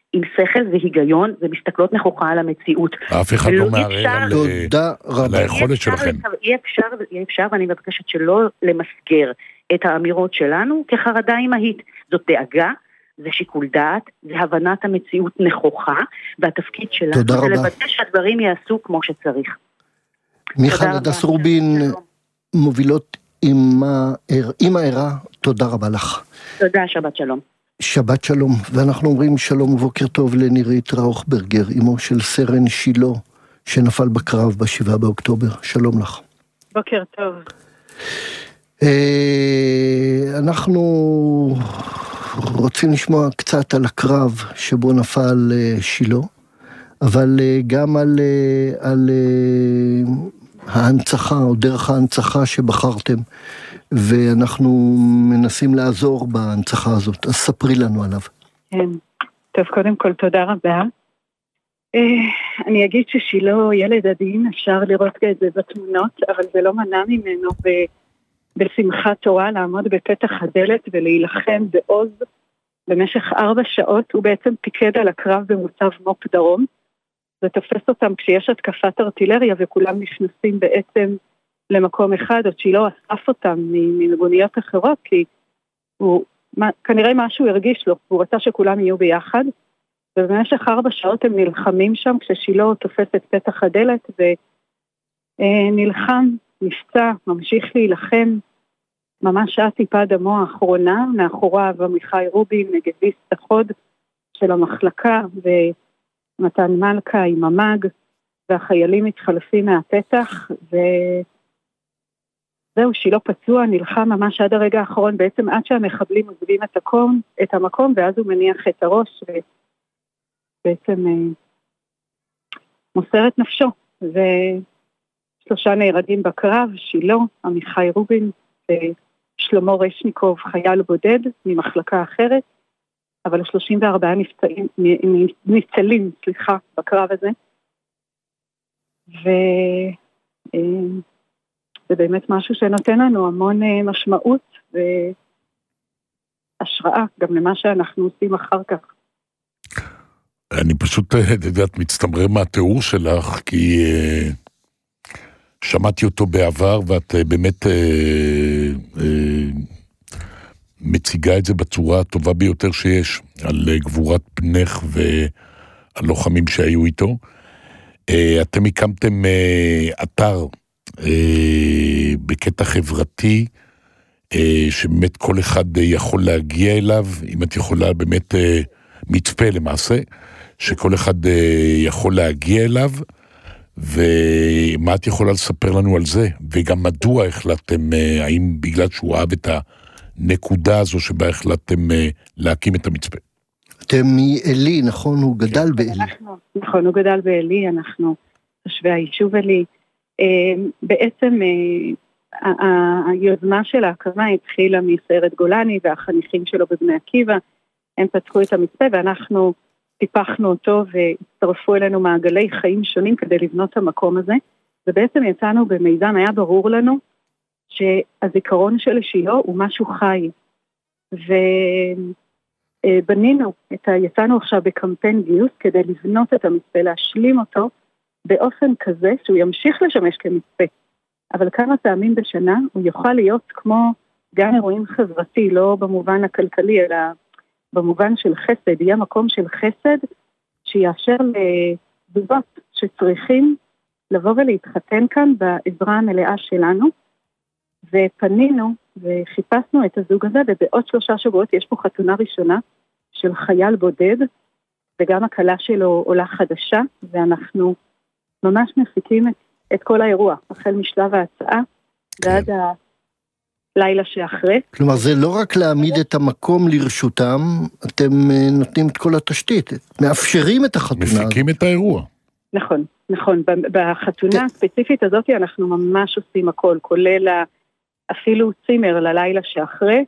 עם שכל והיגיון, ומסתכלות נכוחה על המציאות. אף אחד לא מערער על, על היכולת שלכם. אי אפשר, אי אפשר, ואני מבקשת שלא למסגר את האמירות שלנו כחרדה אימהית. זאת דאגה, זה שיקול דעת, זה הבנת המציאות נכוחה, והתפקיד שלנו זה לוודא שהדברים יעשו כמו שצריך. מיכל הדס רובין, מובילות עם הערה, תודה רבה לך. תודה, שבת שלום. שבת שלום, ואנחנו אומרים שלום ובוקר טוב לנירית ראוכברגר, אמו של סרן שילה, שנפל בקרב בשבעה באוקטובר. שלום לך. בוקר טוב. אנחנו רוצים לשמוע קצת על הקרב שבו נפל שילה, אבל גם על, על ההנצחה או דרך ההנצחה שבחרתם, ואנחנו מנסים לעזור בהנצחה הזאת. אז ספרי לנו עליו. טוב, קודם כל תודה רבה. אני אגיד ששילה ילד עדין, אפשר לראות את זה בתמונות, אבל זה לא מנע ממנו בשמחת תורה לעמוד בפתח הדלת ולהילחם בעוז במשך ארבע שעות. הוא בעצם פיקד על הקרב במוצב מופ דרום, ותופס אותם כשיש התקפת ארטילריה וכולם נכנסים בעצם למקום אחד, עוד שילה אסף אותם מנגוניות אחרות, כי הוא, כנראה משהו הרגיש לו, הוא רצה שכולם יהיו ביחד, ובמשך ארבע שעות הם נלחמים שם, כששילה תופס את פתח הדלת, ונלחם, נפצע, ממשיך להילחם, ממש שעה טיפה דמו האחרונה, מאחוריו עמיחי רובין, נגביסט החוד של המחלקה, ומתן מלכה עם המג, והחיילים מתחלפים מהפתח, ו... זהו, שילה פצוע, נלחם ממש עד הרגע האחרון, בעצם עד שהמחבלים עוזבים את המקום, את המקום, ואז הוא מניח את הראש, ובעצם אה, מוסר את נפשו. ושלושה נהרגים בקרב, שילה, עמיחי רובין, ושלמה רשניקוב, חייל בודד, ממחלקה אחרת, אבל שלושים וארבעה נפצעים, ניצלים, סליחה, בקרב הזה. ו... אה, זה באמת משהו שנותן לנו המון משמעות והשראה, גם למה שאנחנו עושים אחר כך. אני פשוט, יודעת, מצטמרר מהתיאור שלך, כי uh, שמעתי אותו בעבר, ואת uh, באמת uh, uh, מציגה את זה בצורה הטובה ביותר שיש, על uh, גבורת פנך והלוחמים שהיו איתו. Uh, אתם הקמתם uh, אתר, Uh, בקטע חברתי uh, שבאמת כל אחד uh, יכול להגיע אליו, אם את יכולה באמת uh, מצפה למעשה שכל אחד uh, יכול להגיע אליו, ומה את יכולה לספר לנו על זה, וגם מדוע החלטתם, uh, האם בגלל שהוא אהב את הנקודה הזו שבה החלטתם uh, להקים את המצפה? אתם מאלי, נכון? הוא גדל באלי. אנחנו, נכון, הוא גדל באלי, אנחנו תושבי היישוב אלי. בעצם היוזמה של ההקמה התחילה מסיירת גולני והחניכים שלו בבני עקיבא, הם פתחו את המצפה ואנחנו טיפחנו אותו והצטרפו אלינו מעגלי חיים שונים כדי לבנות את המקום הזה, ובעצם יצאנו במיזם, היה ברור לנו שהזיכרון של שילה הוא משהו חי, ובנינו, יצאנו עכשיו בקמפיין גיוס כדי לבנות את המצפה, להשלים אותו באופן כזה שהוא ימשיך לשמש כמצפה, אבל כמה פעמים בשנה הוא יוכל להיות כמו גן אירועים חברתי, לא במובן הכלכלי, אלא במובן של חסד, יהיה מקום של חסד שיאפשר לזוגות שצריכים לבוא ולהתחתן כאן בעזרה המלאה שלנו, ופנינו וחיפשנו את הזוג הזה, ובעוד שלושה שבועות יש פה חתונה ראשונה של חייל בודד, וגם הקלה שלו עולה חדשה, ואנחנו ממש מפיקים את, את כל האירוע, החל משלב ההצעה, כן. ועד הלילה שאחרי. כלומר, זה לא רק להעמיד את המקום לרשותם, אתם נותנים את כל התשתית, מאפשרים את החתונה. מפיקים את האירוע. נכון, נכון. בחתונה הספציפית הזאת אנחנו ממש עושים הכל, כולל אפילו צימר ללילה שאחרי,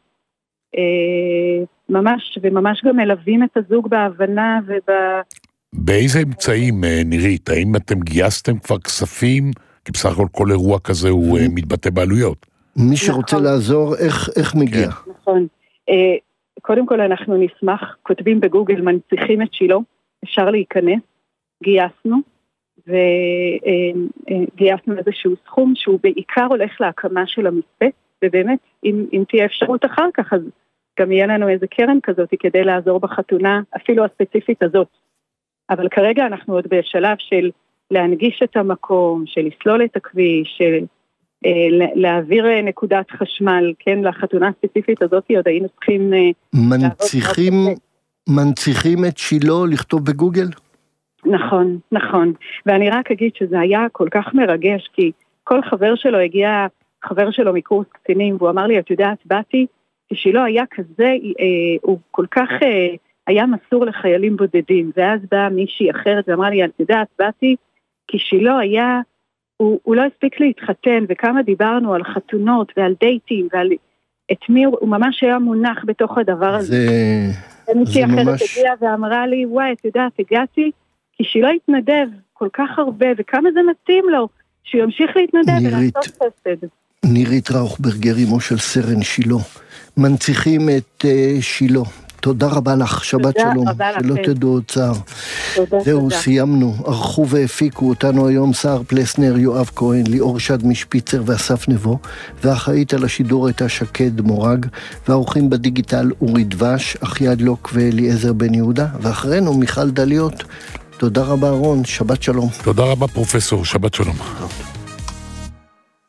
ממש, וממש גם מלווים את הזוג בהבנה וב... באיזה אמצעים, נירית? האם אתם גייסתם כבר כספים? כי בסך הכל כל אירוע כזה הוא מתבטא בעלויות. מי שרוצה לעזור, איך, איך מגיע? נכון. קודם כל אנחנו נשמח, כותבים בגוגל, מנציחים את שילה, אפשר להיכנס, גייסנו, וגייסנו איזשהו סכום שהוא בעיקר הולך להקמה של המספה, ובאמת, אם, אם תהיה אפשרות אחר כך, אז גם יהיה לנו איזה קרן כזאת כדי לעזור בחתונה, אפילו הספציפית הזאת. אבל כרגע אנחנו עוד בשלב של להנגיש את המקום, של לסלול את הכביש, של להעביר נקודת חשמל, כן, לחתונה הספציפית הזאת, עוד היינו צריכים... מנציחים, מנציחים את שילה לכתוב בגוגל? נכון, נכון. ואני רק אגיד שזה היה כל כך מרגש, כי כל חבר שלו הגיע, חבר שלו מקורס קצינים, והוא אמר לי, את יודעת, באתי, כי שילה היה כזה, הוא כל כך היה מסור לחיילים בודדים, ואז באה מישהי אחרת ואמרה לי, את יודעת, באתי, כי שילה היה... הוא, הוא לא הספיק להתחתן, וכמה דיברנו על חתונות ועל דייטים, ועל את מי הוא, הוא ממש היה מונח בתוך הדבר הזה. זה, מישהי אחרת ממש... הגיעה ואמרה לי, וואי, את יודעת, הגעתי, כי שלא התנדב כל כך הרבה, וכמה זה מתאים לו, שהוא ימשיך להתנדב נירית, ולעשות חסד. נירית ראוכברגר, אמו של סרן שילה. מנציחים את uh, שילה. תודה רבה לך, שבת שלום, שלא תדעו עוד צער. זהו, סיימנו, ערכו והפיקו אותנו היום סער פלסנר, יואב כהן, ליאור שד משפיצר ואסף נבו, והאחראית על השידור הייתה שקד מורג, והאורחים בדיגיטל אורי דבש, אחיעד לוק ואליעזר בן יהודה, ואחרינו מיכל דליות. תודה רבה רון, שבת שלום. תודה רבה פרופסור, שבת שלום.